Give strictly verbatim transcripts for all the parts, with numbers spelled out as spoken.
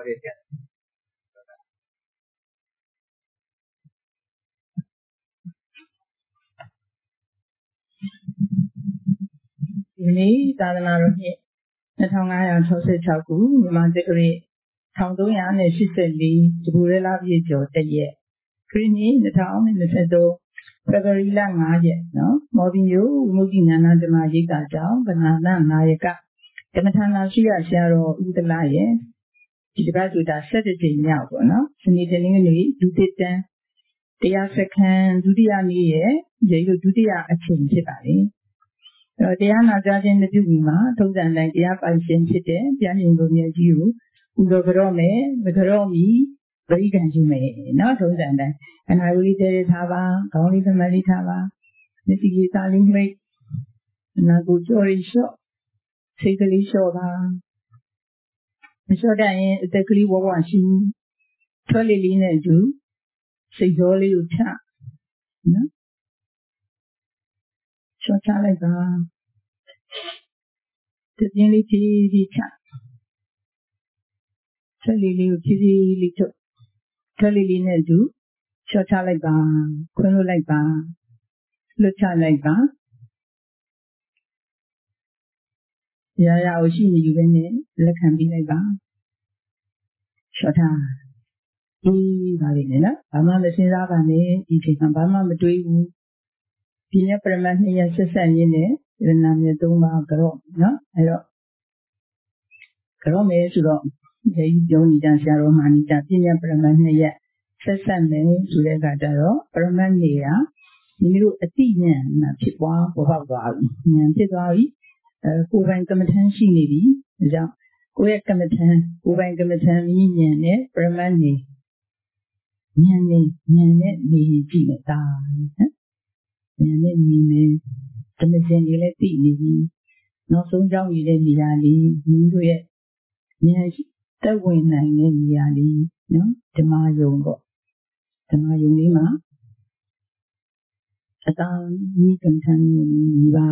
ပဲပြဒီနေ့သာသနာတော်နှစ်နှစ်ထောင်ငါးရာ၆十၆ခုမြန်မာတက္ကရာတစ်ထောင်သုံးရာ၈၄တဘူရဲလပြည့်ကျော်တရက်ခရစ်နှစ်နှစ်ထောင်၂၃ဖေဖော်ဝါရီလ၅ရက်နော်မော်ဘီမြို့ဝိမု ക്തി ဉာဏဓမ္မရိပ်သာကျောင်းဗနာနနာယကကမ္မထာနာရှိရဆရာတော်ဦးတလရဲ့ဒီတစ်ပတ်ဆိုတာ၁၇ကြိမ်မြောက်ပေါ့နော်စနေတနင်္ဂနွေဒုတိယတန်းတရားစခန်းဒုတိယနေ့ရဲ့ရေလို့ဒုတိယအချိန်ဖြစ်ပါလေအဲတရားနာကြားခြင်းပြုပြီးမှထုံးစံတိုင်းတရားပိုင်ရှင်ဖြစ်တဲ့ဗျာဒိန်ကိုမြတ်ကြီးကိုဥတော်ကြောမယ်မကြောမီပရိကံယူမယ်နော်ထုံးစံတိုင်းအနာဝိတေရထားပါခေါင်းလေးသမလေးထားပါမျက်စိကြီးသားလေးမိတ်နာကိုကြော်ရလျှော့စိတ်ကလေးလျှော့ပါမလျှော့တတ်ရင်အသက်ကလေးဝဝရှိထွက်လေးလေးနဲ့အတူစိတ်ကြောလေးကိုချနော်လျှော့ချလိုက်ပါတပြင်းလေးဖြည်းဖြည်းချထွက်လေးလေးကိုဖြည်းဖြည်းလေးထုတ်ထွက်လေးလေးနဲ့အတူလျှော့ချလိုက်ပါခွင်းလို့လိုက်ပါလွတ်ချလိုက်ပါရာရာကိုရှိနေယူပဲနဲ့လက်ခံပြီးလိုက်ပါလျှော့ထားအေးပါလိမ့်မယ်နော်ဘာမှမစဉ်းစားပါနဲ့ဒီချိန်မှာဘာမှမတွေးဘူးဒီနေ့ပရမတ်နှစ်ရက်ဆက်ဆက်ရင်းနဲ့ရဏမြတ်သုံးပါးကြော့နော်အဲတော့ကြော့မယ်ဆိုတော့ဒီပြောနေကြဆရာတော်မှနေကြပြညာပရမတ်နှစ်ရက်ဆက်ဆက်မယ်ဆိုတဲ့အခါကျတော့ပရမတ်နေရမိမိတို့အတိဉာဏ်မှာဖြစ်သွားပေါ်ပေါက်သွားပြီဉာဏ်ဖြစ်သွားပြီအဲကိုယ်ပိုင်ကမ္မထမ်းရှိနေပြီဒါကြောင့်ကိုယ့်ရဲ့ကမ္မထမ်းကိုယ်ပိုင်ကမ္မထမ်းမိဉာဏ်နဲ့ပရမတ်နေဉာဏ်နဲ့ဉာဏ်နဲ့နေကြည့်နေတာနော်ဉာဏ်နဲ့နေမယ်ဓမ္မစင်တွေလည်းသိနေပြီနောက်ဆုံးကြောင်းရည်တဲ့နေရာလေးမိမိတို့ရဲ့ဉာဏ်တက်ဝင်နိုင်တဲ့နေရာလေးနော်ဓမ္မယုံပေါ့ဓမ္မယုံလေးမှာအတန်ကြီးကံထမ်းနေပါ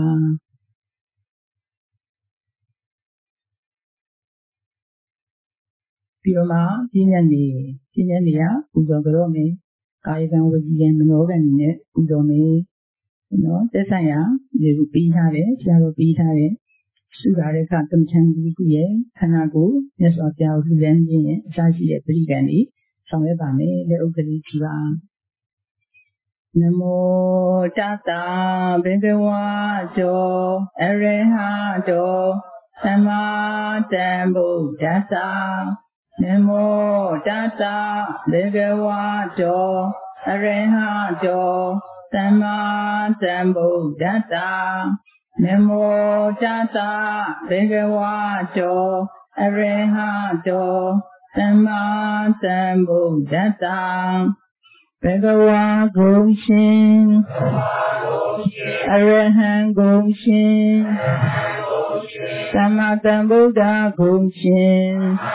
ပြီးတော့မှပြည့်ညတ်နေပြည့်ညတ်နေရပူဇော်ကြတော့မယ်ကာယကံဝစီကံမနောကံနဲ့ပူဇော်မယ်နော်သက်ဆိုင်ရာဒီလိုပြီးထားတယ်ဆရာတော်ပြီးထားတယ်စုရတဲ့အခါကမ္မထံဒီခုရဲ့ခန္ဓာကိုယ်မြတ်စွာဘုရားကိုလှူဒန်းခြင်းရဲ့အစရှိတဲ့ပရိကံတွေဆောင်ရွက်ပါမယ်လက်ဥပ္ပလိကြည်ပါနမောတတဘဂဝါတောအရဟတောသမ္မာသမ္ဗုဒ္ဓတ္တနမောတတဘဂဝါတောအရဟတောသမ္မာသမ္ဗုဒ္ဓတ္တနမောတတဘဂဝါတောအရဟတောသမ္မာသမ္ဗုဒ္ဓတ္တဘဂဝါဂုဏ်ရှင်အရဟံဂုဏ်ရှင်သမ္မာသမ္ဗုဒ္ဓဂုဏ်ရှင်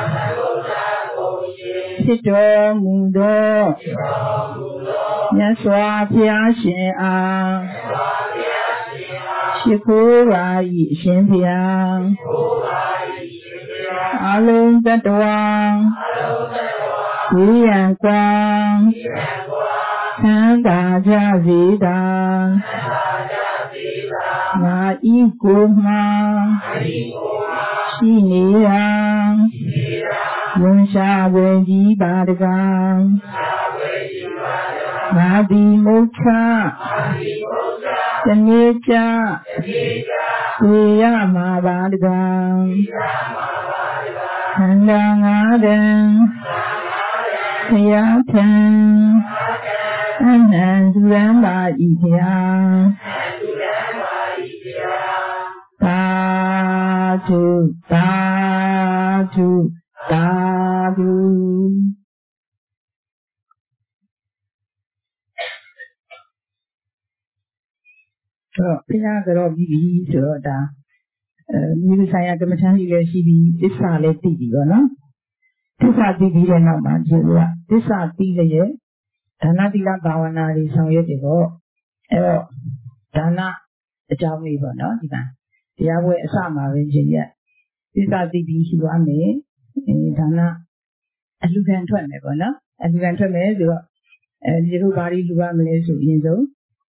ဖြစ်တော်မူသောမြတ်စွာဘုရားရှင်အားရှိခိုးပါ၏အရှင်ဘုရားအလုံးတ attva ဝိယံကွာသံသာကြစေတာငါဤကိုမှရှိနေတာဝန်ရှားဝေကြီးပါတကားငါဒီမုခတနေ့ချတွေ့ရမှာပါတကားခန္ဓာငါးတန်ခရာထံအနန္တရံပါဤဖျားသာဓုသာဓုသာဓုတော့ဘုရားကတော့ပြီးပြီဆိုတော့ဒါအဲမိဆိုင်ရာကမ္မထမ်းကြီးလည်းရှိပြီးသစ္စာလည်းသိပြီပေါ့နော်သစ္စာသိပြီးတဲ့နောက်မှာဒီလိုကသစ္စာသိလျက်ဒါနသီလဘာဝနာတွေဆောင်ရွက်တယ်ပေါ့အဲတော့ဒါနအကြောင်းလေးပေါ့နော်ဒီမှာတရားပွဲအစမှာပဲရှင်ရသစ္စာသိပြီးရှိရမယ်အဲဒါနအလူခံထွက်မယ်ပေါ့နော်အလူခံထွက်မယ်ဆိုတော့အဲဒီလိုဘာတွေလူရမလဲဆိုရင်ဆုံး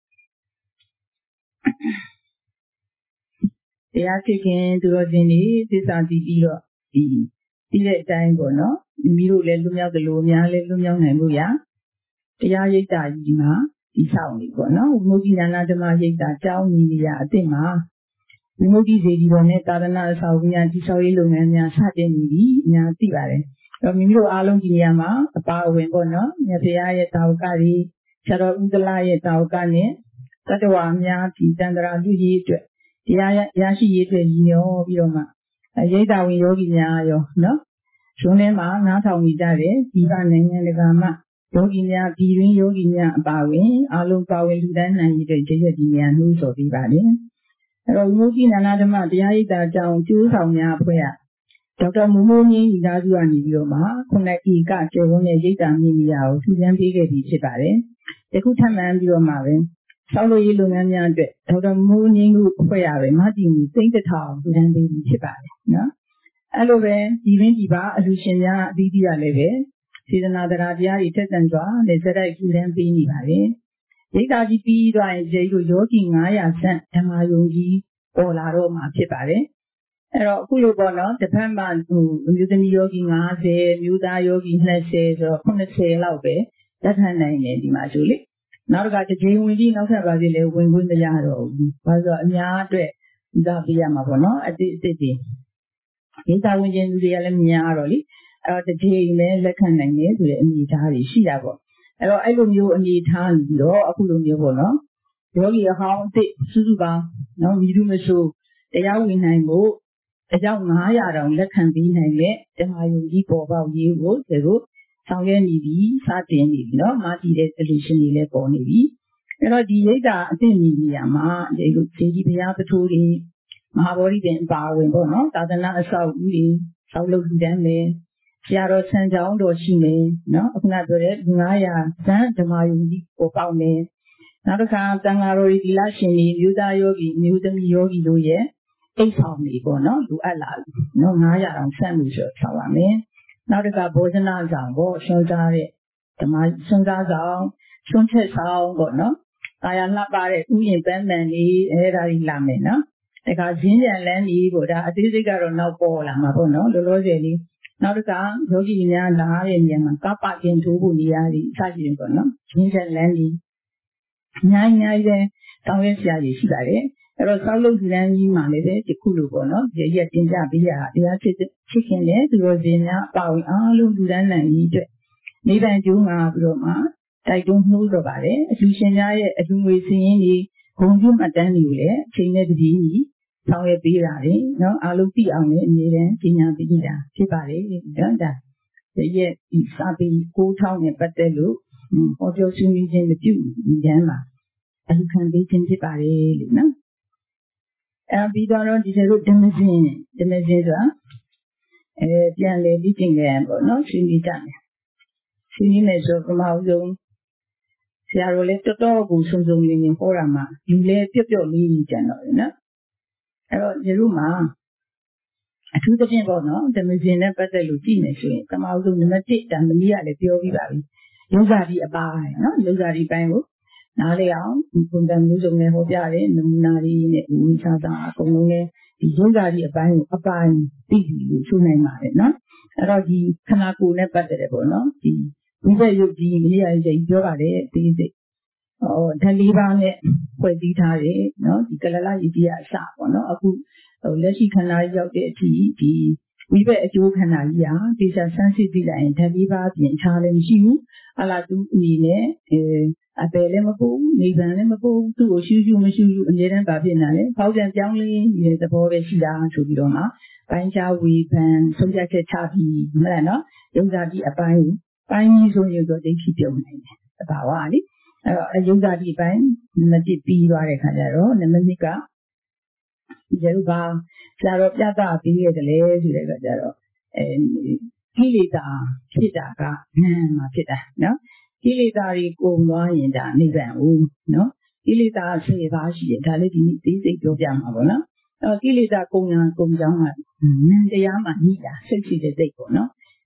တရားဖြစ်ခင်သူတော်စင်တွေသစ္စာတည်ပြီးတော့ဒီပြီးတဲ့အတိုင်းပေါ့နော်မိမိတို့လည်းလွတ်မြောက်တယ်လို့အများလည်းလွတ်မြောက်နိုင်လို့ရတရားရိပ်တာကြီးမှာဒီဆောင်နေပေါ့နော်ဝိမု ക്തി ဉာဏဓမ္မရိပ်တာကျောင်းကြီးနေရအစ်စ်မှာဝိမု ക്തി စေတီတော်နဲ့သာသနာ့အဆောက်အဦများတည်ဆောက်ရေးလုပ်ငန်းများစတင်နေပြီအများသိပါတယ်တော့မိမိတို့အားလုံးဒီနေရာမှာအပါအဝင်ပေါ့နော်မြတ်တရားရဲ့တာဝကတွေဆရာတော်ဥဒလရဲ့တာဝကနဲ့တတ္တဝါများဒီတန္တရာလူကြီးအတွက်တရားရရှိရေးအတွက်ရည်ညွှန်းပြီးတော့မှရိပ်တာဝင်ယောဂီများရောနော်ဇွန်ထဲမှာနားထောင်နေကြတဲ့ဒီကနိုင်ငံတကာမှာယောဂီများပြည်တွင်းယောဂီများအပါအဝင်အားလုံးပါဝင်လူတိုင်းနိုင်ရတဲ့ကျေးဇူးတင်များနှိုးဆော်ပေးပါတယ်အဲ့တော့ဝိမု ക്തി ဉာဏဓမ္မတရားရိပ်တာအကြောင်းကျိုးဆောင်များအဖွဲ့ကဒေါက်တာမိုးမိုးငင်းဤသားစုကနေပြီးတော့မှခုနကဤကကျေဝန်းတဲ့ရိပ်တာမြင့်ကြီးကိုထူထမ်းပေးခဲ့ပြီးဖြစ်ပါတယ်ယခုထပ်မံပြီးတော့မှပဲဆောက်လုပ်ရေးလုပ်ငန်းများအတွက်ဒေါက်တာမိုးငင်းကိုအဖွဲ့ရပဲမတည်မှုသိန်းတစ်ထောင်ထူထမ်းပေးပြီးဖြစ်ပါတယ်နော်အဲ့လိုပဲဒီရင်းဒီပါအလူရှင်များအသီးသီးရလည်းပဲစေတနာတရားတရားတွေထက်သန်စွာလက်စတိုက်ထူထမ်းပေးနေပါတယ်ရိပ်တာကြီးပြီးသွားရင်ကျေတို့ယောဂီ900ဆန့်ဓမ္မယုံကြီးပေါ်လာတော့မှာဖြစ်ပါတယ်အဲ့တော့အခုလိုပေါ့နော်တစ်ဖက်မှာဟိုအမျိုးသမီးယောဂီ50မြို့သားယောဂီ20ဆိုတော့80လောက်ပဲလက်ခံနိုင်တယ်ဒီမှာဆိုလေနောက်တစ်ခါတစ်ချိန်ဝင်ပြီးနောက်ထပ်ပါသေးလေဝင်ခွင့်မရတော့ဘူးဘာလို့ဆိုတော့အများအတွက်ဥစားပေးရမှာပေါ့နော်အစ်စ်အစ်စ်တွေရိပ်တာဝင်ခြင်းသူတွေကလည်းများတော့လေအဲ့တော့တစ်ချိန်ပဲလက်ခံနိုင်တယ်ဆိုတဲ့အနေအထားတွေရှိတာပေါ့အဲ့တော့အဲ့လိုမျိုးအနေအထားနေပြီးတော့အခုလိုမျိုးပေါ့နော်ယောဂီအဟောင်းအစ်စ်စုစုပေါင်းနော်မိသူမဆိုတရားဝင်နိုင်ဖို့အကြောင်း900တောင်လက်ခံပေးနိုင်တဲ့ဓမ္မယုံကြီးပေါ်ပေါက်ရေးကိုဒီလိုဆောင်ရွက်နေပြီစတင်နေပြီနော်မာတီတဲ့ solution တွေလည်းပေါ်နေပြီအဲ့တော့ဒီရိပ်တာအသင့်နေနေရမှာဒီလိုခြေကြီးဘုရားပထိုးတွေမဟာဗောဓိပင်အပါဝင်ပေါ့နော်သာသနာအဆောက်အဦတွေဆောက်လုပ်ထူတန်းမယ်ဆရာတော်ဆံချောင်းတော်ရှိမယ်နော်အခုနပြောတဲ့900ဇန်ဓမ္မယုံကြီးပေါ်ပေါက်မယ်နောက်တစ်ခါတန်ဃာတော်ဒီလရှင်တွေမြို့သားယောဂီမြို့သမီးယောဂီတို့ရဲ့အိတ်ဆောင်တွေပေါ့နော်လိုအပ်လာပြီနော်900တောင်ဆန့်လို့ဆိုဆောင်ပါမယ်နောက်တစ်ခါဘောဇနာဆောင်ပေါ့ရှင်းစားတဲ့ဓမ္မရှင်းစားဆောင်ရှင်းချက်ဆောင်ပေါ့နော်ကာယလှပတဲ့ဥယျာဉ်ပန်းမှန်လေးအဲ့ဒါကြီးလာမယ်နော်တခါဈင်းကြံလန်းကြီးပေါ့ဒါအသေးစိတ်ကတော့နောက်ပေါ်လာမှာပေါ့နော်လောလောဆယ်လေးနောက်တစ်ခါယောဂီများလာတဲ့နေရာမှာကပ္ပကင်ထိုးဖို့နေရာကြီးအစရှိတယ်ပေါ့နော်ဈင်းကြံလန်းကြီးအများကြီးအများကြီးတောင်းရဆရာကြီးရှိပါတယ်အဲ့တော့ဆောက်လုပ်ဒီလမ်းကြီးမှာလည်းပဲဒီခုလိုပေါ့နော်ရရတင်ကြပေးရတရားဖြစ်ဖြစ်ခင်တဲ့သူတော်စင်များအပါဝင်အားလုံးလူတန်းနိုင်ကြီးအတွက်နိဗ္ဗာန်ကျိုးငါပြီးတော့မှတိုက်တွန်းနှိုးတော့ပါတယ်အလူရှင်များရဲ့အလူငွေစည်းရင်းတွေဂုဏ်ပြုမှတ်တမ်းတွေကိုလည်းအချိန်နဲ့တပြေးညီဆောင်ရွက်ပေးတာလေနော်အားလုံးသိအောင်လည်းအမြဲတမ်းပညာပေးနေတာဖြစ်ပါတယ်နော်ဒါရဲ့ဒီစာပေကိုးထောင်နဲ့ပတ်သက်လို့ဟောပြောဆွေးနွေးခြင်းမပြုဒီတန်းမှာအလူခံပေးခြင်းဖြစ်ပါတယ်လို့နော်အဲပြီးတော့ဒီလိုဓမ္မစင်ဓမ္မစင်ဆိုတာအဲပြန်လေပြီးတင်ကြရပေါ့နော်ဆွေးနွေးကြတယ်ဆွေးနွေးမယ်ဆိုပထမဆုံးဆရာတော်လည်းတော်တော်ကိုစုံစုံလင်လင်ဟောတာမှာလူလည်းပျော့ပျော့လေးကြံတော့တယ်နော်အဲ့တော့ဒီလိုမှာအထူးသဖြင့်ပေါ့နော်ဓမ္မစင်နဲ့ပတ်သက်လို့ကြည့်နေဆိုရင်ပထမဆုံးနံပါတ်1ဓမ္မနည်းကလည်းပြောပြီးပါပြီယောဂဒီအပိုင်းနော်ယောဂဒီပိုင်းကိုနားလေအောင်ပုံစံမျိုးစုံနဲ့ဟောပြတယ်နမူနာလေးနဲ့ဝိသသာအကုန်လုံးနဲ့ဒီယောဂဒီအပိုင်းကိုအပိုင်းသိပြီလို့ဆိုနိုင်ပါတယ်နော်အဲ့တော့ဒီခန္ဓာကိုယ်နဲ့ပတ်သက်တယ်ပေါ့နော်ဒီဝိဘက်ယုတ်ကြီးနေရာကြီးပြောပါတယ်ဒီစိတ်ဟောဓာတ်လေးပါးနဲ့ဖွဲ့စည်းထားတယ်နော်ဒီကလလယတိယအစပေါ့နော်အခုဟိုလက်ရှိခန္ဓာရောက်တဲ့အထိဒီဝိဘက်အကျိုးခန္ဓာကြီးဟာဒေသဆန်းစစ်ပြီးလိုက်ရင်ဓာတ်လေးပါးပြင်ခြားလည်းမရှိဘူးအလားတူအနေနဲ့အဲအပယ်လည်းမပို့ဘူးနိဗ္ဗာန်လည်းမပို့ဘူးသူ့ကိုရှုရှုမရှုရှုအမြဲတမ်းပါဖြစ်နေတယ်ပေါက်ပြန်ပြောင်းလဲနေတဲ့သဘောပဲရှိတာဆိုပြီးတော့မှပိုင်းခြားဝေဖန်ဆုံးဖြတ်ချက်ချပြီးမလားနော်ယုံကြည်အပိုင်းကိုပိုင်းကြီးဆိုရင်တော့ဒိဋ္ဌိပြုံးနိုင်တယ်သဘာဝလေအဲ့တော့အယုံကြည်အပိုင်းနံပါတ်1ပြီးသွားတဲ့ခါကျတော့နံပါတ်2ကဒီလိုပါဆရာတော်ပြသပေးရတယ်လေဆိုတဲ့ခါကျတော့အဲကိလေသာဖြစ်တာကနာမ်မှာဖြစ်တာနော်ကိလေသာတွေကုန်သွားရင်ဒါနိဗ္ဗာန်ဦးနော်ကိလေသာဆယ်ပါးရှိတယ်ဒါလည်းဒီသိစိတ်ပြောပြမှာပေါ့နော်အဲကိလေသာကုန်ရန်ကုန်ကြောင်းကနံတရားမှာညှိတာစိတ်ရှိတဲ့စိတ်ပေါ့နော်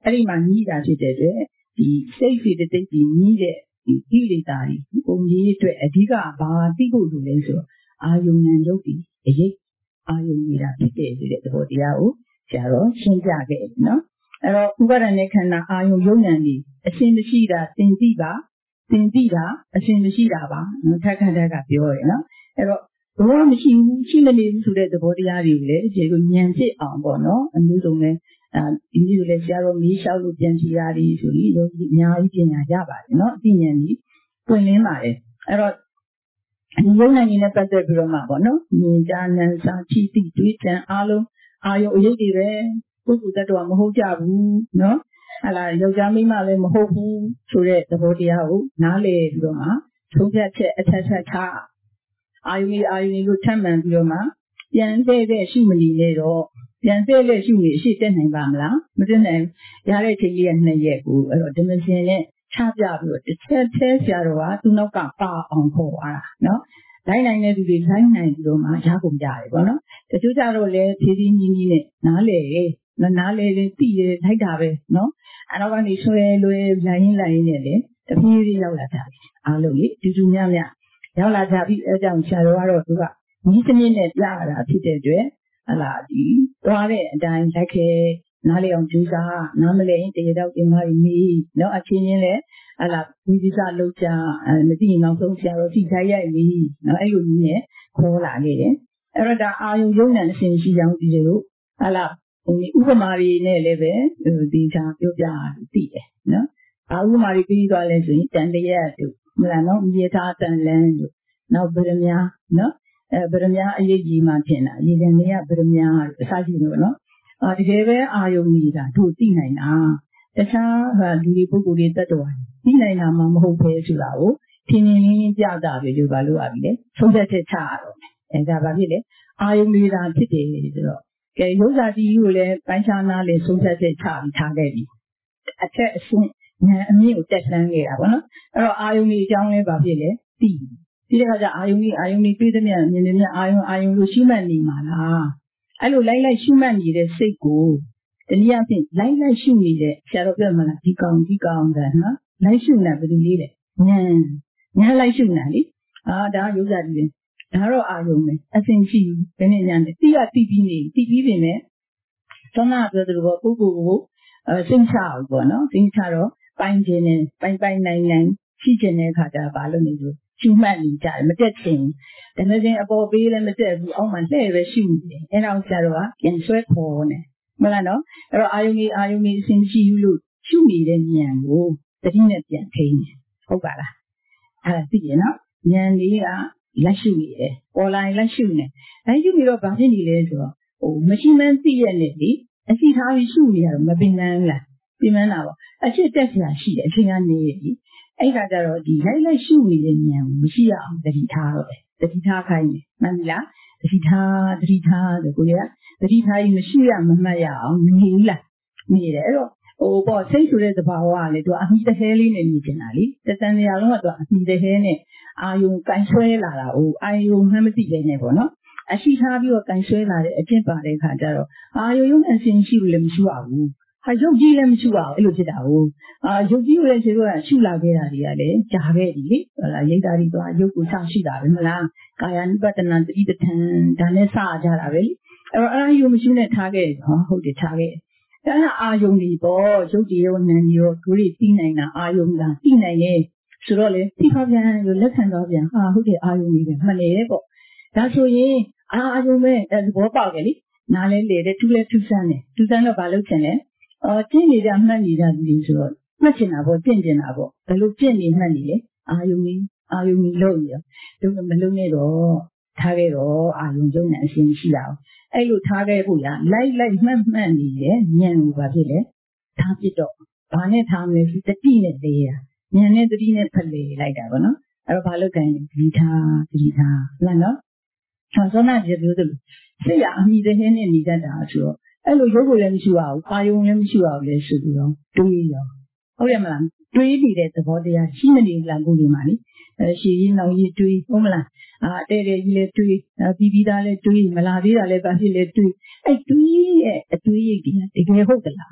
အဲ့ဒီမှာညီးတာဖြစ်တဲ့အတွက်ဒီစိတ်ဖြစ်တဲ့တိတ်ပြီးညီးတဲ့ဒီကိလေသာတွေပုံကြီးအတွက်အဓိကဘာသိဖို့လိုလဲဆိုတော့အာယုံဉာဏ်ရုပ်ဒီအရေးအာယုံနေတာဖြစ်တဲ့ဆိုတဲ့သဘောတရားကိုဆရာတော်ရှင်းပြခဲ့တယ်နော်အဲ့တော့ဥပါဒณะခန္ဓာအာယုံယုံဉာဏ်ဒီအရှင်းမရှိတာသင်သိပါသင်သိတာအရှင်းမရှိတာပါထက်ခန့်တက်ကပြောရနော်အဲ့တော့ဘာမှမရှိဘူးရှိမနေဘူးဆိုတဲ့သဘောတရားတွေကိုလည်းဒီလိုဉာဏ်ဖြစ်အောင်ပေါ့နော်အမျိုးစုံလည်းအဲဒီလိုလည်းဆရာတော်မေးလျှောက်လို့ပြန်ကြည့်ရသည်ဆိုပြီးယောဂီအများကြီးပညာရပါတယ်နော်အသိဉာဏ်ကြီးပွင့်လင်းပါတယ်အဲ့တော့ဒီယုံဉာဏ်ကြီးနဲ့ပတ်သက်ပြီးတော့မှပေါ့နော်ဉာဏ်ကြားဉာဏ်စာကြည့်သိတွေးကြံအားလုံးအာယုံအရေးတွေပဲပုဂ္ဂိုလ်တ attva မဟုတ်ကြဘူးနော်ဟလာယောက်ျားမိန်းမလည်းမဟုတ်ဘူးဆိုတဲ့သဘောတရားကိုနားလည်ပြီးတော့မှသုံးဖြတ်ချက်အထက်ထက်ချအာယုံကြီးအာယုံကြီးကိုထပ်မှန်ပြီးတော့မှပြန်တဲ့တဲ့ရှိမနေနဲ့တော့ပြန်တဲ့တဲ့ရှိနေအရှိတက်နိုင်ပါမလားမတက်နိုင်ရတဲ့ချိန်လေးကနှစ်ရက်ကိုအဲ့တော့ဒီမရှင်နဲ့ချပြပြီးတော့တစ်ချက်သေးဆရာတော်ကသူ့နောက်ကပါအောင်ခေါ်သွားတာနော်လိုက်နိုင်တဲ့သူတွေလိုက်နိုင်ပြီးတော့မှရကုန်ကြတယ်ပေါ့နော်တချို့ကြတော့လေဖြည်းဖြည်းညီညီနဲ့နားလေနားလေသိရလိုက်တာပဲနော်အဲ့တော့ကနေဆွဲလွယ်လိုက်ရင်းလိုက်ရင်းနဲ့လေတဖြည်းဖြည်းရောက်လာကြပြီအားလုံးလေတူတူများများရောက်လာကြပြီအဲကြောင့်ဆရာတော်ကတော့သူကညီစနစ်နဲ့ပြရတာဖြစ်တဲ့အတွက်ဟလာဒီသွားတဲ့အတိုင်းလိုက်ခဲ့နားလေအောင်ကြိုးစားနားမလဲရင်တရတော့တင်ပါလိမ့်မယ်နော်အချင်းချင်းလေဟလာဝိသစ္စလောက်ကြမသိရင်နောက်ဆုံးဆရာတော်ကြည့်ခိုင်းရိုက်ပြီနော်အဲ့လိုကြီးနဲ့ခေါ်လာခဲ့တယ်အဲ့တော့ဒါအာယုံယုံဉာဏ်အစဉ်ရှိကြောင်းဒီလိုဟလာဒီဥပမာတွေနဲ့လည်းပဲဒီချာပြောပြသိတယ်နော်အာဥပမာတွေပြီးသွားလဲဆိုရင်တန်တရက်တို့မလားနော်မြေသားတန်လန်းတို့နောက်ဗရမ ्या နော်အဲဗရမ ्या အရေးကြီးမှထင်တာရေကန်တွေကဗရမ ्या အစားရှိလို့နော်အာတကယ်ပဲအာယုံနေတာတို့သိနိုင်တာတခြားဟာလူတွေပုဂ္ဂိုလ်တွေတတ်တော်သိနိုင်တာမှမဟုတ်ပဲဆိုတာကိုထင်ထင်လင်းလင်းပြတာပဲယူပါလို့ရပြီလေဆုံးဖြတ်ချက်ချရတော့အဲဒါဘာဖြစ်လဲအာယုံနေတာဖြစ်တယ်ဆိုတော့ကဲရုပ်စာတီကိုလည်းပိုင်းခြားနာလေဆုံးဖြတ်ချက်ချပြီးထားခဲ့ပြီအထက်အဆင့်ဉာဏ်အမြင့်ကိုတက်လှမ်းခဲ့တာပေါ့နော်အဲ့တော့အာယုံကြီးအကြောင်းလဲဘာဖြစ်လဲသိဒီတခါကျအာယုံကြီးအာယုံကြီးတွေးသမျှမြင်သမျှအာယုံအာယုံလို့ရှိမှတ်နေမှာလားအဲ့လိုလိုက်လိုက်ရှိမှတ်နေတဲ့စိတ်ကိုတနည်းအားဖြင့်လိုက်လိုက်ရှိနေတဲ့ဆရာတော်ပြောမှလားဒီကောင်ဒီကောင်ကနော်လိုက်ရှိနေဘယ်လိုလေးလဲဉာဏ်ဉာဏ်လိုက်ရှိနေလေအာဒါရုပ်စာတီဒါတော့အာယုံပဲအစဉ်ရှိဘူးဘယ်နဲ့ညာလဲတိရတိပြီးနေတိပြီးပြင်မဲ့သောနာပြောသလိုပေါ့ပုဂ္ဂိုလ်ကိုအဲစိတ်ချအောင်ပေါ့နော်စိတ်ချတော့ပိုင်းခြင်းနဲ့ပိုင်းပိုင်းနိုင်နိုင်ရှိခြင်းတဲ့အခါကျဘာလို့နေလို့ရှုမှတ်နေကြတယ်မတက်ချင်တကယ်ချင်းအပေါ်ပေးလည်းမတက်ဘူးအောက်မှာလှည့်ပဲရှုနေတယ်အဲတော့ဆရာတော်ကပြန်ဆွဲခေါ်နေမလားနော်အဲ့တော့အာယုံကြီးအာယုံကြီးအစဉ်ရှိဘူးလို့ရှုနေတဲ့ဉာဏ်ကိုတတိနဲ့ပြန်ထိန်းတယ်ဟုတ်ပါလားအဲ့ဒါသိရနော်ဉာဏ်လေးကလက်ရှုနေတယ်ပေါ်လာရင်လက်ရှုနေလက်ရှုနေတော့ဘာဖြစ်နေလဲဆိုတော့ဟိုမရှိမှန်းသိရနေလေအရှိထားပြီးရှုနေရတော့မပင်ပန်းလားပင်ပန်းတာပေါ့အရှိတက်ဆရာရှိတယ်အချိန်ကနေပြီအဲ့ခါကျတော့ဒီလိုက်လိုက်ရှုနေတဲ့ဉာဏ်ကိုမရှိရအောင်တတိထားတော့တယ်တတိထားခိုင်းတယ်မှန်ပြီလားတတိထားတတိထားဆိုကိုရတတိထားကြီးမရှိရမမှတ်ရအောင်မနေဘူးလားနေတယ်အဲ့တော့ဟိုပေါ့စိတ်ဆိုတဲ့သဘာဝကလေသူအမိတဟဲလေးနဲ့နေကျင်တာလေတတန်တရားလုံးကသူအမိတဟဲနဲ့အာယုံကန်ဆွဲလာတာဟိုအာယုံမှမသိတဲ့နဲ့ပေါ့နော်အရှိထားပြီးတော့ကန်ဆွဲလာတဲ့အကျင့်ပါတဲ့ခါကျတော့အာယုံရုံအစဉ်ရှိလို့လည်းမရှိပါဘူးဟာရုပ်ကြီးလည်းမရှိပါဘူးအဲ့လိုဖြစ်တာဟုတ်အာရုပ်ကြီးကိုလည်းခြေတော့ရှုလာခဲ့တာတွေကလည်းကြာခဲ့ပြီလေဟလာရိတ်တာတွေတော့ရုပ်ကိုစရှိတာပဲမလားကာယ ानु ပတနာတတိပဋ္ဌာန်ဒါနဲ့စကြတာပဲလေအဲ့တော့အာယုံမရှိနဲ့ထားခဲ့ဟောဟုတ်တယ်ထားခဲ့အဲ့ဒါအာယုံတွေပေါ့ရုပ်တည်ရောနာမ်ရောတို့တွေသိနိုင်တာအာယုံကသိနိုင်တယ်ဆိုတော့လေသိခါပြန်လို့လက်ခံတော့ပြန်ဟာဟုတ်တယ်အာယုံတွေပဲမှန်တယ်ပေါ့ဒါဆိုရင်အာယုံပဲသဘောပေါက်တယ်လေနားလဲလေတဲ့သူလဲသူစမ်းတယ်သူစမ်းတော့ဘာလုပ်ချင်လဲအော်ကျင့်နေကြမှတ်နေကြတယ်ဆိုတော့မှတ်ချင်တာပေါ့ကျင့်ကျင်တာပေါ့ဘယ်လိုကျင့်နေမှတ်နေလဲအာယုံကြီးအာယုံကြီးလို့ရတို့မလုံးနဲ့တော့ထားခဲ့တော့အာယုံကျုံနဲ့အရှင်ရှိတာအဲ့လိုထားခဲ့ဖို့ရလိုက်လိုက်မှတ်မှတ်နေတယ်ဉာဏ်ကိုဘာဖြစ်လဲထားပြတော့ဘာနဲ့ထားမလဲတတိနဲ့လေရဉာဏ်နဲ့တတိနဲ့ဖက်လေလိုက်တာပေါ့နော်အဲ့တော့ဘာလို့ခိုင်းလဲဒီထားဒီထားလားနော်ဆံစောနာကျေပြောတယ်စိတ်ရအမိတဲ့ဟင်းနဲ့နေတတ်တာဆိုတော့အဲ့လိုရုပ်ကိုလည်းမရှိပါဘူးအာယုံလည်းမရှိပါဘူးလေဆိုပြီးတော့တွေးရောဟုတ်ရမလားတွေးနေတဲ့သဘောတရားရှိမနေလားကိုယ်ဒီမှာလေအဲရှည်ရင်နောက်ကြီးတွေးဟုတ်မလားအာတဲ့တဲ့ကြီးလည်းတွေးပြီးပြီးသားလည်းတွေးမလာသေးတာလည်းဘာဖြစ်လဲတွေးအဲ့တွေးရဲ့အတွေးရိပ်တွေကတကယ်ဟုတ်သလား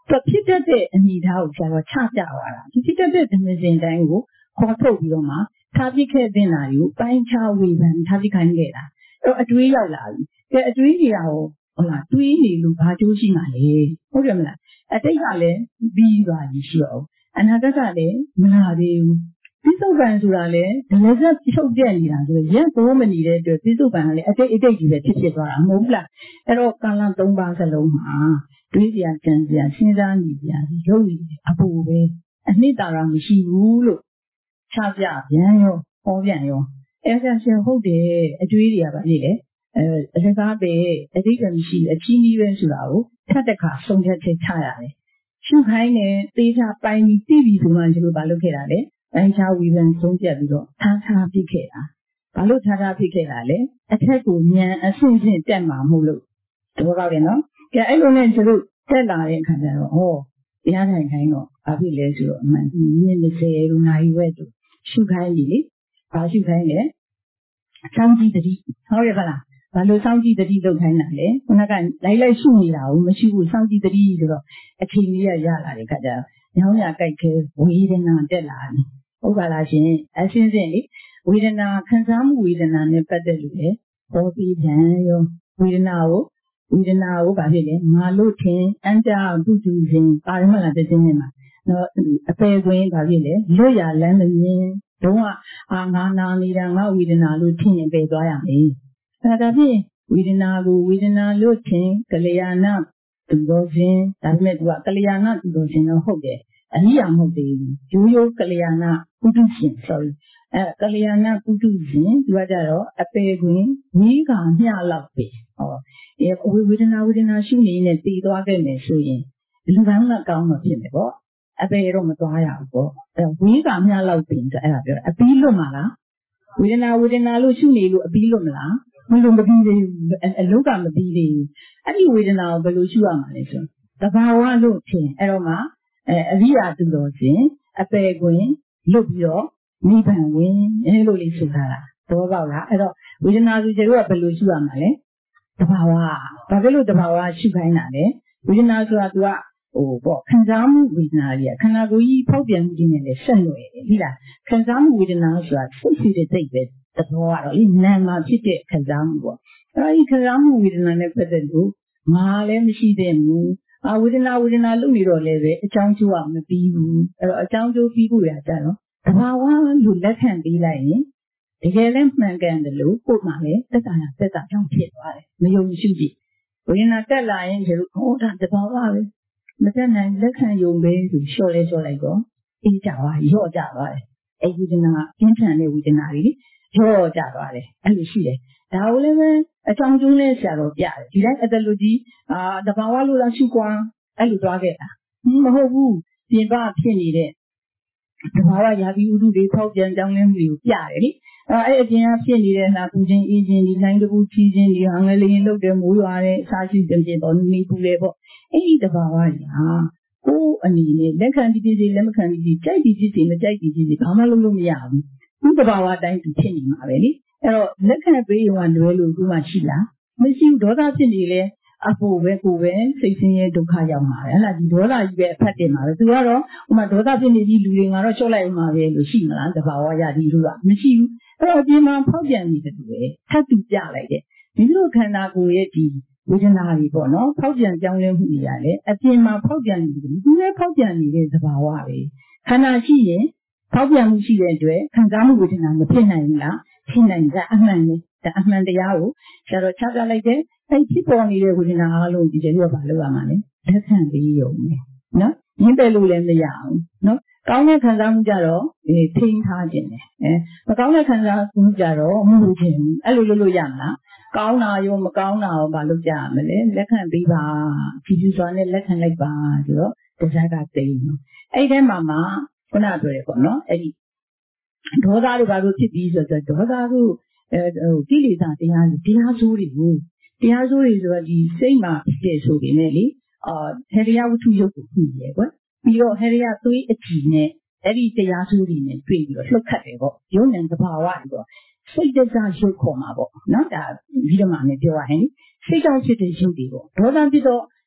သူဖြစ်တတ်တဲ့အနေထားကိုဆရာတော်ချပြသွားတာဒီဖြစ်တတ်တဲ့ဓမ္မစဉ်တိုင်းကိုခေါ်ထုတ်ပြီးတော့မှထားပြခဲ့တဲ့နာကိုပိုင်းခြားဝေဖန်ထားပြခိုင်းခဲ့တာအဲ့တော့အတွေးရောက်လာပြီကဲအတွေးကြီးတာကိုဟုတ်လားတွေးနေလို့ဘာကျိုးရှိမှာလဲဟုတ်တယ်မလားအတိတ်ကလည်းပြီးသွားပြီရှိတော့အနာဂတ်ကလည်းမလာသေးဘူးပြစ္ဆုတ်ပံဆိုတာလည်းဒလဇက်ချုပ်ပြက်နေတာဆိုတော့ရက်သုံးမနေတဲ့အတွက်ပြစ္ဆုတ်ပံကလည်းအတိတ်အတိတ်ကြီးပဲဖြစ်ဖြစ်သွားတာမဟုတ်ဘူးလားအဲ့တော့ကာလသုံးပါးစလုံးမှာတွေးစရာကြံစရာစဉ်းစားနေစရာရုပ်ရည်အပူပဲအနှစ်သာရမရှိဘူးလို့ချပြပြန်ရောဟောပြန်ရောအဲ့ဒါရှင်ဟုတ်တယ်အတွေးတွေကပါလေအဲအလကားပဲအတိတ်ကမရှိအချီးနှီးပဲဆိုတာကိုထပ်တစ်ခါဆုံးဖြတ်ချက်ချရတယ်ရှုခိုင်းနေသေးချပိုင်းပြီးတည်ပြီးဆိုမှကျလို့မလုပ်ခဲ့တာလေပိုင်းခြားဝီဗန်ဆုံးဖြတ်ပြီးတော့ထားထားပြစ်ခဲ့တာဘာလို့ထားထားပြစ်ခဲ့တာလဲအထက်ကိုဉာဏ်အဆင့်ဆင့်တက်မှာမဟုတ်လို့တော့ကောက်တယ်နော်ကဲအဲ့လိုနဲ့ကျလို့တက်လာတဲ့အခါကျတော့ဟောတရားထိုင်ခိုင်းတော့ဘာဖြစ်လဲဆိုတော့အမှန်မိနစ်၂၀လိုနာရီဝက်တို့ရှုခိုင်းပြီလေဘာရှုခိုင်းလဲစောင့်ကြည့်တတိဟုတ်ရဲ့ခလားဘာလို့စောင့်ကြည့်တတိလုပ်ခိုင်းတာလဲခုနကလိုက်လိုက်ရှုနေတာကိုမရှိဘူးစောင့်ကြည့်တတိဆိုတော့အချိန်ကြီးရရလာတဲ့ခါကျတော့ညောင်းရကြိုက်ခဲဝေဒနာတက်လာတယ်ဟုတ်ပါလားရှင်အရှင်းရှင်းလေဝေဒနာခံစားမှုဝေဒနာနဲ့ပတ်သက်လို့လေဟောပြီးပြန်ရောဝေဒနာကိုဝေဒနာကိုဘာဖြစ်လဲငါလို့ထင်အန်တာပုတူစဉ်ပါရမလားတဲ့ခြင်းနဲ့မှာတော့အပေကွင်းဘာဖြစ်လဲလွတ်ရလမ်းမမြင်တော့အာငါနာနေတာငါဝေဒနာလို့ထင်ရင်ပယ်သွားရမယ်အဲဒါဖြင့်ဝေဒနာကိုဝေဒနာလို့ထင်ကလျာဏသူတော်စဉ်ဒါပေမဲ့သူကကလျာဏသူတော်စဉ်တော့ဟုတ်တယ်အရိယာမဟုတ်သေးဘူးရိုးရိုးကလျာဏပုထုရှင် sorry အဲကလျာဏပုထုရှင်သူကကြတော့အပေကွင်းဝေးကမျှလောက်ပဲဟောဒီဝေဒနာဝေဒနာရှုနေနေတည်သွားခဲ့မယ်ဆိုရင်လူကောင်းကကောင်းတော့ဖြစ်မယ်ပေါ့အပေတော့မသွားရဘူးပေါ့အဲဝေးကမျှလောက်ပြင်ဆိုအဲ့ဒါပြောအပီးလွတ်မှာလားဝေဒနာဝေဒနာလို့ရှုနေလို့အပီးလွတ်မလားမလို့မပြီးသေးဘူးအလုံးကမပြီးသေးဘူးအဲ့ဒီဝေဒနာကိုဘယ်လိုရှုရမှာလဲဆိုတဘာဝလို့ထင်အဲ့တော့မှအဲအရိယာသူတော်ရှင်အပေကွင်းလွတ်ပြီးတော့နိဗ္ဗာန်ဝင်အဲလိုလေးဆိုထားတာသဘောပေါက်လားအဲ့တော့ဝေဒနာဆိုကျတော့ဘယ်လိုရှုရမှာလဲတဘာဝဘာဖြစ်လို့တဘာဝရှုခိုင်းတာလဲဝေဒနာဆိုတာသူကဟိုပေါ့ခံစားမှုဝေဒနာကြီးခန္ဓာကိုယ်ကြီးဖောက်ပြန်မှုတွေနဲ့လည်းဆက်နွယ်တယ်ဟုတ်လားခံစားမှုဝေဒနာဆိုတာစိတ်ရှိတဲ့စိတ်ပဲသဘောကတော့ဒီနာမ်မှာဖြစ်တဲ့ခံစားမှုပေါ့အဲဒီခံစားမှုဝေဒနာနဲ့ပတ်သက်လို့ငါလည်းမရှိသေးဘူးအာဝေဒနာဝေဒနာလုပ်နေတော့လည်းပဲအကြောင်းကျိုးကမပြီးဘူးအဲ့တော့အကြောင်းကျိုးပြီးဖို့ရကြတော့တဘာဝလို့လက်ခံပေးလိုက်ရင်တကယ်လည်းမှန်ကန်တယ်လို့ကိုယ်မှလည်းသက်သာတာသက်သာကြောင့်ဖြစ်သွားတယ်မယုံရှိကြည့်ဝေဒနာတက်လာရင်ကျတော့ဟောတာတဘာဝပဲမတက်နိုင်လက်ခံယုံပဲဆိုလျှော့လဲလျှော့လိုက်တော့အေးကြသွားရော့ကြသွားတယ်အဲ့ဝေဒနာပြင်းထန်တဲ့ဝေဒနာတွေရော့ကြသွားတယ်အဲ့လိုရှိတယ်ဒါကိုလည်းပဲအကြောင်းကျိုးနဲ့ဆရာတော်ပြတယ်ဒီတိုင်းအတလူကြီးအာတဘာဝလို့လားရှုကွာအဲ့လိုသွားခဲ့တာမဟုတ်ဘူးပြင်ပဖြစ်နေတဲ့တဘာဝရာသီဥတုတွေဖောက်ပြန်ကြောင်းလင်းမှုတွေကိုပြတယ်လေအဲ့အပြင်ကဖြစ်နေတဲ့နာပူခြင်းအေးခြင်းဒီတိုင်းတပူချီးခြင်းဒီဟန်ငလေးလုတ်တယ်မိုးရွာတယ်အစာရှိတင်ပြပေါ်နေပူလေပေါ့အဲ့ဒီတဘာဝကြီးဟာကိုယ်အနေနဲ့လက်ခံပြီးပြည်စီလက်မခံပြီးကြိုက်ပြီးပြည်စီမကြိုက်ပြီးပြည်စီဘာမှလုပ်လို့မရဘူးသူ့တဘာဝတိုင်းသူဖြစ်နေမှာပဲလေအဲ့တော့လက်ခံပေးရုံကလွယ်လို့သူမှရှိလားမရှိဘူးဒေါသဖြစ်နေလေအဖို့ပဲကိုပဲစိတ်ဆင်းရဲဒုက္ခရောက်မှာပဲဟဲ့လားဒီဒေါသကြီးပဲအဖတ်တင်မှာပဲသူကတော့ဟိုမှာဒေါသဖြစ်နေပြီးလူတွေငါတော့ချော့လိုက်မှာပဲလို့ရှိမလားတဘာဝရဒီလူကမရှိဘူးအဲ့တော့အပြင်မှာဖောက်ပြန်နေတယ်သူပဲထပ်တူပြလိုက်တယ်မိမိတို့ခန္ဓာကိုယ်ရဲ့ဒီဝေဒနာတွေပေါ့နော်ဖောက်ပြန်ကြောင်းလဲမှုတွေရတယ်အပြင်မှာဖောက်ပြန်နေတယ်သူလည်းဖောက်ပြန်နေတဲ့သဘာဝပဲခန္ဓာရှိရင်ဖောက်ပြန်မှုရှိတဲ့အတွက်ခံစားမှုဝေဒနာမဖြစ်နိုင်ဘူးလားဖြစ်နိုင်တာအမှန်ပဲဒါအမှန်တရားကိုဆရာတော်ချပြလိုက်တယ်အဲ့ဖြစ်ပေါ်နေတဲ့ဝေဒနာအလုံးဒီကျတော့ဘာလုပ်ရမှာလဲလက်ခံပြီးရုံနဲ့နော်ညှင်းပယ်လို့လည်းမရအောင်နော်ကောင်းတဲ့ခံစားမှုကြတော့ဒီထိန်းထားခြင်းတယ်အဲမကောင်းတဲ့ခံစားမှုကြတော့မဟုတ်ခြင်းအဲ့လိုလုပ်လို့ရမလားကောင်းတာရောမကောင်းတာရောဘာလုပ်ကြရမလဲလက်ခံပြီးပါကြည်ကျူစွာနဲ့လက်ခံလိုက်ပါဆိုတော့တရားကသိနော်အဲ့ဒီမှာမှခုနပြောရပေါ့နော်အဲ့ဒီဒေါသတို့ဘာလို့ဖြစ်ပြီးဆိုတော့ဒေါသတို့အဲဟိုကိလေသာတရားတွေတရားဆိုးတွေကိုတရားဆိုးတွေဆိုတော့ဒီစိတ်မှာဖြစ်ဆိုပေမဲ့လေအာဟေရိယဝတ္ထုရုပ်ကိုပြီးရဲကွယ်ပြီးတော့ဟေရိယသွေးအကြည်နဲ့အဲ့ဒီတရားဆိုးတွေနဲ့တွေ့ပြီးတော့လှုပ်ခတ်တယ်ပေါ့ယုံဉာဏ်သဘာဝတွေပေါ့စိတ်တစားရုပ်ခေါ်မှာပေါ့နော်ဒါပြီးတော့မှလည်းပြောရရင်စိတ်ကြောင့်ဖြစ်တဲ့ရုပ်တွေပေါ့ဒေါသဖြစ်တော့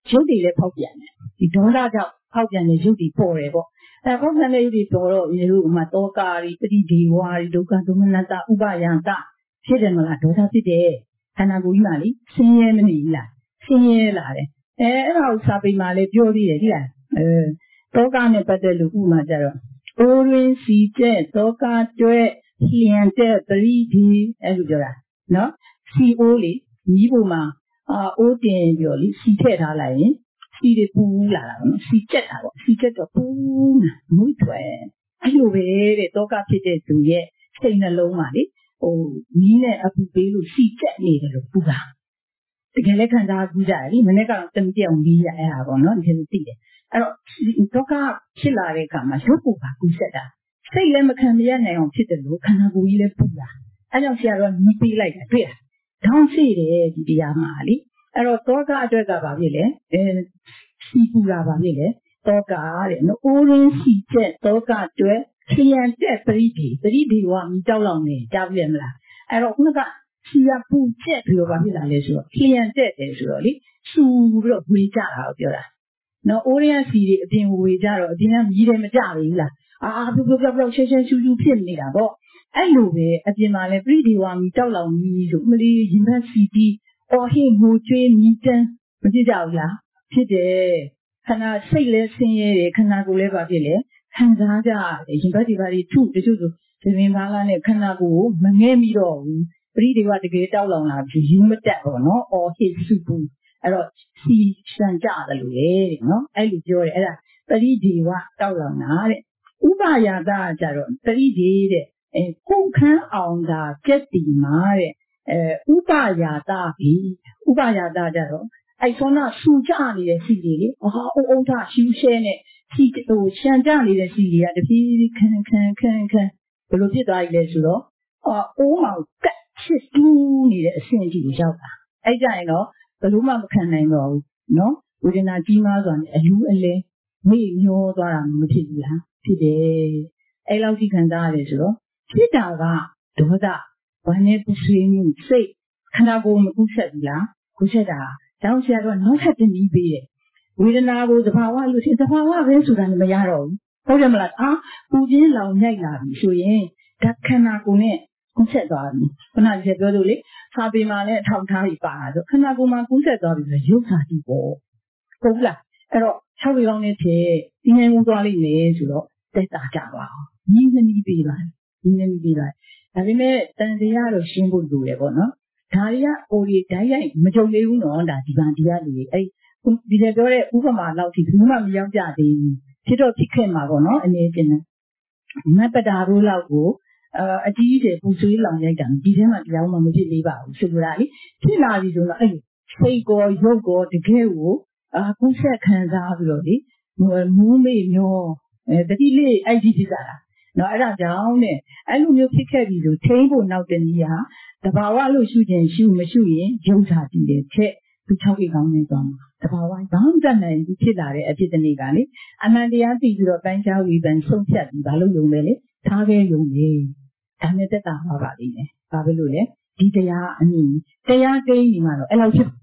ရုပ်တွေလည်းဖောက်ပြန်တယ်ဒီဒေါသကြောင့်ဖောက်ပြန်တဲ့ရုပ်တွေပေါ်တယ်ပေါ့အဲဖောက်ပြန်တဲ့ရုပ်တွေပေါ်တော့ဒီလိုမှတောကာရီပရိဒီဝါရီဒုက္ခဒုမနတဥပယတဖြစ်တယ်မလားဒေါသဖြစ်တယ်ခန္ဓာကိုယ်ကြီးမှလေဆင်းရဲမနေဘူးလားဆင်းရဲလာတယ်အဲအဲ့ဒါကိုစာပေမှာလည်းပြောသေးတယ်ဒီလားအဲတောကနဲ့ပတ်သက်လို့ဥပမာကြတော့အိုးရင်းစီတဲ့တောကကျွဲလျံတဲ့ပရိဒီအဲ့လိုပြောတာနော်စီအိုးလေညီးပေါ်မှာအာအိုးတင်ပြောလေစီထည့်ထားလိုက်ရင်စီတွေပူလာတာပေါ့နော်စီကျက်တာပေါ့စီကျက်တော့ပူလာမွေးထွဲအဲ့လိုပဲတဲ့တောကဖြစ်တဲ့သူရဲ့စိတ်နှလုံးမှာလေဟိုညီးနဲ့အပူပေးလို့စီကျက်နေတယ်လို့ပူတာတကယ်လည်းခံစားကြည့်ကြတယ်လေမနေ့ကတော့တမပြောင်ပြီးရအဲ့ဟာပေါ့နော်ဒီလိုသိတယ်အဲ့တော့တောကဖြစ်လာတဲ့အခါမှာရုပ်ကိုပါကူးဆက်တာစိတ်လည်းမခံမရနိုင်အောင်ဖြစ်တယ်လို့ခန္ဓာကိုယ်ကြီးလည်းပူတာအဲ့ကြောင့်ဆရာတော်ကညီးပေးလိုက်တာတွေ့လားခေါင်းရှိတယ်ဒီတရားမှာလေအဲ့တော့တောကအတွက်ကပါပြီလေအဲစီပူတာပါပြီလေတောကတဲ့နော်အိုးရင်းစီချက်တောကကျွဲခရံတက်ပရိဒီပရိဒီကမိတောက်လောက်နေကြားပြည့်မလားအဲ့တော့ခုနကစီရပူချက်ပြီးတော့ပါပြီလားလဲဆိုတော့ခရံတက်တယ်ဆိုတော့လေစူပြီးတော့ဝေကြတာကိုပြောတာနော်အိုးရင်းစီတွေအပြင်ဝေကြတော့အပြင်ကမြည်တယ်မကြဘူးလားအာပြုတ်ပြုတ်ပြုတ်ရှဲရှဲရှူရှူဖြစ်နေတာပေါ့အဲ့လိုပဲအပြင်မှာလည်းပရိဒီဝါမီတောက်လောင်ကြီးဆိုမလီရင်ဘတ်စီတီအော်ဟိငိုကျွေးမြည်တန်းမကြည့်ကြဘူးလားဖြစ်တယ်ခန္ဓာစိတ်လည်းဆင်းရဲတယ်ခန္ဓာကိုယ်လည်းပါဖြစ်လေခံစားကြတယ်ရင်ဘတ်ဒီပါတွေထုတချို့ဆိုဒီပင်ပါလာနဲ့ခန္ဓာကိုယ်မငဲမိတော့ဘူးပရိဒီဝါတကယ်တောက်လောင်လာပြီယူမတက်ပေါ့နော်အော်ဟိစုပူအဲ့တော့စီရှန်ကြတယ်လို့လေတဲ့နော်အဲ့လိုပြောတယ်အဲ့ဒါပရိဒီဝါတောက်လောင်တာတဲ့ဥပယာတကြတော့ပရိဒီတဲ့အဲကိုခန်းအောင်တာပြက်တီမှာတဲ့အဲဥပယာတပြီဥပယာတကြတော့အဲ့ဆောနာဆူကြနေတဲ့စီတွေလေအာအုံအုံထရှူးရှဲနဲ့စီဟိုရှန်ကြနေတဲ့စီတွေကတဖြည်းဖြည်းခန်းခန်းခန်းခန်းဘယ်လိုဖြစ်သွားပြီလဲဆိုတော့အာအိုးမောင်ကတ်ချစ်တူးနေတဲ့အဆင့်အထိကိုရောက်တာအဲ့ကြရင်တော့ဘယ်လိုမှမခံနိုင်တော့ဘူးနော်ဝေဒနာကြီးမားစွာနဲ့အလူအလဲမေ့မျောသွားတာမဖြစ်ဘူးလားဖြစ်တယ်အဲ့လောက်ကြီးခံစားရတယ်ဆိုတော့ဖြစ်တာကဒေါသဘာနဲ့ပူဆွေးမှုစိတ်ခန္ဓာကိုယ်မကူးဆက်ဘူးလားကူးဆက်တာတောင်းဆရာတော့နောက်ထပ်တင်ပြီးပေးတယ်ဝေဒနာကိုသဘာဝလို့ရှိရင်သဘာဝပဲဆိုတာလည်းမရတော့ဘူးဟုတ်တယ်မလားအာပူခြင်းလောင်ညိုက်လာပြီဆိုရင်ဓာတ်ခန္ဓာကိုယ်နဲ့ကူးဆက်သွားပြီခုနကပြောလို့လေစာပေမှာလည်းအထောက်ထားပြီးပါတာဆိုခန္ဓာကိုယ်မှာကူးဆက်သွားပြီဆိုရုပ်ဓာတ်ကြီးပေါ့ဟုတ်ဘူးလားအဲ့တော့၆ပေကောင်းနဲ့ဖြစ်ဒီငယ်ကုန်သွားလိမ့်မယ်ဆိုတော့တက်တာကြပါအောင်ညီးနှီးပေးပါညီးနှီးပေးပါဒါပေမဲ့တန်တရားတော့ရှင်းဖို့လိုတယ်ပေါ့နော်ဒါတွေကအိုဒီဓာတ်ရိုက်မကြုံသေးဘူးနော်ဒါဒီပါတရားလူတွေအဲ့ဒီလည်းပြောတဲ့ဥပမာလောက်ထိဘယ်မှမရောက်ကြသေးဘူးဖြစ်တော့ဖြစ်ခဲ့မှာပေါ့နော်အနေချင်းနဲ့မပတာတို့လောက်ကိုအာအကြီးအကျယ်ပူဆွေးလောင်ရိုက်တာဒီထဲမှာတရားမှမဖြစ်သေးပါဘူးဆိုလိုတာလေဖြစ်လာပြီဆိုတော့အဲ့စိတ်ကောရုပ်ကောတကယ်ကိုအာကုဆက်ခံစားပြီးတော့လေမူးမေ့မျောအဲတတိလေးအဲ့ဒီဖြစ်တာနော်အဲ့ဒါကြောင့်တဲ့အဲ့လိုမျိုးဖြစ်ခဲ့ပြီဆိုထိန်းဖို့နောက်တနည်းဟာတဘာဝလို့ရှုခြင်းရှုမရှုရင်ယုံတာတည်တယ်ချက်သူ၆ခေကောင်းနေသွားမှာတဘာဝဘာမှတတ်နိုင်ဘူးဖြစ်လာတဲ့အဖြစ်တနေ့ကလေအမှန်တရားသိပြီးတော့တိုင်းချောင်းဝီပန်ဆုံးဖြတ်ပြီးဘာလို့ယုံလဲလေထားခဲ့ယုံလေဒါနဲ့တက်တာမှာပါလိမ့်မယ်ဘာဖြစ်လို့လဲဒီတရားအမြင်တရားကိန်းဒီမှာတော့အဲ့လိုဖြစ်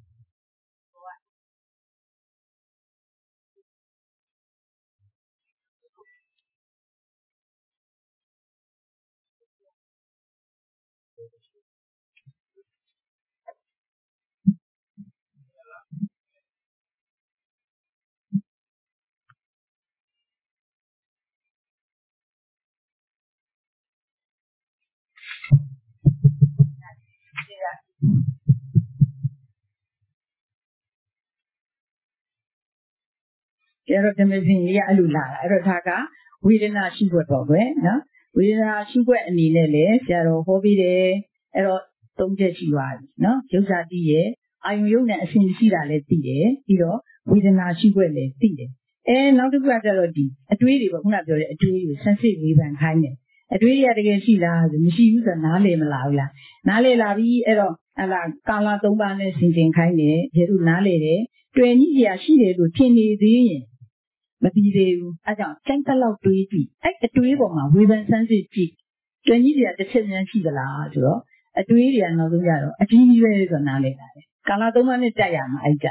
ကျတော့ဓမ္မစင်ကြီးကအဲ့လိုလာတာအဲ့တော့ဒါကဝေဒနာရှိခွက်ပေါ့ကွယ်နော်ဝေဒနာရှိခွက်အနေနဲ့လေဆရာတော်ဟောပြီးတယ်အဲ့တော့သုံးချက်ရှိသွားပြီနော်ရုပ်စာတည်ရဲ့အာယုံရုပ်နဲ့အစဉ်ရှိတာလည်းသိတယ်ပြီးတော့ဝေဒနာရှိခွက်လည်းသိတယ်အဲနောက်တစ်ခုကကျတော့ဒီအတွေးတွေပေါ့ခုနပြောတဲ့အတွေးတွေဆန်းစစ်ဝေဖန်ခိုင်းတယ်အတွေးတွေကတကယ်ရှိလားဆိုမရှိဘူးဆိုတော့နားလည်မလာဘူးလားနားလည်လာပြီအဲ့တော့ဟလာကာလသုံးပါးနဲ့ဆင်ခြင်ခိုင်းတယ်ကျေတို့နားလည်တယ်တွေ့ကြီးစရာရှိတယ်လို့ထင်နေသေးရင်မပြီးသေးဘူးအဲကြောင့်စိုက်တက်လောက်တွေးကြည့်အဲ့အတွေးပေါ်မှာဝေဖန်ဆန်းစစ်ကြည့်တွေ့ကြီးစရာတစ်ချက်များရှိသလားဆိုတော့အတွေးတွေကနောက်ဆုံးကြတော့အကြီးကြီးပဲဆိုနားလည်လာတယ်ကာလသုံးပါးနဲ့တက်ရမှာအဲ့ကြတော့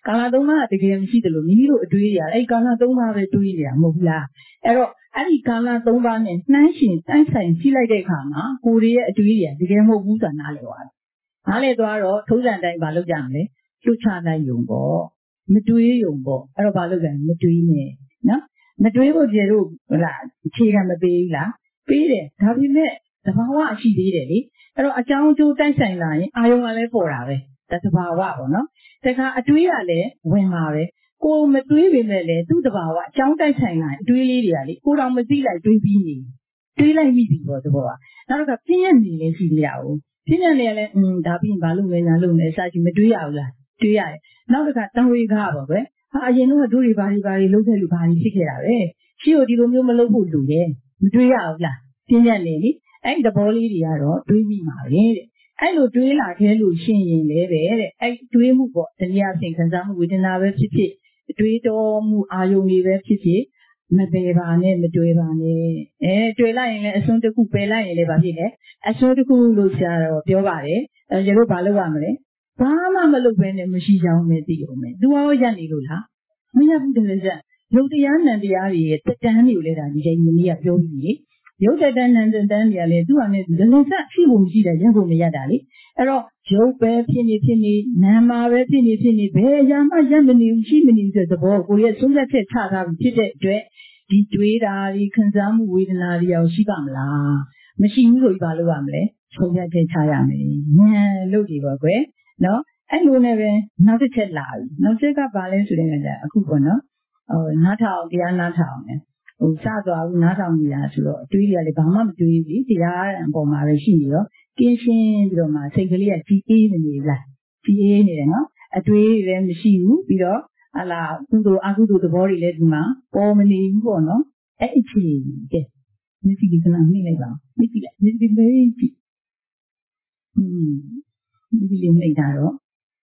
ကာလသုံးပါးတကယ်မရှိတယ်လို့မိမိတို့အတွေးရအဲ့ကာလသုံးပါးပဲတွေးနေတာမဟုတ်ဘူးလားအဲ့တော့အဲ့ဒီကာလသုံးပါးနဲ့နှိုင်းရှင်တိုက်ဆိုင်ကြည့်လိုက်တဲ့အခါမှာကိုယ်ရဲ့အတွေးရတကယ်မဟုတ်ဘူးဆိုတာနားလည်သွားတယ်နားလည်သွားတော့ထုံးစံတိုင်းမလုပ်ကြမလဲလှုပ်ချလိုက်ယုံပေါ့မတွေးယုံပေါ့အဲ့တော့ဘာလုပ်ကြလဲမတွေးနဲ့နော်မတွေးဖို့ပြေတို့ဟလာအခြေခံမပေးဘူးလားပေးတယ်ဒါပေမဲ့သဘာဝအရှိသေးတယ်လေအဲ့တော့အကြောင်းအကျိုးတိုက်ဆိုင်လာရင်အာယုံကလည်းပေါ်တာပဲဒါသဘာဝပေါ့နော်တခါအတွေးရလည်းဝင်ပါပဲကိုမတွေးပေမဲ့လည်းသူ့သဘာဝအကြောင်းတိုက်ဆိုင်လာရင်အတွေးလေးတွေကလေကိုတောင်မသိလိုက်တွေးပြီးနေတွေးလိုက်မိပြီပေါ့သဘောကနောက်တော့ပြင်းရနေလေရှိသေးတာ哦ပြင်းရနေလည်းอืมဒါပြီးရင်ဘာလုပ်လဲညာလုပ်လဲစာကြည့်မတွေးရဘူးလားတွေးရတယ်နောက်တစ်ခါတံဝေကားပေါ့ကွယ်ဟာအရင်တော့တို့တွေဘာတွေဘာတွေလုပ်ခဲ့လို့ဘာတွေဖြစ်ခဲ့တာပဲရှိကိုဒီလိုမျိုးမလုပ်ဖို့လိုတယ်မတွေးရဘူးလားပြင်းရနေလေအဲ့ဒီသဘောလေးတွေကတော့တွေးမိမှာပဲတဲ့အဲ့လိုတွေးလာခဲ့လို့ရှင်းရင်လည်းပဲတဲ့အဲ့တွေးမှုပေါ့တရားစင်ခံစားမှုဝေဒနာပဲဖြစ်ဖြစ်တွေးတော်မှုအာယုံတွေပဲဖြစ်ဖြစ်မပယ်ပါနဲ့မတွေးပါနဲ့အဲတွေးလိုက်ရင်လည်းအစွန်းတစ်ခုပယ်လိုက်ရင်လည်းဘာဖြစ်လဲအစွန်းတစ်ခုလို့ဆရာတော်ပြောပါတယ်အဲကျတို့ဘာလုပ်ရမလဲဘာမှမလုပ်ဘဲနဲ့မရှိချောင်းနဲ့သိအောင်မယ်သူရောရက်နေလို့လားမရဘူးတည်းစက်ရုပ်တရားနံတရားတွေရဲ့တက်တန်းတွေကိုလည်းဒါဒီချိန်မင်းကြီးကပြောပြီးလေရုပ်တက်တန်းနံတန်းတွေကလည်းသူ့ဟာနဲ့ဒလစရှိဖို့မရှိတာရက်ဖို့မရတာလေအဲ့တော့ရုပ်ပဲဖြစ်နေဖြစ်နေနာမှာပဲဖြစ်နေဖြစ်နေဘယ်အရာမှရက်မနေဘူးရှိမနေဆိုတဲ့သဘောကိုရဲ့ဆုံးဖြတ်ချက်ချထားပြီးဖြစ်တဲ့အတွက်ဒီတွေးတာဒီခံစားမှုဝေဒနာတွေရောရှိပါမလားမရှိဘူးလို့ဘာလုပ်ရမလဲဆုံးဖြတ်ချက်ချရမယ်ဉာဏ်လို့ဒီပေါ့ကွယ်နော်အဲ့လိုနဲ့ပဲနောက်တစ်ချက်လာပြီနောက်ချက်ကဘာလဲဆိုတဲ့အခါကျအခုပေါ့နော်ဟိုနားထောင်တရားနားထောင်တယ်ဟိုစသွားဘူးနားထောင်နေတာဆိုတော့အတွေးတွေကလည်းဘာမှမတွေးဘူးတရားအပေါ်မှာပဲရှိနေတော့ကင်းရှင်းပြီးတော့မှစိတ်ကလေးကကြည်အေးနေနေလားကြည်အေးနေတယ်နော်အတွေးတွေလည်းမရှိဘူးပြီးတော့ဟာလာကုသိုလ်အကုသိုလ်သဘောတွေလည်းဒီမှာပေါ်မနေဘူးပေါ့နော်အဲ့အချိန်ကဲမြစ်ကြီးကနားနေလိုက်ပါမြစ်ကြီးလိုက်မြစ်ကြီးလေးကြည့်อืมမြစ်ကြီးလေးနှိပ်တာတော့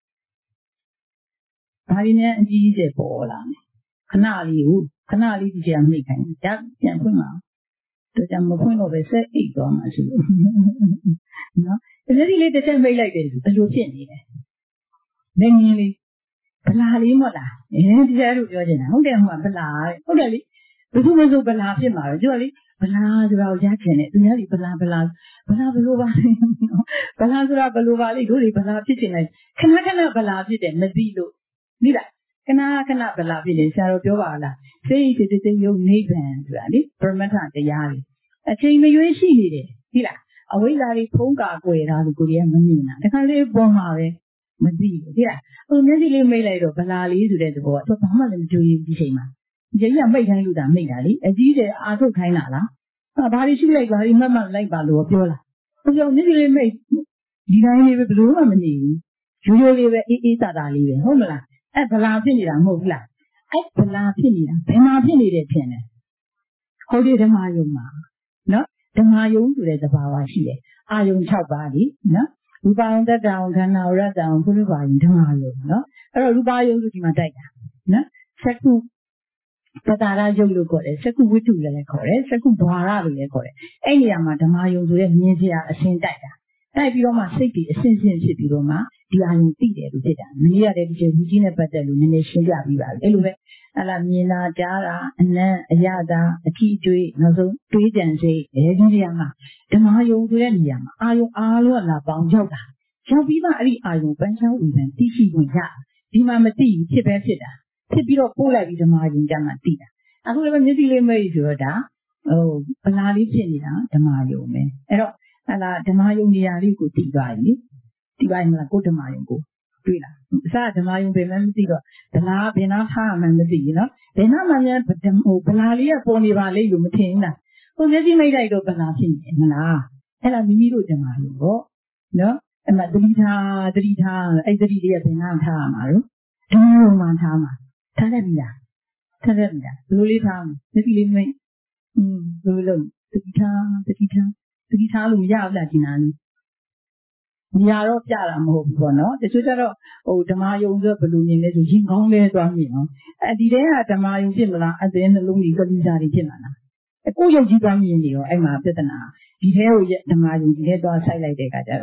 ဘာရင်းနဲ့အကြီးကျယ်ပေါ်လာမယ်ခဏလေးကိုခဏလေးကြည့်ရမိခိုင်းကြပြန်ဖွင့်ပါတော့ကြမဖွင့်တော့ပဲဆက်အိတ်သွားမှာဆိုလို့နော်ဒီလေးလေးတစ်ချက်မိတ်လိုက်တယ်ဘယ်လိုဖြစ်နေလဲနေငင်းလေးဗလာလေးမဟုတ်လားအဲဒီကျတို့ပြောနေတာဟုတ်တယ်ဟုတ်ပါဗလာဟုတ်တယ်လေဘယ်သူမှဆိုဗလာဖြစ်မှာပဲကျတော့လေဗလာဆိုတာကိုရချင်တယ်သူများဒီဗလာဗလာဗလာဘယ်လိုပါလဲဗလာဆိုတာဘယ်လိုပါလဲတို့တွေဗလာဖြစ်ချင်တယ်ခဏခဏဗလာဖြစ်တယ်မသိလို့နိလားခဏခဏဗလာဖြစ်တယ်ဆရာတော်ပြောပါလားစိတ်တည်းတည်းယုံနိဗ္ဗာန်ဆိုတာလေပရမတ္ထတရားတွေအချိန်မရွေးရှိနေတယ်နိလားအဝိဇ္ဇာတွေဖုံးကာကွယ်တာလို့ကိုယ်ကမမြင်တာတခါလေးပေါ်မှာပဲမသိဘူးနိလားဟိုမျက်စိလေးမိတ်လိုက်တော့ဗလာလေးဆိုတဲ့သဘောကဘာမှလည်းမကြွေးဘူးဒီချိန်မှာဒီချိန်ကမိတ်ခိုင်းလို့တာမိတ်တာလေအကြီးကျယ်အာထုတ်ခိုင်းတာလားဟာဘာတွေရှိလိုက်ဘာတွေမှတ်မှတ်လိုက်ပါလို့ပြောလားဟိုကြောင့်မျက်စိလေးမိတ်ဒီတိုင်းလေးပဲဘယ်လိုမှမနေဘူးရိုးရိုးလေးပဲအေးအေးသာသာလေးပဲဟုတ်မလားအဲ့ဗလာဖြစ်နေတာမဟုတ်ဘူးလားအဲ့ဗလာဖြစ်နေတာဘယ်မှာဖြစ်နေတယ်ထင်တယ်ဟုတ်တယ်ဓမ္မယုံမှာနော်ဓမ္မယုံဆိုတဲ့သဘာဝရှိတယ်အာယုံ၆ပါးလေနော်ရူပယုံတတ္တံခန္ဓာရတ္တံဘုရုပါယုံဓမ္မယုံနော်အဲ့တော့ရူပယုံဆိုဒီမှာတိုက်တာနော်သက္ကုပတာရယုံလို့ခေါ်တယ်သက္ကုဝိတုလည်းခေါ်တယ်သက္ကုဘွာရလို့လည်းခေါ်တယ်အဲ့နေရာမှာဓမ္မယုံဆိုတဲ့မြင်စရာအရှင်းတိုက်တာတိုက်ပြီးတော့မှစိတ်ကြီးအရှင်းရှင်းဖြစ်ပြီးတော့မှဒီအာယုံသိတယ်လို့ဖြစ်တာမင်းရတဲ့ဒီကျေလူကြီးနဲ့ပတ်သက်လို့နည်းနည်းရှင်းပြပြီးပါပြီအဲ့လိုပဲအဲ့လာမြင်တာကြားတာအနံ့အရသာအထီးတွေးနောက်ဆုံးတွေးကြံစိတ်အဲဒီနေရာမှာဓမ္မယုံဆိုတဲ့နေရာမှာအာယုံအားလုံးလာပေါင်းရောက်တာရောက်ပြီးမှအဲ့ဒီအာယုံပန်းချောင်းဝိပန်သိရှိခွင့်ရဒီမှာမသိဘူးဖြစ်ပဲဖြစ်တာဖြစ်ပြီးတော့ပို့လိုက်ပြီးဓမ္မယုံကြမှာသိတာအခုလည်းမျက်စိလေးမိတ်ဆိုတော့ဒါဟိုဗလာလေးဖြစ်နေတာဓမ္မယုံပဲအဲ့တော့အဲ့လာဓမ္မယုံနေရာလေးကိုသိသွားပြီသိပါမလားကိုဓမ္မယုံကိုတွေ့လားအစဓမ္မယုံပဲမသိတော့ဗလာဘယ်နာထားမှမသိဘူးနော်ဘယ်နာမှများဟိုဗလာလေးကပေါ်နေပါလိမ့်လို့မထင်ဘူးလားဟိုမျက်စိမိတ်လိုက်တော့ဗလာဖြစ်နေမလားအဲ့ဒါမိမိတို့ဓမ္မယုံပေါ့နော်အဲ့မှာသတိထားသတိထားအဲ့သတိလေးကဘယ်နာထားရမှာလို့ဓမ္မယုံမှာထားမှာထားရပြီလားထားရပြီလားဘယ်လိုလေးထားမလဲမျက်စိလေးမိတ်อืมဘယ်လိုလုပ်သတိထားသတိထားသတိထားလို့မရဘူးလားဒီနာလေးနေရာတော့ပြတာမဟုတ်ဘူးပေါ့နော်တချို့ကျတော့ဟိုဓမ္မယုံဆိုဘယ်လိုမြင်လဲဆိုရင်ကောင်းလဲသွားမြင်နော်အဲဒီတည်းကဓမ္မယုံဖြစ်မလားအသင်းနှလုံးကြီးကလိစာတွေဖြစ်လာလားအခုယုံကြည်သွားမြင်နေရောအဲ့မှာပြဿနာဒီထဲကိုဓမ္မယုံဒီထဲသွားဆိုင်လိုက်တဲ့အခါကျတော့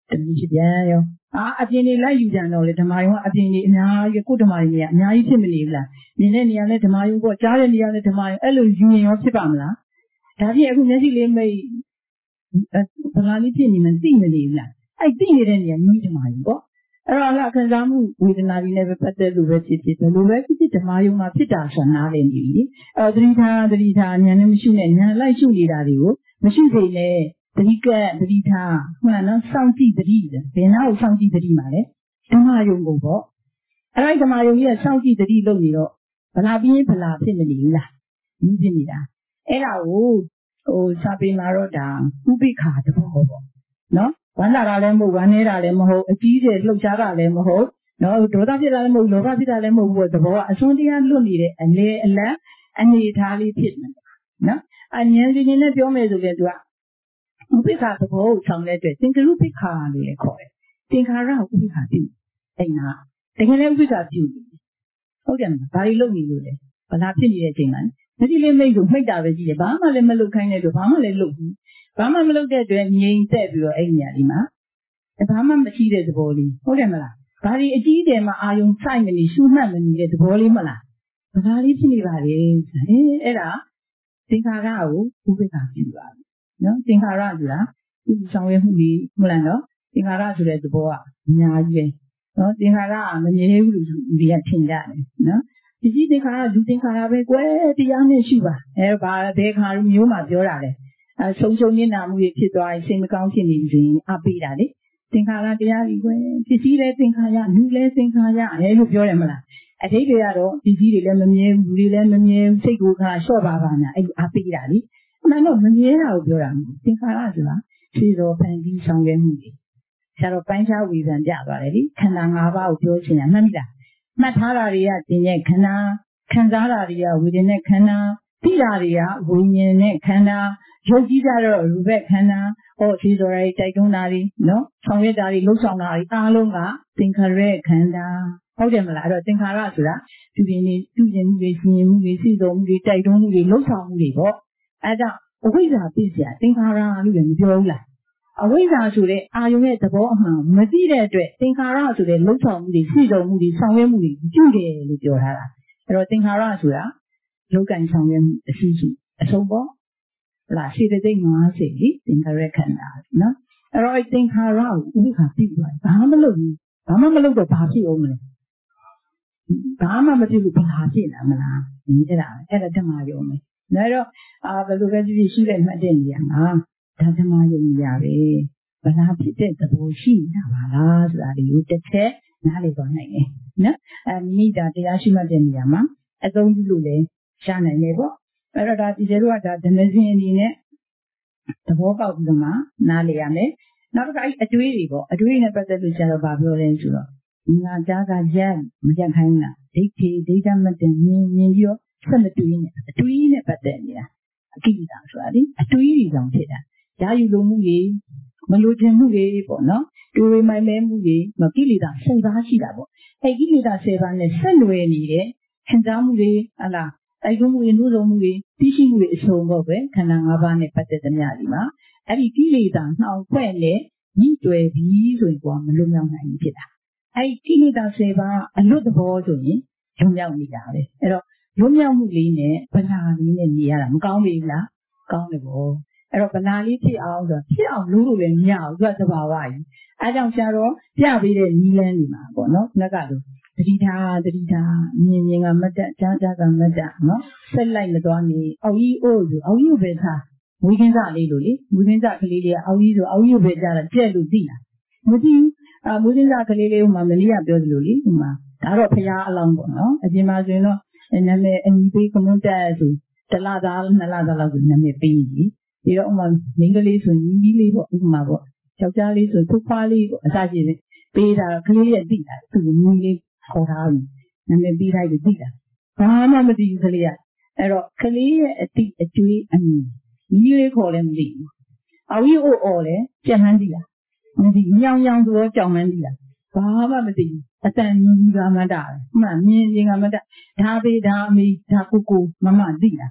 တမီးဖြစ်ပြန်ရောအာအပြင်နေလိုက်ယူကြတော့လေဓမ္မယုံကအပြင်နေအများကြီးကိုဓမ္မယုံကြီးကအများကြီးဖြစ်မနေဘူးလားမြင်တဲ့နေရာလဲဓမ္မယုံပေါ့ကြားတဲ့နေရာလဲဓမ္မယုံအဲ့လိုယူရင်ရောဖြစ်ပါမလားဒါဖြင့်အခုမျက်စိလေးမိတ်ဗလာလေးဖြစ်နေမှသိမနေဘူးလားအဲ့သိနေတဲ့နေရာမြည်ဓမ္မယုံပေါ့အဲ့တော့လားခံစားမှုဝေဒနာတွေနဲ့ပဲပတ်သက်လို့ပဲဖြစ်ဖြစ်ဘယ်လိုပဲဖြစ်ဖြစ်ဓမ္မယုံမှာဖြစ်တာဆိုတာနားလည်နေပြီအဲ့သတိထားသတိထားဉာဏ်နဲ့မရှိနဲ့ဉာဏ်လိုက်ရှုနေတာတွေကိုမရှိစေနဲ့သတိကသတိထားဟုတ်လားနော်စောင့်ကြည့်သတိဘယ်နာကိုစောင့်ကြည့်သတိမှာလဲဓမ္မယုံကိုပေါ့အဲ့ဒီဓမ္မယုံကြီးကစောင့်ကြည့်သတိလုပ်နေတော့ဗလာပြင်းဗလာဖြစ်မနေဘူးလားမြင်ဖြစ်နေတာအဲ့ဒါကိုဟိုစာပေမှာတော့ဒါဥပိ္ပခာသဘောပေါ့နော်ဝမ်းသာတာလည်းမဟုတ်ဝမ်းနေတာလည်းမဟုတ်အကြီးကျယ်လှုပ်ရှားတာလည်းမဟုတ်နော်ဒေါသဖြစ်တာလည်းမဟုတ်လောဘဖြစ်တာလည်းမဟုတ်ဘူးသဘောကအစွန်းတရားလွတ်နေတဲ့အလေအလတ်အနေထားလေးဖြစ်နေတယ်နော်အဉာဏ်စီနေနဲ့ပြောမယ်ဆိုရင်သူကဥပိ္ပခာသဘောကိုဆောင်တဲ့အတွက်သင်္ကရုပ္ပခာလို့လည်းခေါ်တယ်သင်္ခါရဥပိ္ပခာပြုအဲ့နာတကယ်လည်းဥပိ္ပခာပြုဟုတ်တယ်မလားဘာတွေလုပ်နေလို့လဲဘာသာဖြစ်နေတဲ့အချိန်မှာမကြည့်လေးမိတ်ကိုမိတ်တာပဲကြည့်တယ်ဘာမှလည်းမလုပ်ခိုင်းတဲ့အတွက်ဘာမှလည်းလုပ်ဘူးဘာမှမလုပ်တဲ့အတွက်ငြိမ်သက်ပြီးတော့အဲ့နေရာဒီမှာဘာမှမရှိတဲ့သဘောလေးဟုတ်တယ်မလားဘာဒီအကြီးတယ်မှာအာယုံစိုက်မနေရှုမှတ်မနေတဲ့သဘောလေးမလားဘာသာလေးဖြစ်နေပါလေအဲအဲ့ဒါသင်္ခါရကိုဥပိ္ပခာပြုပါနော်သင်္ခါရဆိုတာဒီဆောင်ရွက်မှုလေးမလားနော်သင်္ခါရဆိုတဲ့သဘောကအများကြီးပဲနော်သင်္ခါရကမမြဲဘူးလို့ဒီကထင်ကြတယ်နော်ဒီကြီးသင်္ခါရလူသင်္ခါရပဲကွယ်တရားနဲ့ရှိပါအဲဘာဘယ်ခါမျိုးမှပြောတာလဲအဲဆုံးရှုံးနေတာမှုတွေဖြစ်သွားရင်စိတ်မကောင်းဖြစ်နေရင်အပိတာလေသင်္ခါရတရားကြီးကွယ်ပစ္စည်းလည်းသင်္ခါရလူလည်းသင်္ခါရအဲလိုပြောတယ်မလားအတိတ်တွေကတော့ပစ္စည်းတွေလည်းမမြဲဘူးလူတွေလည်းမမြဲဘူးစိတ်ကိုခါလျှော့ပါပါညာအဲ့လိုအပိတာလေအမှန်တော့မမြဲတာကိုပြောတာမဟုတ်သင်္ခါရဆိုတာခြေတော်ဖန်ပြီးဆောင်ရွက်မှုတွေဆရာတော်ပိုင်းခြားဝေဖန်ပြသွားတယ်လေခန္ဓာ၅ပါးကိုပြောချင်တာမှတ်မိလားမှတ်ထားတာတွေကသင်ရဲ့ခန္ဓာခံစားတာတွေကဝေဒနာခန္ဓာသိတာတွေကဝိညာဉ်နဲ့ခန္ဓာယုတ်ကြည်ကြတော့ရူပခန္ဓာဟောခြေတော်တွေတိုက်တွန်းတာတွေနော်ဆောင်ရွက်တာတွေလှုပ်ဆောင်တာတွေအားလုံးကသင်္ခါရခန္ဓာဟုတ်တယ်မလားအဲ့တော့သင်္ခါရဆိုတာသူပြင်းနေသူကျင်မှုတွေရှင်မှုတွေစိတ်တော်မှုတွေတိုက်တွန်းမှုတွေလှုပ်ဆောင်မှုတွေပေါ့အဲ့ဒါအဝိဇ္ဇာပြည့်စရာသင်္ခါရလို့လည်းမပြောဘူးလားအဝိဇ္ဇာဆိုတဲ့အာယုံရဲ့သဘောအမှန်မသိတဲ့အတွက်သင်္ခါရဆိုတဲ့လှုပ်ဆောင်မှုတွေစိတ်တော်မှုတွေဆောင်ရွက်မှုတွေပြုတယ်လို့ပြောထားတာအဲ့တော့သင်္ခါရဆိုတာလောကင်ဆောင်ရွက်မှုအရှိရှိအဆုံးပေါ့လာရှိတဲ့သိငါးစိတ်ဒီသင်္ခါရခန္ဓာနော်အဲ့တော့သင်္ခါရကိုဥပိ္ပခာပြုသွားဘာမှမလုပ်ဘူးဘာမှမလုပ်တော့ဘာဖြစ်အောင်မလဲဘာမှမဖြစ်လို့ဘာဖြစ်လာမလားဒီအဲ့ဒါအဲ့ဒါဓမ္မယုံမယ်ဒါတော့အာဘယ်လိုပဲဖြစ်ဖြစ်ရှိတဲ့မှတ်တဲ့နေရာမှာဒါဓမ္မယုံရပဲဘာသာဖြစ်တဲ့သဘောရှိနေတာပါလားဆိုတာဒီကိုတစ်ချက်နားလည်သွားနိုင်တယ်နော်အဲမိဒါတရားရှိမှတ်တဲ့နေရာမှာအသုံးပြုလို့လည်းရှားနိုင်တယ်ပေါ့အဲ့တော့ဒါဒီကျတို့ကဒါဓမ္မစဉ်အနေနဲ့သဘောပေါက်ပြီးတော့မှနားလည်ရမယ်နောက်တစ်ခါအဲ့အတွေးတွေပေါ့အတွေးနဲ့ပတ်သက်လို့ကျတော့ဗာပြောလဲဆိုတော့ငါကြားကရက်မရက်ခိုင်းလားဒိဋ္ဌိဒိဋ္ဌမတ္တမြင်မြင်ပြီးတော့ဆက်မတွေးနဲ့အတွေးနဲ့ပတ်သက်နေတာအကိလေသာဆိုတာလေအတွေးတွေကြောင့်ဖြစ်တာယာယူလိုမှုတွေမလိုချင်မှုတွေပေါ့နော်တွေးမိုင်မဲမှုတွေမကိလေသာဆယ်ပါးရှိတာပေါ့အဲ့ကိလေသာဆယ်ပါးနဲ့ဆက်နွယ်နေတဲ့ခံစားမှုတွေဟလာတိုက်တွန်းမှုတွေနှိုးဆော်မှုတွေသိရှိမှုတွေအစုံပေါ့ပဲခန္ဓာ၅ပါးနဲ့ပတ်သက်သမျှဒီမှာအဲ့ဒီကိလေသာနှောင်ဖွဲ့နဲ့ညှိတွယ်ပြီးဆိုရင်ကမလွတ်မြောက်နိုင်ဘူးဖြစ်တာအဲ့ဒီကိလေသာဆယ်ပါးအလွတ်သဘောဆိုရင်လွတ်မြောက်နေတာပဲအဲ့တော့လွတ်မြောက်မှုလေးနဲ့ဗလာလေးနဲ့နေရတာမကောင်းဘူးလားကောင်းတယ်ပေါ့အဲ့တော့ဗလာလေးဖြစ်အောင်ဆိုဖြစ်အောင်လို့လို့လည်းမရဘူးသူကသဘာဝကြီးအဲကြောင့်ဆရာတော်ပြပေးတဲ့နီးလန်းဒီမှာပေါ့နော်ငါကလို့တတိထာတတိထာမြင်မြင်ကမတ္တကြားကြားကမတ္တနော်ဆက်လိုက်မသွားနေအောက်ကြီးအိုးဆိုအောက်ကြီးပဲထားမွေးကင်းစားလေးလို့လေမွေးကင်းစားကလေးလေးကအောက်ကြီးဆိုအောက်ကြီးပဲကြားတာကြက်လို့သိလားမသိဘူးအာမွေးကင်းစားကလေးလေးဟိုမှာမလေးကပြောသလိုလေဟိုမှာဒါတော့ဖရာအလောင်းပေါ့နော်အပြင်မှာဆိုရင်တော့နာမည်အညီပေးကမွန်းတက်ဆိုတလသားနှစ်လသားလောက်ဆိုနာမည်ပေးပြီဒီတော့ဥမာမိန်းကလေးဆိုညီကြီးလေးပေါ့ဥပမာပေါ့ယောက်ျားလေးဆိုသူ့ဖွားလေးပေါ့အစရှိတယ်ပေးတာကလေးရဲ့သိတာသူ့ညီလေးခေါ်ထားပြီနာမည်ပေးလိုက်ပြီးသိတာဘာမှမသိဘူးကလေးကအဲ့တော့ကလေးရဲ့အတိအကျွေးအမြင်ညီလေးခေါ်လည်းမသိဘူးအော်ကြီးအိုအော်လည်းကြက်ဟန်းသိလားမသိညောင်ညောင်ဆိုတော့ကြောင်မှန်းသိလားဘာမှမသိဘူးအတန်မြင်ကြီးကမတ္တပဲမှန်မြင်ကြီးကမတ္တဒါပေးဒါအမေဒါကိုကိုမမသိလား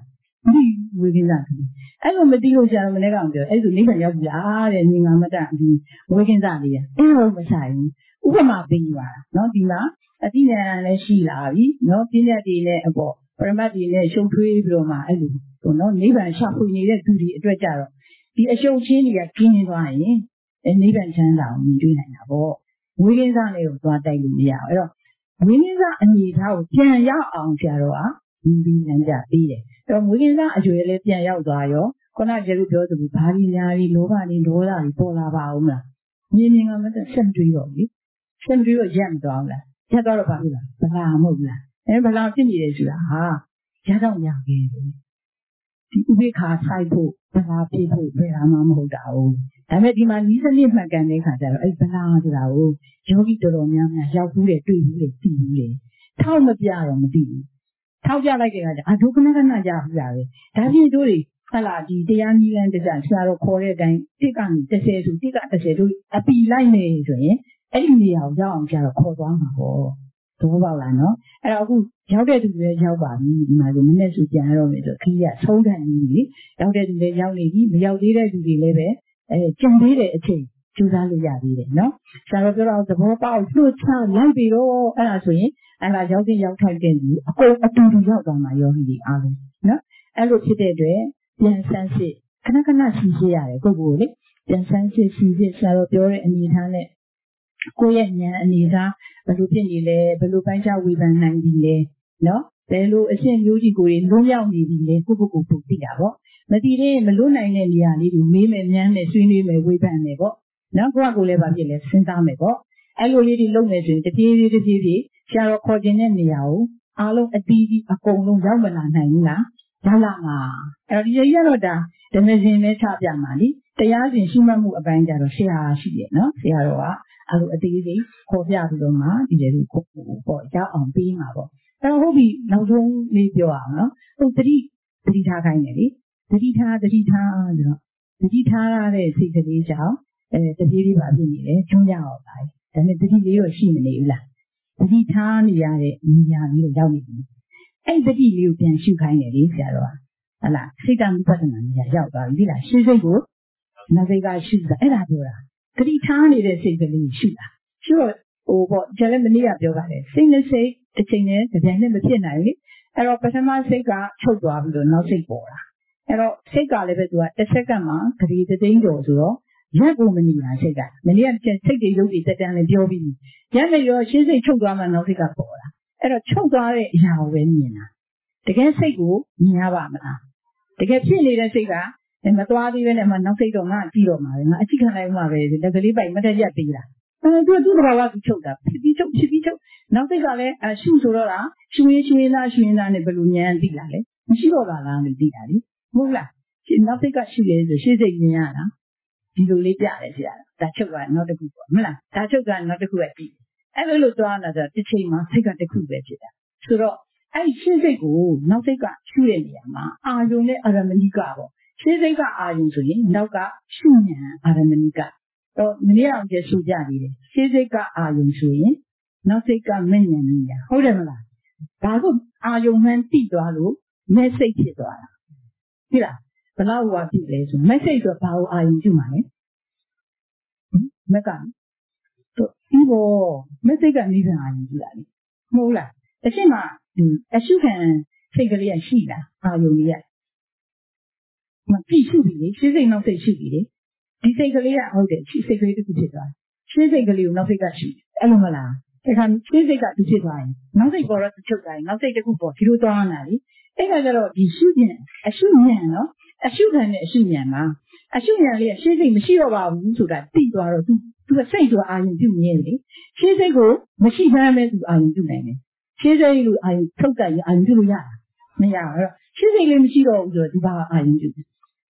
ဒီဝေကင်းစားကလေးအဲ့လိုမသိလို့ရှာတော့မနေ့ကောင်ပြောအဲ့ဆိုနိဗ္ဗာန်ရောက်ပြီလားတဲ့ညီငါမတဒီဝေကင်းစားလေးရအဲ့လိုမဆိုင်ဘူးဥပမာပေးပါနော်ဒီမှာအတိညာလည်းရှိလာပြီနော်ပြည့်ညတ်တွေလည်းအပေါ်ပရမတ်တွေလည်းရှုပ်ထွေးပြီးတော့မှအဲ့လိုဆိုနော်နိဗ္ဗာန်ရှာဖွေနေတဲ့သူတွေအတွက်ကြတော့ဒီအရှုပ်ချင်းတွေကကျင်းနေသွားရင်အဲနိဗ္ဗာန်ချမ်းသာကိုမြင်တွေ့နိုင်တာပေါ့ဝေကင်းစားလေးကိုသွားတိုက်လို့မရဘူးအဲ့တော့ဝေကင်းစားအနေထားကိုပြန်ရောက်အောင်ဆရာတော်ကဒီပြီးလမ်းကြပေးတယ်အဲ့တော့ဝေကင်းစားအကျွေလေးပြန်ရောက်သွားရောခုနကကျေတို့ပြောသလိုဘာဒီညာဒီလောဘဒီဒေါသဒီပေါ်လာပါဦးမလားမြင်မြင်ကမှဆက်မတွေးတော့ဘူးဆက်မတွေးတော့ရက်မသွားဘူးလားရက်သွားတော့ဘာဖြစ်လဲဗလာမဟုတ်ဘူးလားအဲဗလာဖြစ်နေတယ်ဆိုတာဟာရတော့ညာခဲ့တယ်ဒီဥပိ္ပခာဆိုင်ဖို့ဗလာပြည့်ဖို့ဘယ်မှမဟုတ်တာဘူးဒါပေမဲ့ဒီမှာနီးစနစ်မှန်ကန်တဲ့ခါကျတော့အဲ့ဗလာဆိုတာကိုယောဂီတော်တော်များများရောက်ဘူးတယ်တွေ့ဘူးတယ်သိဘူးတယ်ထောက်မပြတော့မသိဘူးထောက်ပြလိုက်တဲ့ခါကျအာဒုက္ခနာကနာကြဘူးလားပဲဒါဖြင့်တို့တွေဟလာဒီတရားနည်းလမ်းတကြဆရာတော်ခေါ်တဲ့အတိုင်းတစ်ကနေတစ်ဆယ်ဆိုတစ်ကတစ်ဆယ်တို့အပီလိုက်နေဆိုရင်အဲ့ဒီနေရာကိုရောက်အောင်ဆရာတော်ခေါ်သွားမှာပေါ့သဘောပေါက်လားနော်အဲ့တော့အခုရောက်တဲ့သူတွေရောက်ပါပြီဒီမှာဆိုမနေ့ဆိုကြံရတော့မယ်ဆိုခီးရဆုံးခံကြီးလေရောက်တဲ့သူတွေရောက်နေပြီမရောက်သေးတဲ့သူတွေလည်းပဲအဲကြံသေးတဲ့အချိန်ကြိုးစားလို့ရသေးတယ်နော်ဆရာတော်ပြောတော့သဘောပေါက်လှုပ်ချလိုက်ပြီတော့အဲ့ဒါဆိုရင်အဲ့ဒါရောက်တဲ့ရောက်ထိုက်တဲ့လူအကုန်အတူတူရောက်သွားမှာယောဂီတွေအားလုံးနော်အဲ့လိုဖြစ်တဲ့အတွက်ပြန်ဆန်းစစ်ခဏခဏရှိရှိရတယ်ကိုယ့်ကိုယ်လေပြန်ဆန်းစစ်ရှိစစ်ဆရာတော်ပြောတဲ့အနေထားနဲ့ကိုယ့်ရဲ့ဉာဏ်အနေထားဘယ်လိုဖြစ်နေလဲဘယ်လိုပိုင်းခြားဝေဖန်နိုင်ပြီလဲနော်ဘယ်လိုအရှင်းမျိုးကြီးကိုယ်တွေလုံးရောက်နေပြီလဲကိုယ့်ကိုယ်ကိုယ်ပုံသိတာပေါ့မသိတဲ့မလွတ်နိုင်တဲ့နေရာလေးတွေမေးမယ်မြန်းမယ်ဆွေးနွေးမယ်ဝေဖန်မယ်ပေါ့နော်ကိုယ့်ကိုယ်လည်းဘာဖြစ်လဲစဉ်းစားမယ်ပေါ့အဲ့လိုလေးတွေလုပ်မယ်ဆိုရင်တပြေးပြေးတပြေးပြေးဆရာတော်ခေါ်ခြင်းတဲ့နေရာကိုအားလုံးအတီးတီးအကုန်လုံးရောက်မလာနိုင်ဘူးလားရောက်လာမှာအဲ့တော့ဒီရတော့ဒါဓမ္မရှင်နဲ့ချပြမှာလीတရားရှင်ရှိမှတ်မှုအပိုင်းကြတော့ဆရာရှိတယ်နော်ဆရာတော်ကအဲ့လိုအသေးသေးခေါ်ပြပြီးတော့မှဒီလေကိုပေါ့ရောက်အောင်ပေးမှာပေါ့အဲ့တော့ဟုတ်ပြီနောက်ဆုံးလေးပြောအောင်နော်ဟုတ်တတိတတိထားခိုင်းတယ်လေတတိထားတတိထားဆိုတော့တတိထားရတဲ့စိတ်ကလေးကြောင့်အဲတတိလေးပါဖြစ်နေတယ်ကျွန်းကြအောင်ပါဒါနဲ့တတိလေးရောရှိမနေဘူးလားတတိထားနေရတဲ့နေရာလေးကိုရောက်နေပြီအဲ့တတိလေးကိုပြန်ရှုခိုင်းတယ်လေဆရာတော်ကဟလာစိတ်ကမှုပဿနာနေရာရောက်သွားပြီဒီလားရှင်းစိတ်ကိုနာစိတ်ကရှုတာအဲ့ဒါပြောတာတတိထားနေတဲ့စိတ်ကလေးရှုတာရှုတော့ဟိုပေါ့ကျန်တဲ့မနေ့ကပြောပါတယ်စိတ်နဲ့စိတ်တစ်ချိန်နဲ့တစ်ချိန်နဲ့မဖြစ်နိုင်လေအဲ့တော့ပထမစိတ်ကချုပ်သွားပြီးတော့နောက်စိတ်ပေါ်တာအဲ့တော့စိတ်ကလည်းပဲသူကတစ်စက္ကန့်မှာဂရီသိန်းကျော်ဆိုတော့ရက်ကိုမနေတာစိတ်ကမနေ့ကစိတ်တွေရုပ်တွေတက်တန်းလည်းပြောပြီးရက်နဲ့ရောရှင်းစိတ်ချုပ်သွားမှနောက်စိတ်ကပေါ်တာအဲ့တော့ချုပ်သွားတဲ့အရာကိုပဲမြင်တာတကယ်စိတ်ကိုမြင်ရပါမလားတကယ်ဖြစ်နေတဲ့စိတ်ကမသွားသေးပဲနဲ့မှနောက်စိတ်တော့ငါကြည့်တော့မှာပဲငါအကြည့်ခံလိုက်မှပဲလက်ကလေးပိုက်မတက်ရက်ပေးတာအဲသူသူ့ဘာဝသူချုပ်တာဖြစ်ပြီးချုပ်ဖြစ်ပြီးချုပ်နောက်စိတ်ကလည်းအရှုဆိုတော့တာရှုရင်ရှုရင်လားရှုရင်လားနဲ့ဘယ်လိုဉာဏ်သိလာလဲမရှိတော့ပါလားလို့သိတာလေမဟုတ်လားနောက်စိတ်ကရှုရဲဆိုရှေ့စိတ်မြင်ရတာဒီလိုလေးပြတယ်ဆရာဒါချုပ်ကနောက်တစ်ခုပေါ့မလားဒါချုပ်ကနောက်တစ်ခုပဲပြီးအဲ့လိုလို့သွားလာတော့တစ်ချိန်မှာစိတ်ကတစ်ခုပဲဖြစ်တာဆိုတော့အဲ့ရှင်းစိတ်ကိုနောက်စိတ်ကရှုတဲ့နေရာမှာအာယုံနဲ့အာရမဏိကပေါ့ရှင်းစိတ်ကအာယုံဆိုရင်နောက်ကရှုဉဏ်အာရမဏိကတော့မနေ့အောင်ကျရှုကြသေးတယ်ရှင်းစိတ်ကအာယုံဆိုရင်နောက်စိတ်ကမဲ့ဉဏ်ညာဟုတ်တယ်မလားဒါကအာယုံမှန်တိသွားလို့မဲ့စိတ်ဖြစ်သွားတာဟုတ်လားဘလောက်ဟွာပြီလဲဆိုမဲ့စိတ်ဆိုဘာကိုအာယုံပြုမှာလဲမက်ကတို့ဒီဘောမဲ့စိတ်ကနိဗ္ဗာန်အာယုံပြုတာလေမဟုတ်လားအရှင်းမှာအရှုခံစိတ်ကလေးကရှိတာအာယုံကြီးကမကြည့်ရှိပြီလေရှင်းစိတ်နောက်စိတ်ရှိပြီလေဒီစိတ်ကလေးကဟုတ်တယ်ရှိစိတ်ကလေးတစ်ခုဖြစ်သွားရှင်းစိတ်ကလေးကိုနောက်စိတ်ကရှိအဲ့လိုမလားအဲ့ခါရှင်းစိတ်ကသူဖြစ်သွားရင်နောက်စိတ်ပေါ်တော့သူချုပ်သွားရင်နောက်စိတ်တစ်ခုပေါ်ဒီလိုသွားနေတာလေအဲ့ခါကျတော့ဒီရှုဉဏ်အရှုဉဏ်နော်အရှုခံတဲ့အရှုဉဏ်မှာအရှုဉဏ်လေးကရှင်းစိတ်မရှိတော့ပါဘူးဆိုတာသိသွားတော့သူသူကစိတ်ဆိုအာယုံပြုနေတယ်လေရှင်းစိတ်ကိုမရှိဘဲမဲ့သူအာယုံပြုနိုင်တယ်ရှင်းစိတ်လို့အာယုံထုတ်တယ်အာယုံပြုလို့ရတာမရဘူးအဲ့တော့ရှင်းစိတ်လေးမရှိတော့ဘူးဆိုတော့ဒီဘာအာယုံပြု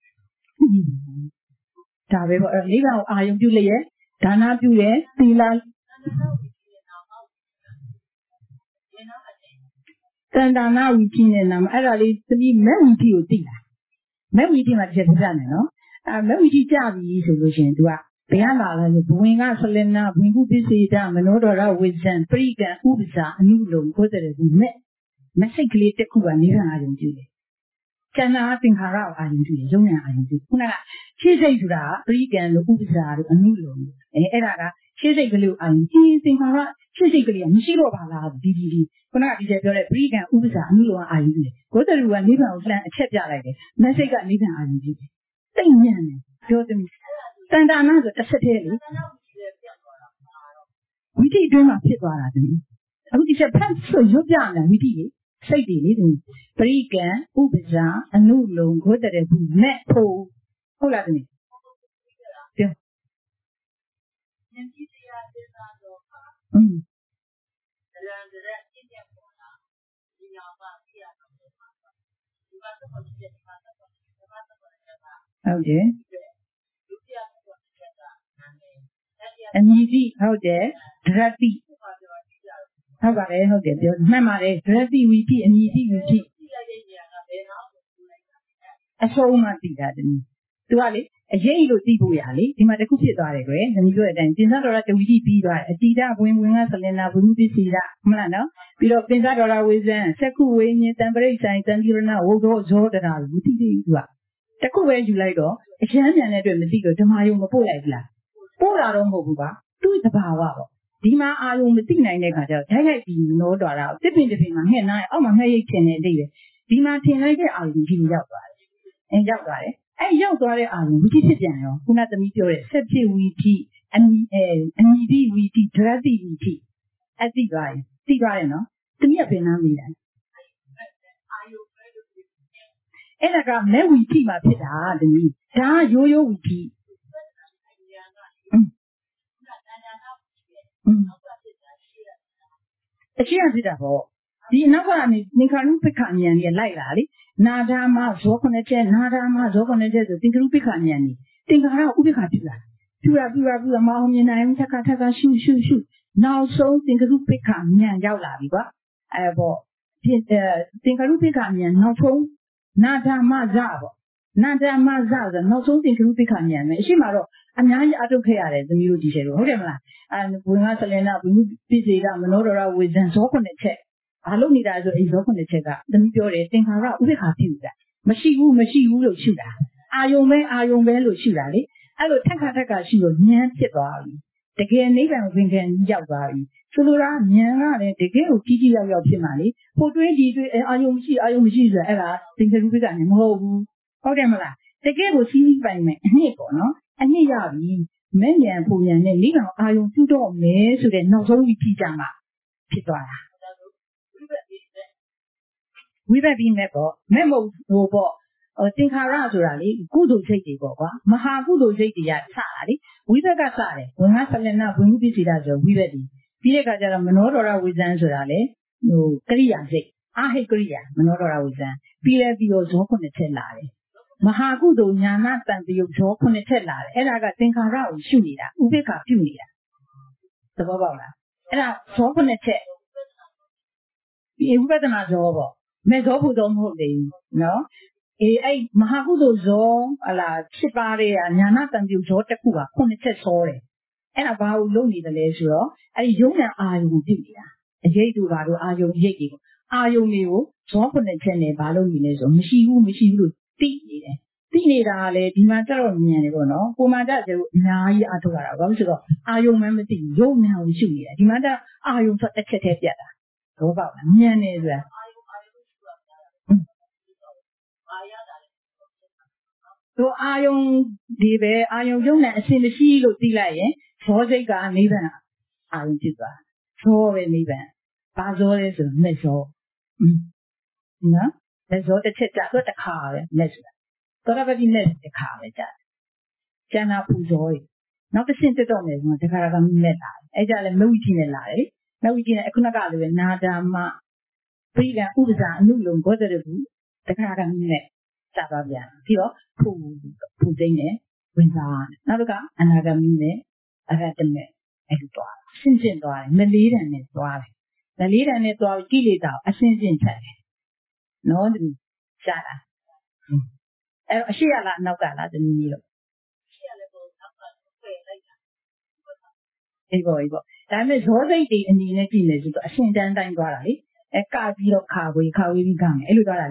ဒါပဲပေါ့အဲ့နိဗ္ဗာန်ကိုအာယုံပြုလျက်ဒါနပြုတယ်သီလတန်တာနာဝီကြီးနဲ့နာမအဲ့ဒါလေးသမီးမဲ့ဝီကြီးကိုသိတာမဲ့ဝီကြီးမှာတစ်ချက်ပြနေနော်အဲမဲ့ဝီကြီးကြပြီဆိုလို့ရှိရင် तू ကဘယ်ကလာလဲဆိုဘဝင်ကဆလနာဘဝင်ခုပစ္စေတမနောဒရဝိဇံပရိကံဥပ္ပဇာအနုလုံကိုယ်တည်းကမဲ့မစိတ်ကလေးတစ်ခုကနိဗ္ဗာန်အာယုံပြုတယ်ကျန်တာသင်္ခါရအာယုံကြည့်ရုံနဲ့အာယုံကြည့်ခုနကရှေ့စိတ်ဆိုတာပရိကံလို့ဥပ္ပစာလို့အနုလုံအဲအဲ့ဒါကရှေ့စိတ်ကလေးအာယုံကြည့်သင်္ခါရရှေ့စိတ်ကလေးကမရှိတော့ပါလားဒီဒီဒီခုနကဒီကျပြောတဲ့ပရိကံဥပ္ပစာအနုလုံအာယုံကြည့်ဂေါတရူကနိဗ္ဗာန်ကိုလှမ်းအချက်ပြလိုက်တယ်မက်ဆေ့ကနိဗ္ဗာန်အာယုံကြည့်သိညံ့တယ်ပြောသမီးတန်တာနာဆိုတစ်ဆက်တည်းလေဝိတိအတွင်းမှာဖြစ်သွားတာသမီးအခုဒီချက်ဖတ်ဆိုရွတ်ပြတယ်ဝိတိလေစိတ်တွေလေသမီးပရိကံဥပ္ပဇာအနုလုံဂေါတရဘူးမဲ့ဖို့ဟုတ်လားသမီးပြောဉာဏ်ကြီးတရားသစ္စာတော့ပါอืมတရံတရအစ်တဲ့ပေါ်လာဒီနာပါပြရတော့ပါဒီမှာတော့ဒီချက်မှာတော့ဒီမှာတော့ချက်ပါဟုတ်တယ်ဒုတိယတော့ချက်ကအညီတိဟုတ်တယ်ဒရတိဟုတ်ပါတယ်ဟုတ်တယ်ပြောမှန်ပါတယ်ဒရတိဝီတိအညီတိဝီတိအဆုံးမှသိတာတည်းသူကလေအရေးလို့သိဖို့ရလေဒီမှာတခုဖြစ်သွားတယ်ကွယ်သမီးတို့အတိုင်းပင်စတော်ရတဝီတိပြီးသွားတယ်အတိဒဝင်ဝင်ကဆလင်နာဘုမှုပစ္စည်းရမလားနော်ပြီးတော့ပင်စတော်ရဝေဇံစက္ခုဝိညာဉ်တံပရိစ္ဆိုင်တံဒီရဏဝုဒ္ဓဇောတရာဝီတိတိသူကတခုပဲယူလိုက်တော့အချမ်းမြန်တဲ့အတွက်မသိတော့ဓမ္မယုံမပို့လိုက်ဘူးလားပို့တာတော့မဟုတ်ဘူးပါသူ့တဘာဝပေါ့ဒီမှာအာယုံမသိနိုင်တဲ့ခါကျတော့ဓာတ်ရိုက်ပြီးနောတော်တာတစ်ပင်တစ်ပင်မှာငှက်နားအောက်မှာငှက်ရိတ်ထင်တဲ့အတိတ်ပဲဒီမှာထင်လိုက်တဲ့အာယုံဒီရောက်သွားတယ်အဲရောက်သွားတယ်အဲရောက်သွားတဲ့အာယုံဝိတိဖြစ်ပြန်ရောခုနသမီးပြောတဲ့ဆက်ဖြစ်ဝိတိအညီအဲအညီတိဝိတိဒရတိဝိတိအသိသွားရင်သိသွားတယ်နော်သမီးကပင်နာမိတယ်အာယုံပဲလို့အဲ့ဒါကမဲ့ဝိတိမှာဖြစ်တာသမီးဒါရိုးရိုးဝိတိအရှိရဖြစ်တာပေါ့ဒီနောက်ကနေသင်္ခါရုပ္ပခဉာဏ်ကြီးလိုက်လာလေနာဒာမဇောခုနှစ်ချက်နာဒာမဇောခုနှစ်ချက်ဆိုသင်္ခါရုပ္ပခဉာဏ်ကြီးသင်္ခါရဥပ္ပခပြုတာပြုတာပြုတာပြုတာမအောင်မြင်နိုင်ဘူးထက်ခါထက်ခါရှုရှုရှုနောက်ဆုံးသင်္ခါရုပ္ပခဉာဏ်ရောက်လာပြီကွာအဲပေါ့ဖြစ်သင်္ခါရုပ္ပခဉာဏ်နောက်ဆုံးနာဒာမဇပေါ့နာဒာမဇဆိုနောက်ဆုံးသင်္ခါရုပ္ပခဉာဏ်ပဲအရှိမတော့အများကြီးအထုတ်ခဲ့ရတယ်သမီးတို့ဒီချက်လို့ဟုတ်တယ်မလားအဲဝင်ကဆလင်နာဘုမှုပိစေကမနောဒရဝေဇံဇောခုနှစ်ချက်ဘာလို့နေတာဆိုအဲဇောခုနှစ်ချက်ကသမီးပြောတယ်သင်္ခါရဥပ္ပခါပြုတာမရှိဘူးမရှိဘူးလို့ရှုတာအာယုံပဲအာယုံပဲလို့ရှုတာလေအဲ့လိုထက်ခါထက်ခါရှုလို့ဉာဏ်ဖြစ်သွားပြီတကယ်နိဗ္ဗာန်ဝင်ခံရောက်သွားပြီဆိုလိုတာဉာဏ်ကလည်းတကယ်ကိုကြီးကြီးရောက်ရောက်ဖြစ်မှလေဟိုတွေးဒီတွေးအာယုံမရှိအာယုံမရှိဆိုအဲ့ဒါသင်္ခါရုပ္ပခါနဲ့မဟုတ်ဘူးဟုတ်တယ်မလားတကယ်ကိုစီးပြီးပိုင်မယ်အနှစ်ပေါ့နော်အနှစ်ရပြီမဲ့ဉာဏ်ပုံဉာဏ်နဲ့နိဗ္ဗာန်အာယုံပြုတော့မယ်ဆိုတဲ့နောက်ဆုံးဝိธีကြမှာဖြစ်သွားတာဝိဘက်ပြီးမဲ့ပေါ့မဲ့မဟုတ်ဟိုပေါ့သင်္ခါရဆိုတာလေကုသိုလ်စိတ်တွေပေါ့ကွာမဟာကုသိုလ်စိတ်တွေကစတာလေဝိဘက်ကစတယ်ဝင်ကဆလနာဘုံမှုပစ္စည်းတာဆိုဝိဘက်ဒီပြီးတဲ့အခါကျတော့မနောဒရဝိဇံဆိုတာလေဟိုကရိယာစိတ်အာဟိကရိယာမနောဒရဝိဇံပြီးလဲပြီးတော့ဇောခုနှစ်ချက်လာတယ်မဟာကုသိုလ်ညာနာတန်တယုတ်ဇောခုနှစ်ချက်လာတယ်အဲ့ဒါကသင်္ခါရကိုရှုနေတာဥပေက္ခပြုနေတာသဘောပေါက်လားအဲ့ဒါဇောခုနှစ်ချက်ဒီဝိပဿနာဇောပေါ့မဲ့ဇောဖို့တော့မဟုတ်သေးဘူးနော်အေးအဲ့မဟာကုသိုလ်ဇောဟလာဖြစ်ပါတဲ့ညာနာတန်တယုတ်ဇောတစ်ခုကခုနှစ်ချက်စောတယ်အဲ့ဒါဘာလို့လုပ်နေတယ်လဲဆိုတော့အဲ့ဒီယုံနာအာယုံကိုပြုနေတာအရေးတူပါတော့အာယုံရိတ်တွေပေါ့အာယုံတွေကိုဇောခုနှစ်ချက်နဲ့ဘာလို့နေလဲဆိုမရှိဘူးမရှိဘူးလို့သိနေတယ်သိနေတာကလည်းဒီမှာကြတော့ဉာဏ်တယ်ပေါ့နော်ကိုမှကြကျတော့အများကြီးအထုတ်ရတာဘာလို့ဆိုတော့အာယုံမှမသိဘူးယုံဉာဏ်ကိုရှုနေတယ်ဒီမှာကြအာယုံဆိုတစ်ချက်တည်းပြတ်တာဘောပေါက်လားဉာဏ်နေဆိုတာအာယုံအာယုံရှုတာအာရတာလေတို့အာယုံဒီပဲအာယုံယုံနဲ့အစင်မရှိလို့သိလိုက်ရင်ဇောစိတ်ကနိဗ္ဗာန်အာယုံဖြစ်သွားဇောပဲနိဗ္ဗာန်ဘာဇောလဲဆိုမဲ့ဇောနော်မဲ့ဇောတစ်ချက်ကြတော့တစ်ခါပဲမဲ့ဆိုတာသောတာပတိမဲ့တစ်ခါပဲကြတယ်ကျန်တာပူဇောကြီးနောက်တစ်ဆင့်တက်တော့မယ်ဆိုတော့တခါကမိမဲ့လာတယ်အဲ့ကြလည်းမဝိတိနဲ့လာတယ်လေမဝိတိနဲ့အခုနကလိုပဲနာဒာမပိကံဥပ္ပဇာအနုလုံဘောဓရဘူးတခါကမိမဲ့စသွားပြန်ပြီးတော့ဖူဖူသိမ့်နဲ့ဝင်စားနောက်တစ်ခါအနာဂမိနဲ့အရတမဲ့အဲ့လိုသွားရှင်းရှင်းသွားတယ်မလေးတန်နဲ့သွားတယ်မလေးတန်နဲ့သွားကိလေသာအရှင်းရှင်းချက်တယ်နော်ဒီရှားတာအဲ့အရှိရလားနောက်ကလားသမီးကြီးတော့ရှိရလည်းပေါ့နောက်ကပယ်လိုက်တာအေးပေါ့အေးပေါ့ဒါပေမဲ့ဇောစိတ်တွေအနေနဲ့ကြည့်နေဆိုတော့အရှင်တန်းတိုင်းသွားတာလေအဲကပြီးတော့ခါဝေးခါဝေးပြီးကမယ်အဲ့လိုသွားတာလေဒီ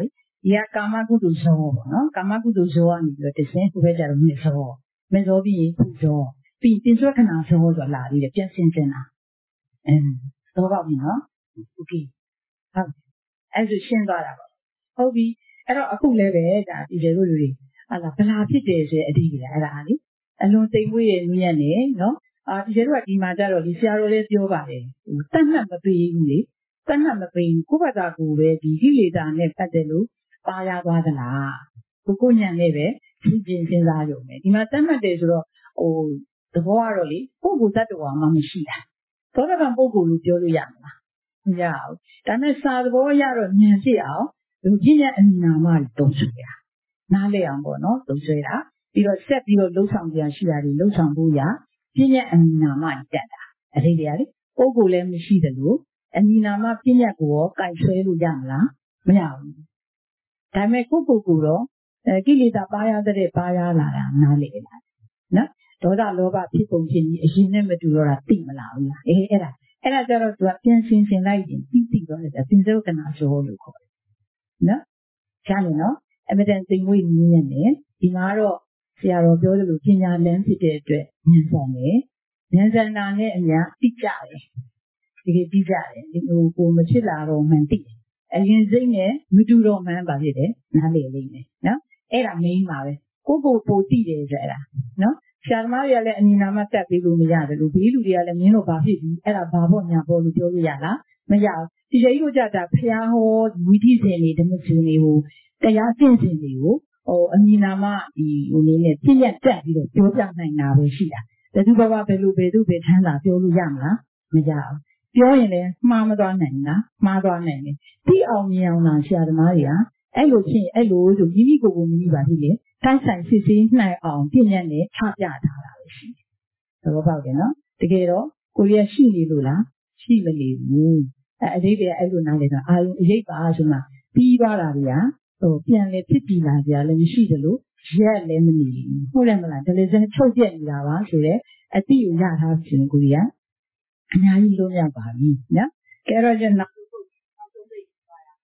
ဒီကကာမကုသိုလ်ဇောပေါ့နော်ကာမကုသိုလ်ဇောကနေပြီးတော့တခြင်းခုပဲကြတော့မေဇောမေဇောပြီးရင်ပူဇောပြီးတင်ဆွဲခဏဇောဆိုလာပြီးတယ်ပြန်ဆင်းကျင်တာအင်းသဘောပေါက်ပြီနော်โอเคဟုတ်အဲ့ဒါရှင်းသွားတာပေါ့ဟုတ်ပြီအဲ့တော့အခုလည်းပဲဒါဒီကျေတို့လူတွေဟာလာဗလာဖြစ်တယ်ဆိုတဲ့အဓိပ္ပာယ်အဲ့ဒါလေအလွန်သိမ်မွေ့ရဲ့နည်းနဲ့နော်အာဒီကျေတို့ကဒီမှာကြတော့ဒီဆရာတော်လေးပြောပါတယ်ဟိုတတ်မှတ်မပေးဘူးလေတတ်မှတ်မပေးဘူးကိုယ့်ဘာသာကိုပဲဒီကိလေသာနဲ့ပတ်သက်လို့ပါရသွားသလားကိုကိုညံနဲ့ပဲသိကျင်စဉ်းစားရုံပဲဒီမှာတတ်မှတ်တယ်ဆိုတော့ဟိုသဘောကတော့လေပုဂ္ဂိုလ်တ attva မှမရှိတာသောတာပန်ပုဂ္ဂိုလ်လို့ပြောလို့ရမလားမရဘူးဒါနဲ့စာသဘောရတော့ဉာဏ်ဖြစ်အောင်ဒီပညာအမိနာမတွေတုံးဆွဲတာနားလည်အောင်ပေါ့နော်တုံးဆွဲတာပြီးတော့ဆက်ပြီးတော့လှုပ်ဆောင်ကြရှိတာတွေလှုပ်ဆောင်ဖို့ရပညာအမိနာမတက်တာအဲ့ဒီတရားလေပုဂ္ဂိုလ်လည်းမရှိတယ်လို့အမိနာမပညာကိုရောကြိုက်ဆွဲလို့ရမလားမရဘူးဒါပေမဲ့ကိုယ့်ပုဂ္ဂိုလ်တော့အဲကိလေသာပါရတဲ့ပါရလာတာနားလည်လာနော်ဒေါသလောဘဖြစ်ပုံဖြစ်ပြီးအရင်နဲ့မတူတော့တာသိမလားဘူးလားအေးအဲ့ဒါအဲ့ဒါကြတော့သူကပြန်ဆင်ဆင်လိုက်ရင်သိသိတော့တယ်ပင်စရုပ်ကနာဇောလို့ခေါ်တယ်နော်ကြားလို့နော်အမတန်သိမ်မွေ့နည်းနဲ့ဒီမှာတော့ဆရာတော်ပြောသလိုပညာလန်းဖြစ်တဲ့အတွက်ဉာဏ်ဆောင်တယ်ဉာဏ်စန္ဒာနဲ့အများသိကြတယ်ဒီကိသိကြတယ်ဒီဟိုကိုမဖြစ်လာတော့မှန်သိတယ်အရင်စိတ်နဲ့မတူတော့မှန်းပါဖြစ်တယ်နားလေလိမ့်မယ်နော်အဲ့ဒါ main ပါပဲကိုကိုပိုသိတယ်ဆိုအဲ့ဒါနော်ဆရာသမားတွေကလည်းအနိနာမတက်ပြီးလို့မရတယ်လို့ဘေးလူတွေကလည်းမင်းတို့ဘာဖြစ်ပြီးအဲ့ဒါဘာပေါ့ညာပေါ့လို့ပြောလို့ရလားမရဘူးဒီကြီးတို့ကြတာဖျားဟောဝိသိစင်တွေဓမ္မစင်တွေကိုတရားကျင့်စဉ်တွေကိုဟိုအနိနာမဒီဟိုလေးနဲ့ပြည့်ရတက်ပြီးတော့ပြောပြနိုင်တာပဲရှိတာဘယ်သူဘဝဘယ်လိုဘယ်သူပဲချမ်းသာပြောလို့ရမလားမရဘူးပြောရင်လည်းမှားမသွားနိုင်လားမှားသွားနိုင်တယ်ပြီးအောင်မြင်အောင်လားဆရာသမားတွေကအဲ့လိုချင်းအဲ့လိုဆိုမိမိကိုယ်ကိုမိမိပါဖြစ်လေတိုင်းဆိုင်စစ်ဆေးနိုင်အောင်ပြည့်ညက်နဲ့ချပြထားတာပဲရှိတယ်သဘောပေါက်တယ်နော်တကယ်တော့ကိုရီးယားရှိနေလို့လားရှိမနေဘူးအဲအသေးပဲအဲ့လိုနားလေတော့အာယုံအရေးပါဆိုမှပြီးသွားတာတွေကဟိုပြန်လေဖြစ်ပြီးလာကြလည်းမရှိသလိုရက်လည်းမနေဘူးဟုတ်တယ်မလားဒါလည်းစမ်းချုပ်ပြက်နေတာပါဆိုတော့အတိကိုရထားခြင်းကိုရီးယားအများကြီးလုံးရပါပြီနော်ကဲတော့ကျနောက်ဆုံးနောက်ဆုံးသိပါရ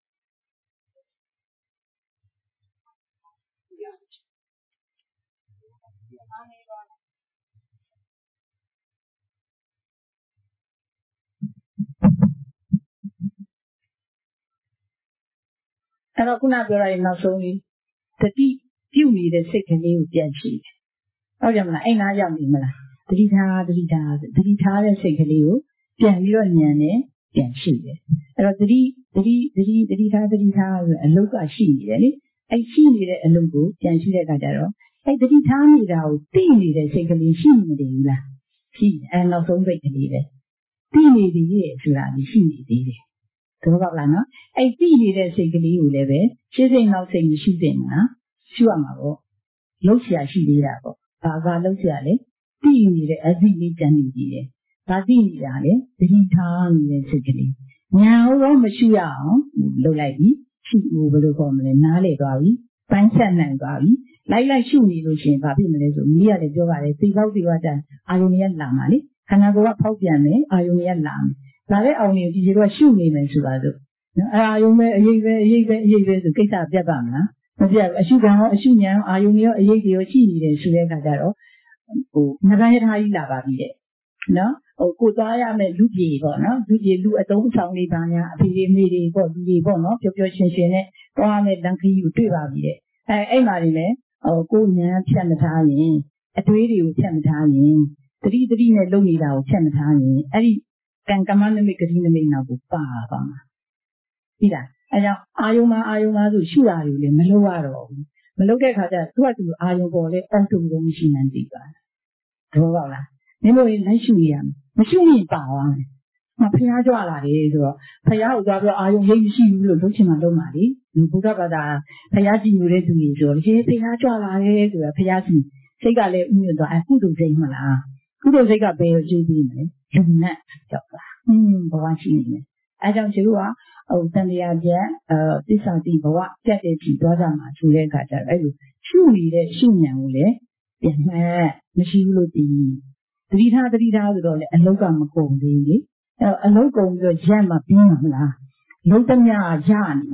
အဲ့တော့ခုနပြောရရင်နောက်ဆုံးလေးတတိပြုတ်နေတဲ့စိတ်ကလေးကိုပြန်ကြည့်ဟုတ်ကြမလားအဲ့နာရောက်နေမလားတတိထားတတိထားတတိထားတဲ့စိတ်ကလေးကိုပြန်ပြီးတော့ညံနေပြန်ရှိတယ်အဲ့တော့တတိတတိတတိတတိထားတတိထားဆိုအလုတ်ကရှိနေတယ်လေအဲ့ရှိနေတဲ့အလုတ်ကိုပြန်ရှိတဲ့အခါကျတော့အဲ့တတိထားနေတာကိုသိနေတဲ့စိတ်ကလေးရှိနေတယ်ဘူးလားရှိအဲ့နောက်ဆုံးစိတ်ကလေးပဲသိနေသေးရဲ့ဆိုတာကြီးရှိနေသေးတယ်သဘောပေါက်လားနော်အဲ့သိနေတဲ့စိတ်ကလေးကိုလည်းပဲရှင်းစိတ်နောက်စိတ်မရှိတဲ့မှာရှုရမှာပေါ့လှုပ်ရှားရှိသေးတာပေါ့ဘာသာလှုပ်ရှားလဲသိနေတဲ့အသိလေးကြံနေသေးတယ်ဒါသိနေတာလေသတိထားနေတဲ့စိတ်ကလေးညာတော့မရှုရအောင်လှုပ်လိုက်ပြီရှုဖို့ဘယ်လိုခေါ်မလဲနားလေသွားပြီပိုင်းဆက်နိုင်သွားပြီလိုက်လိုက်ရှုနေလို့ရှိရင်ဘာဖြစ်မလဲဆိုမိရတယ်ပြောပါတယ်သိပေါက်သိဝတန်အာယုန်ရလာမှာလေခန္ဓာကိုယ်ကဖောက်ပြန်မယ်အာယုန်ရလာမယ်ဒါလည်းအောင်နေဒီလိုကရှုနေမယ်ဆိုတာဆိုနော်အာယုန်ပဲအရေးပဲအရေးပဲအရေးပဲဆိုကိစ္စပြတ်ပါမလားမပြတ်အရှုခံရောအရှုဉဏ်အာယုန်ရောအရေးတွေရောရှိနေတယ်ဆိုတဲ့အခါကျတော့ဟိုငရယထာကြီးလာပါပြီတဲ့နော်ဟိုကိုသွားရမယ်လူပြေပေါ့နော်လူပြေလူအတုံးဆောင်လေးပါညာအဖေလေးမေလေးပေါ့လူတွေပေါ့နော်ပျော်ပျော်ရွှင်ရွှင်နဲ့သွားမယ်လမ်းခရီးကိုတွေ့ပါပြီတဲ့အဲအဲ့မှာနေလေဟိုကိုဉဏ်ဖြတ်မထားရင်အတွေးတွေကိုဖြတ်မထားရင်တတိတတိနဲ့လုံနေတာကိုဖြတ်မထားရင်အဲ့ဒီကံကမ္မနမိတ်ဂတိနမိတ်နောက်ကိုပါပါမှာပြီလားအဲကြောင့်အာယုံမှာအာယုံမှာဆိုရှုတာတွေလည်းမလုပ်ရတော့ဘူးမလုပ်တဲ့ခါကျသူကသူအာယုံပေါ်လေအောက်တုံလုံးမရှိမှန်းသိပါသဘောပေါက်လားမင်းတို့လိုက်ရှုရမယ်မရှုရင်ပါသွားမယ်မဖျားကြွလာတယ်ဆိုတော့ဖျားကိုသွားပြီးအာယုံရိပ်မရှိဘူးလို့လုပ်ချင်မှလုပ်မှာလေဘုရားဘာသာဖျားကြည့်နေတဲ့သူကြီးဆိုတော့ဟေးဖျားကြွလာတယ်ဆိုတော့ဖျားစီစိတ်ကလည်းဥညွတ်သွားအကုသိုလ်စိတ်မလားကုသိုလ်စိတ်ကဘယ်ကိုကျိုးပြီးမလဲလုံနဲ့ကြောက်တာဟင်းဘဝရှိနေတယ်အဲကြောင့်ကျတို့ကဟိုတန်တရားပြတ်အဲသစ္စာတိဘဝပြတ်တဲ့ဖြစ်သွားကြမှာဆိုတဲ့အခါကျတော့အဲ့လိုရှုနေတဲ့ရှုဉဏ်ကိုလည်းပြန်မှတ်မရှိဘူးလို့ဒီတတိထားတတိထားဆိုတော့လေအလုတ်ကမကုန်သေးဘူးလေအဲ့တော့အလုတ်ကုန်ပြီးတော့ရက်မှပြင်းမှာမလားလုံးသမျှရနေမှာ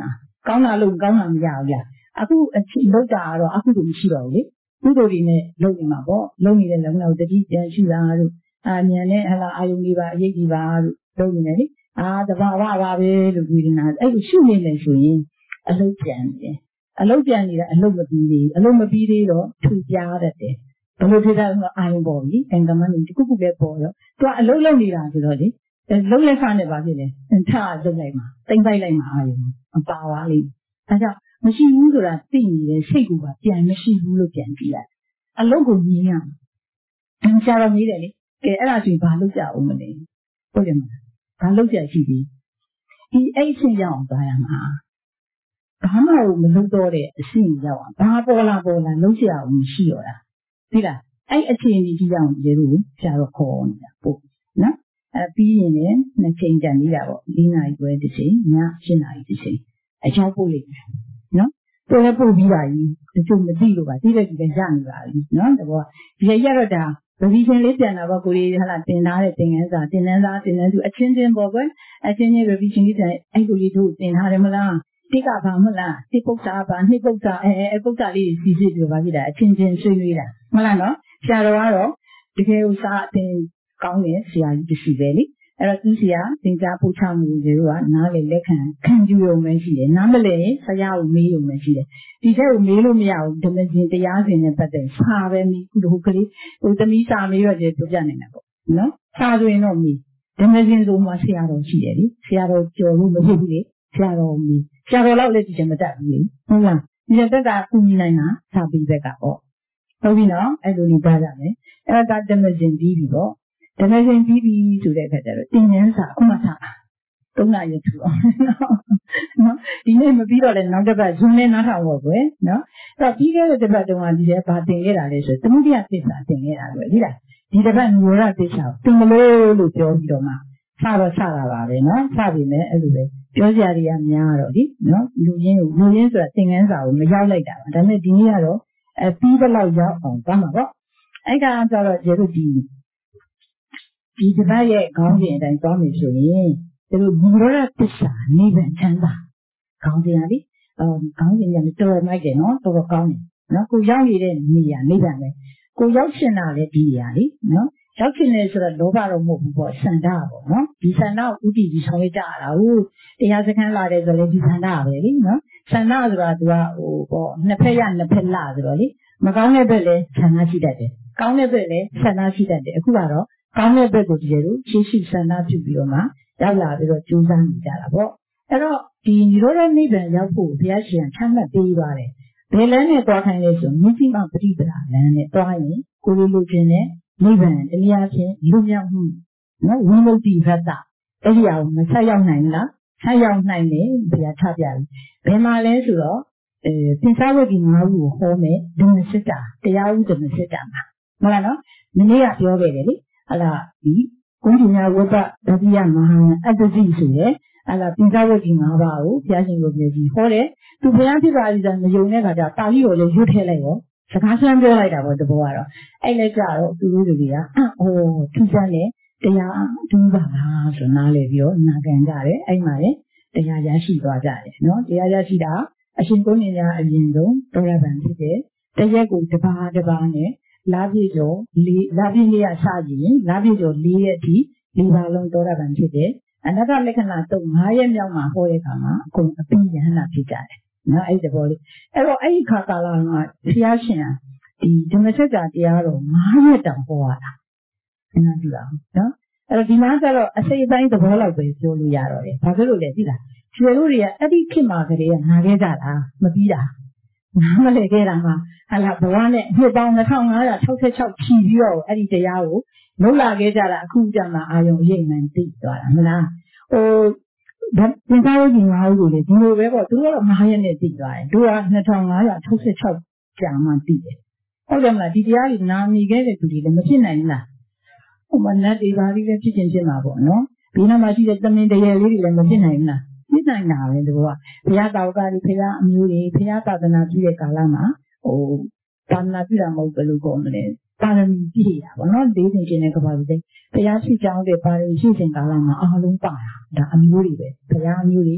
ကောင်းတာလို့ကောင်းတာမရဘူးဗျအခုအချိန်လောက်တာတော့အခုလိုမရှိတော့ဘူးလေကုသိုလ်တွေနဲ့လုပ်နေမှာပေါ့လုပ်နေတဲ့လုံလောက်တတိပြန်ရှိတာတို့အာဉာဏ်နဲ့ဟလာအာယုန်တွေပါအရေးကြီးပါလို့လုပ်နေတယ်လေအာတဘာဝပါပဲလို့ဝေဒနာအဲ့လိုရှုနေနေဆိုရင်အလုတ်ပြန်နေတယ်အလုတ်ပြန်နေတယ်အလုတ်မပြီးသေးဘူးအလုတ်မပြီးသေးတော့ထူပြားတတ်တယ်ဘယ်လိုဖြစ်တာလဲအာယုန်ပေါ်ပြီအင်္ဂမန်ဒီကုကုပဲပေါ်ရောသူကအလုတ်လုပ်နေတာဆိုတော့လေလုံးလက်ခနဲ့ပါဖြစ်တယ်ထလုပ်လိုက်မှာတိမ့်ပိုက်လိုက်မှာအာယုန်အပါသွားလိမ့်အဲကြောင့်မရှိဘူးဆိုတာသိနေတဲ့စိတ်ကပြန်မရှိဘူးလို့ပြန်ကြည့်ရတယ်အလုတ်ကိုမြင်ရမှာဆရာတော်ကြီးတယ်လေကဲအဲ့ဒါဆိုဘာလုပ်ကြအောင်မလဲဟုတ်တယ်မလားဘာလုပ်ကြရှိပြီဒီအဲ့ဆင့်ရောက်အောင်သွားရမှာဘာမှမလုပ်တော့တဲ့အဆင့်ရောက်အောင်ဘာပေါ်လာပေါ်လာလုံးကြအောင်မရှိတော့တာသိလားအဲ့အခြေအနေကြီးအောင်ရေလို့ဆရာတော်ခေါ်နေတာပို့နော်အဲပြီးရင်လည်းနှစ်ချိန်တန်နေတာပေါ့၄နာရီခွဲတစ်ချိန်ည၈နာရီတစ်ချိန်အချောင်းပို့လိုက်တယ်နော်ပို့လည်းပို့ပြီးပါပြီတချို့မသိလို့ပါသိတဲ့ဒီကရနေပါပြီနော်တဘောဒီရရတော့ဒါဗီရှင်လေးပြန်တာပေါ့ကိုကြီးဟလာတင်ထားတဲ့သင်္ကန်းစာသင်္ကန်းစာသင်္ကန်းစုအချင်းချင်းပေါ့ကွယ်အချင်းချင်းဗီရှင်လေးပြန်အဲ့ကိုကြီးတို့တင်ထားတယ်မလားတိကဘာမလားတိပု္ပ္ပာဘာနှိပု္ပ္ပာအဲအဲပု္ပ္ပာလေးစီစီပြောပါပြီဒါအချင်းချင်းဆွေးနွေးတာမလားနော်ဆရာတော်ကတော့တကယ်ဥစားအတင်ကောင်းတယ်ဆရာကြီးတရှိပဲလေအဲ့တော့သူဆရာသင်ကြားပို့ချမှုတွေကနားလေလက်ခံခံယူရုံပဲရှိတယ်နားမလဲဆရာကိုမေးရုံပဲရှိတယ်ဒီထက်ကိုမေးလို့မရဘူးဓမ္မရှင်တရားစဉ်နဲ့ပတ်သက်စာပဲမေးခုလိုကလေးဟိုသမီးစာမေးတော့ကျေပြောပြနေတာပေါ့နော်စာဆိုရင်တော့မေးဓမ္မရှင်ဆိုမှဆရာတော်ရှိတယ်လေဆရာတော်ကြော်လို့မဖြစ်ဘူးလေဆရာတော်မေးဆရာတော်လောက်လည်းဒီချက်မတတ်ဘူးလေဟုတ်လားဒီချက်ကကူညီနိုင်တာစာပေဘက်ကပေါ့ဟုတ်ပြီနော်အဲ့လိုနေပါကြမယ်အဲ့ဒါဓမ္မရှင်ပြီးပြီပေါ့ဓမ္မရှင်ပြီးပြီဆိုတဲ့အခါကျတော့တင်ဉန်းစာအခုမှထားသုံးနာရီထူအောင်နော်ဒီနေ့မပြီးတော့လည်းနောက်တစ်ပတ်ဇွန်နဲ့နားထောင်ဖို့ကွယ်နော်အဲ့တော့ပြီးခဲ့တဲ့တစ်ပတ်တုန်းကဒီထဲဘာတင်ခဲ့တာလဲဆိုသမုဒိယသစ္စာတင်ခဲ့တာကွယ်ဒီလားဒီတစ်ပတ်နိရောဓသစ္စာတင်မလို့လို့ပြောပြီးတော့မှစတော့စတာပါပဲနော်စပြီမဲ့အဲ့လိုပဲပြောစရာတွေကများတော့ဒီနော်လူရင်းကိုလူရင်းဆိုတာသင်္ကန်းစာကိုမရောက်လိုက်တာပါဒါပေမဲ့ဒီနေ့ကတော့အပြီးတော့ရောက်အောင်သွားမှာပေါ့အဲ့ကကျတော့ကျေတို့ဒီဒီတစ်ပတ်ရဲ့ခေါင်းစဉ်အတိုင်းသွားမယ်ဆိုရင်တို့နိရောဓသစ္စာနိဗ္ဗာန်ချမ်းသာခေါင်းစဉ်ရည်အော်ခေါင်းစဉ်ကလည်းတော်တော်မိုက်တယ်နော်တော်တော်ကောင်းတယ်နော်ကိုရောက်နေတဲ့နေရာနိဗ္ဗာန်ပဲကိုရောက်ချင်တာလည်းဒီနေရာလေနော်ရောက်ချင်တယ်ဆိုတော့လောဘတော့မဟုတ်ဘူးပေါ့ဆန္ဒပေါ့နော်ဒီဆန္ဒကိုဥတည်ပြီးဆောင်ရကြတာဟုတ်တရားစခန်းလာတယ်ဆိုလည်းဒီဆန္ဒပဲလေနော်ဆန္ဒဆိုတာ तू ကဟိုပေါ့နှစ်ဖက်ရနှစ်ဖက်လာဆိုတော့လေမကောင်းတဲ့ဘက်လည်းဆန္ဒရှိတတ်တယ်ကောင်းတဲ့ဘက်လည်းဆန္ဒရှိတတ်တယ်အခုကတော့ကောင်းတဲ့ဘက်ကိုတကယ်လို့ရှေ့ရှိဆန္ဒပြုပြီးတော့မှရောက်လာပြီးတော့ကြိုးစားနေကြတာပေါ့အဲ့တော့ဒီနိရောဓနိဗ္ဗာန်ရောက်ဖို့ဘုရားရှင်ချမှတ်ပေးပါတယ်ဘယ်လမ်းနဲ့သွားခိုင်းလဲဆိုမြင့်ကြီးမှပฏิပဒါလမ်းနဲ့သွားရင်ကိုလိုလိုခြင်းနဲ့နိဗ္ဗာန်တရားချင်းလူမြောက်မှုနော်ဝိမု ക്തി ဘတ်တာအဲ့ဒီအအောင်မဆက်ရောက်နိုင်လားဆက်ရောက်နိုင်တယ်ဘုရားချပြတယ်ဘယ်မှာလဲဆိုတော့အဲသင်္သာဝတိငါးခုကိုဟောမယ်ဓမ္မစကြာတရားဥဓမ္မစကြာမှာဟုတ်လားနော်မနေ့ကပြောခဲ့တယ်လေဟလာဒီကုဏ္ဏဝတ္တဒတိယမဟာအတ္တစီဆိုရဲဟလာသင်္သာဝတိငါးပါးကိုဘုရားရှင်ကိုမြည်ပြီးဟောတယ်သူဘုရားဖြစ်ပါလိမ့်ဆိုမယုံတဲ့ခါကျပါဠိကိုလည်းရွတ်ထည့်လိုက်ရောစကားဆန်းပြောလိုက်တာပေါ့တဘောကတော့အဲ့လည်းကြတော့သူတို့တွေကအော်ထူးဆန်းတယ်တရားဒူးပါလားဆိုနားလေပြီးတော့နာခံကြတယ်အဲ့မှာလေတရားရရှိသွားကြတယ်နော်တရားရရှိတာအရှင်ကိုနေများအရင်ဆုံးတောရပံဖြစ်တယ်တရက်ကိုတစ်ပါးတစ်ပါးနဲ့လာပြည့်ကျော်လေးလာပြည့်လေးရစကြည့်ရင်လာပြည့်ကျော်လေးရက်အထိဒီပါလုံးတောရပံဖြစ်တယ်အနာဂတ်လက္ခဏာသုံး၅ရက်မြောက်မှာဟောတဲ့အခါမှာအကုန်အပြီးရဟနာဖြစ်ကြတယ်နော်အဲ့ဒီဘောလေးအဲ့တော့အဲ့ဒီခါကာလကဘုရားရှင်ဒီဓမ္မစကြာတရားတော်၅ရက်တောင်ဟောရတာနားကြည့်ပါဦးနော်အဲ့တော့ဒီမှာကျတော့အစိတ်အပိုင်းသဘောလောက်ပဲပြောလို့ရတော့တယ်ဘာဖြစ်လို့လဲသိလားကျွေတို့တွေကအဲ့ဒီခေတ်မှာကလေးကနာခဲ့ကြတာမပြီးတာနားမလဲခဲ့တာမှာဟာလာဘဝနဲ့နှစ်ပေါင်း၂၅၆၆ဖြီးပြီးတော့အဲ့ဒီတရားကိုလုံလာခဲ့ကြတာအခုကြမှာအာယုံအရေးမှန်သိသွားတာမလားဟိုဒါသင်္သာဝတိငါးခုကိုလေဒီလိုပဲပေါ့သူတို့ကတော့၅ရက်နဲ့သိသွားတယ်တို့က၂၅၆၆ကြာမှသိတယ်ဟုတ်တယ်မလားဒီတရားကြီးနာမီခဲ့တဲ့သူတွေလည်းမဖြစ်နိုင်ဘူးလားဟိုမနတ်တွေပါလိလည်းဖြစ်ချင်းဖြစ်မှာပေါ့နော်ဒီနာမှာရှိတဲ့သမင်တရေလေးတွေလည်းမဖြစ်နိုင်ဘူးလားဖြစ်နိုင်တာပဲတို့ကဘုရားတောက်ကတွေဘုရားအမျိုးတွေဘုရားသာသနာပြုတဲ့ကာလမှာဟိုသာသနာပြုတာမဟုတ်ဘယ်လိုကောမလဲပါရမီပြည့်တာပေါ့နော်လေးစဉ်ချင်းတဲ့ကဘာလို့လဲဘုရားရှိကြောင်းတဲ့ပါရမီရှိစဉ်ကာလမှာအားလုံးပါတာဒါအမျိုးတွေပဲဘုရားအမျိုးတွေဘ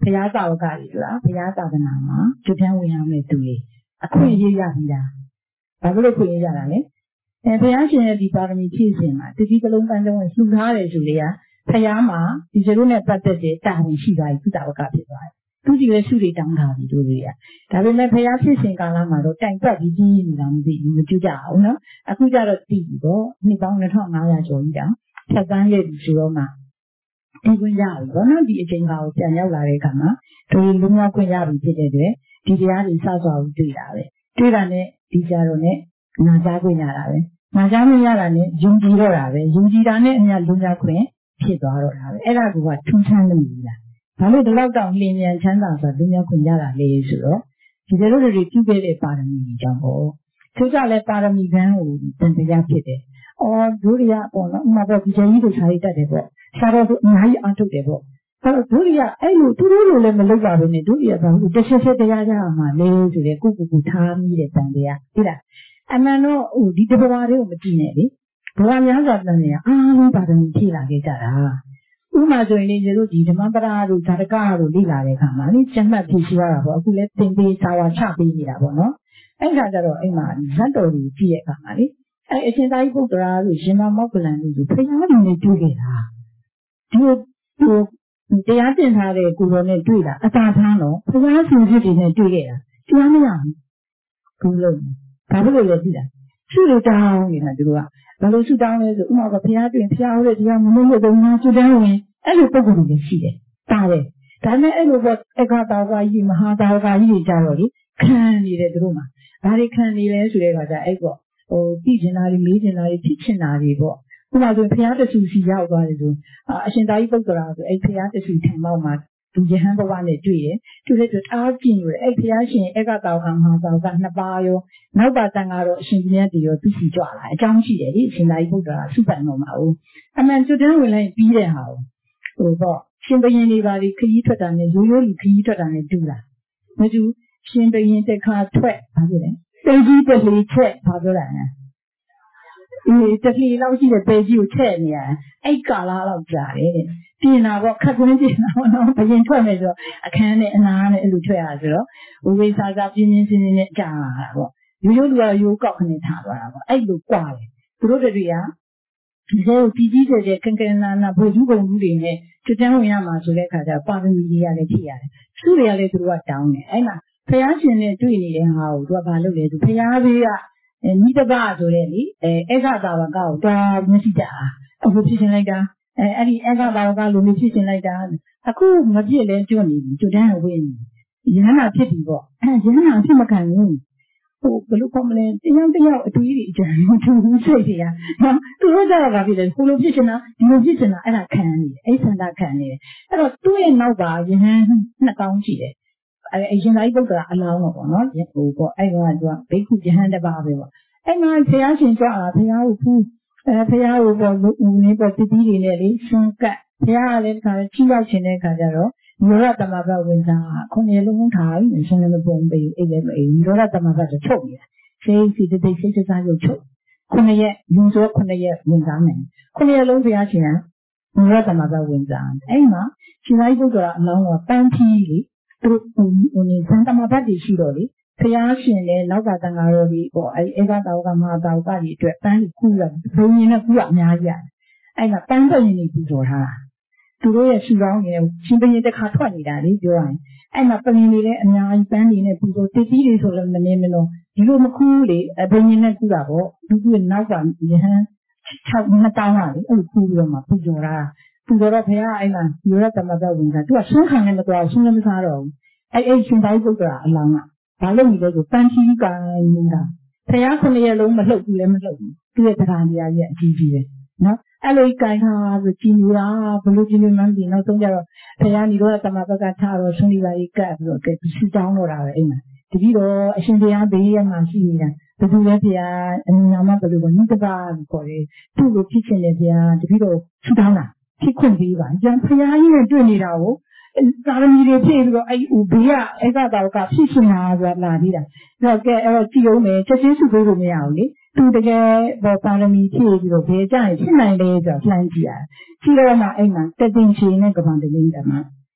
ဖျားသာဝကကြီးဆိုတာဖျားသာသနာမှာကျွတ်တန်းဝင်ရမယ့်သူတွေအခွင့်အရေးရပြီလားဘာလို့ခွင့်ရကြတာလဲအဲဘုရားရှင်ရဲ့ဒီပါရမီဖြည့်ရှင်မှာတတိကလုံးပန်းလုံးလှူထားတယ်ဆိုလေကဘုရားမှာဒီစရုပ်နဲ့ပတ်သက်တဲ့တာဝန်ရှိသွားပြီသုတဝကဖြစ်သွားတယ်သူကြီးလည်းစုတွေတောင်းထားပြီတို့တွေကဒါပေမဲ့ဘုရားဖြည့်ရှင်ကာလမှာတော့တိုင်ပတ်ပြီးကြီးနေတာမသိဘူးမကြည့်ကြအောင်နော်အခုကျတော့တည်ပြီပေါ့နှစ်ပေါင်းနှစ်ထောင်ငါးရာကျော်ကြီးတောင်ဖြတ်တန်းရပြီဆိုတော့မှဒီခွင့်ရပြီပေါ့နော်ဒီအချိန်ခါကိုပြန်ရောက်လာတဲ့အခါမှာတို့လူမျိုးခွင့်ရပြီဖြစ်တဲ့အတွက်ဒီတရားတွေစစွာကိုတွေ့တာပဲတွေ့တာနဲ့ဒီကြတော့နဲ့နာကြားခွင့်ရတာပဲနာကြားခွင့်ရတာနဲ့ယုံကြည်တော့တာပဲယုံကြည်တာနဲ့အများလူမျိုးခွင့်ဖြစ်သွားတော့တာပဲအဲ့ဒါကထူးဆန်းလို့မလားဘာလို့ဒီလောက်တောင်လင်းမြန်ချမ်းသာစွာလူမျိုးခွင့်ရတာလဲဆိုတော့ဒီလိုတွေပြုခဲ့တဲ့ပါရမီတွေကြောင့်ပေါ့သူကလည်းပါရမီကံကိုသင်တရားဖြစ်တယ်အော်ဒုရိယပေါ့နော်ဥမာပေါ့ဒီကြီးတို့ခြားရတတ်တယ်ပေါ့ခြားတော့အများကြီးအားထုတ်တယ်ပေါ့အဲ့တော့ဒုရိယအဲ့လိုသူတို့လိုလည်းမလုပ်ပါဘူးနဲ့ဒုရိယကဟိုတစ်ချက်ချက်တရားကြမှာလေဆိုတဲ့ကိုကိုကိုထားမိတဲ့တန်တရားသိလားအမှန်တော့ဟိုဒီတဘဝတွေကိုမကြည့်နဲ့လေဘဝများစွာတန်တရားအားလုံးပါရမီဖြည့်လာခဲ့ကြတာဥမာဆိုရင်လေတို့ဒီဓမ္မပဒတို့ဇာတကတို့လေ့လာတဲ့အခါမှာလေကျမ်းမှတ်ဖြည့်ရှိရတာပေါ့အခုလည်းသင်ပေးစာဝါချပေးနေတာပေါ့နော်အဲ့ဒါကြတော့အဲ့မှာဇတ်တော်ကြီးကြည့်တဲ့အခါမှာလေအဲ့အရှင်သာရိပုတ္တရာတို့ရှင်မောက္ကလန်တို့ဆိုဖရာတွေနဲ့တွေ့ခဲ့တာဒီဟိုတရားသင်ထားတဲ့ကိုယ်တော်နဲ့တွေ့တာအသာထားတော့ဖရာရှင်ဖြစ်တွေနဲ့တွေ့ခဲ့တာတရားမရဘူးလို့ဘာလို့လဲသိလားသူ့လိုတောင်းနေတာသူကဘာလို့သူတောင်းလဲဆိုဥမာကဖရာတွေ့ဖရာဟောတဲ့တရားမလို့လို့တော့ငါကျွတ်တန်းဝင်အဲ့လိုပုံစံတွေရှိတယ်တားတယ်ဒါနဲ့အဲ့လိုပေါ့အခါတော်ကကြီးမဟာတော်ကကြီးတွေကြတော့လေခံနေတယ်သူတို့မှာဘာတွေခံနေလဲဆိုတဲ့အခါကျအဲ့ပေါ့ဟိုသိချင်တာတွေမေးချင်တာတွေဖြစ်ချင်တာတွေပေါ့ဥပမာဆိုဘုရားတဆူစီရောက်သွားတယ်ဆိုအရှင်သာရိပုတ္တရာဆိုအဲ့ဘုရားတဆူထံမောက်မှာသူယဟန်ဘဝနဲ့တွေ့တယ်တွေ့တဲ့အတွက်အားပြင်းလို့အဲ့ဘုရားရှင်ဧကတောကမဟာတောကနှစ်ပါးရောနောက်ပါတန်ကတော့အရှင်ဘုရားတည်းရောသူစီကြွလာအကြောင်းရှိတယ်လေအရှင်သာရိပုတ္တရာစုပန်တော်မှာဦးအမှန်ကျွတ်တန်းဝင်လိုက်ပြီးတဲ့ဟာဟိုပေါ့ရှင်ဘုရင်တွေပါလေခကြီးထွက်တာနဲ့ရိုးရိုးလူခကြီးထွက်တာနဲ့တူလားမတူရှင်ဘုရင်တစ်ခါထွက်ဘာဖြစ်လဲပေကြီးတစ်လေချက်ဘာပြောတာလဲဒီတစ်လေလောက်ရှိတဲ့ပေကြီးကိုချက်နေရအဲ့ကာလာလောက်ကြာတယ်တဲ့ပြင်တာပေါ့ခက်ကွင်းပြင်တာပေါ့နော်ဘုရင်ထွက်မယ်ဆိုတော့အခန်းနဲ့အနာနဲ့အဲ့လိုထွက်ရဆိုတော့ဝိဝေစာစာပြင်းပြင်းစင်းစင်းနဲ့ကြာတာပေါ့ရိုးရိုးလူကရိုးကောက်ခနဲ့ထားသွားတာပေါ့အဲ့လိုကြွားတယ်သူတို့တွေကဒီလိုကြီးကြီးကျယ်ကျယ်ကင်ကင်နာနာဘုရားကုံလူတွေနဲ့ကျွတ်တန်းဝင်ရမှာဆိုတဲ့အခါကျပါရမီတွေကလည်းဖြည့်ရတယ်သူတွေကလည်းသူတို့ကတောင်းတယ်အဲ့မှာဘုရားရှင်နဲ့တွေ့နေတဲ့ဟာကိုသူကဘာလုပ်လဲသူဘုရားကြီးကမိတ္တပဆိုတဲ့လေအဲဧကသာဝကကိုတွားမျက်စိတာအခုဖြစ်ရှင်လိုက်တာအဲအဲ့ဒီဧကသာဝကလိုမျိုးဖြစ်ရှင်လိုက်တာအခုမပြည့်လဲကျွတ်နေပြီကျွတ်တန်းဝင်ရဟန္တာဖြစ်ပြီပေါ့အဲရဟန္တာဖြစ်မခံဘူးဟိုဘယ်လိုခေါ်မလဲတရားတရားအတွေးတွေအကြံသူစိတ်တွေကနော်သူတို့ကြတာဖြစ်တယ်ကိုလိုဖြစ်နေတာဒီလိုဖြစ်နေတာအဲ့ဒါခံနေတယ်အဲ့ဆန္ဒခံနေတယ်အဲ့တော့သူ့ရဲ့နောက်ပါယဟန်နှစ်ကောင်းရှိတယ်အဲ့အရှင်သာရိပုတ္တရာအလောင်းတော့ပေါ့နော်ဟိုပေါ့အဲ့ကောင်ကသူကဘိက္ခုယဟန်တစ်ပါးပဲပေါ့အဲ့မှာဘုရားရှင်ကြွတာဘုရားကိုဖူးအဲဘုရားကိုပေါ့လူနေပေါ့တတိတွေနဲ့လေဆွန်ကတ်ဘုရားကလည်းတခါချီးရောက်ခြင်းတဲ့အခါကျတော့နိရောဓတမဘဝင်စားခုနှစ်လုံးထိုင်ရှင်လည်းမပုံပေးအိတ်လည်းမအိမ်နိရောဓတမဘဆိုချုပ်နေတာစိတ်စီတိတ်စိတ်စားရုပ်ချုပ်ခုနှစ်ရက်လူဆိုခုနှစ်ရက်ဝင်စားမယ်ခုနှစ်ရက်လုံးဘုရားရှင်ကနိရောဓတမဘဝင်စားအဲ့မှာရှင်သာရိပုတ္တရာအလောင်းကပန်းထီးလေသူဟိုနေဇန်တမဘတ်တွေရှိတော့လေဘုရားရှင်လည်းနောက်ကတန်ဃာတော်ကြီးပေါ့အဲဧကတောကမဟာတောကကြီးအတွက်ပန်းကြီးကူးရဘုံရင်နဲ့ကူးရအများကြီးရတယ်အဲ့ကပန်းပွင့်ရင်ပူဇော်ထားတာသူတို့ရဲ့ရှူကောင်းရင်ရှင်ဘုရင်တစ်ခါထွက်နေတာလေပြောရင်အဲ့မှာပလင်တွေလည်းအများကြီးပန်းတွေနဲ့ပူဇော်တတိတွေဆိုလည်းမနေမလို့ဒီလိုမကူးလေဘုံရင်နဲ့ကူးတာပေါ့သူကနောက်ကယဟန်၆နှစ်တောင်းလာလေအဲ့လိုကူးပြီးတော့မှပူဇော်တာပူဇော်တော့ဘုရားအဲ့မှာရောရတမဘဝင်တာသူကဆွမ်းခံလည်းမတော်ဆွမ်းလည်းမစားတော့ဘူးအဲ့အဲ့ရှင်သာရိပုတ္တရာအလောင်းကဘာလို့ဒီလိုဆိုပန်းချီကနေတာဘုရားခုနှစ်ရက်လုံးမလှုပ်ဘူးလည်းမလှုပ်ဘူးသူရဲ့တရားတရားရဲ့အကြီးကြီးပဲနော်အဲ့လိုကြိုင်ထားဆိုကြည်ညိုတာဘလို့ကြည်ညိုမှန်းပြီနောက်ဆုံးကျတော့ဘုရားညီတော်တမဘကထားတော့ဆွန်လီပါကြီးကပ်ပြီးတော့ကဲဆူတောင်းတော့တာပဲအဲ့မှာတတိတော့အရှင်ဘုရားဘေးရမှာရှိနေတာဘယ်သူလဲဘုရားအနာမဘယ်လိုကနိတ္တပါလို့ခေါ်တယ်သူ့လိုဖြစ်ချင်တယ်ဘုရားတတိတော့ဆူတောင်းတာဖြစ်ခွင့်ပေးပါကျန်ဘုရားကြီးနဲ့တွေ့နေတာကိုသာရမီတွေဖြည့်ပြီးတော့အဲ့ဟိုဘေးကဧကတောကဖြစ်ရှင်တာဆိုတာလာသေးတာအဲ့တော့ကဲအဲ့တော့ကြည့်အောင်မယ်ချက်ချင်းစုပေးလို့မရဘူးလေသူတကယ်ပေါ်ပါရမီဖြည့်ပြီးတော့ဘယ်ကြရင်ဖြစ်နိုင်လဲဆိုတော့လှမ်းကြည့်ရတယ်ကြည့်တော့မှအဲ့မှာတက်တင်ချီနဲ့ကပန်တလင်းတမှာ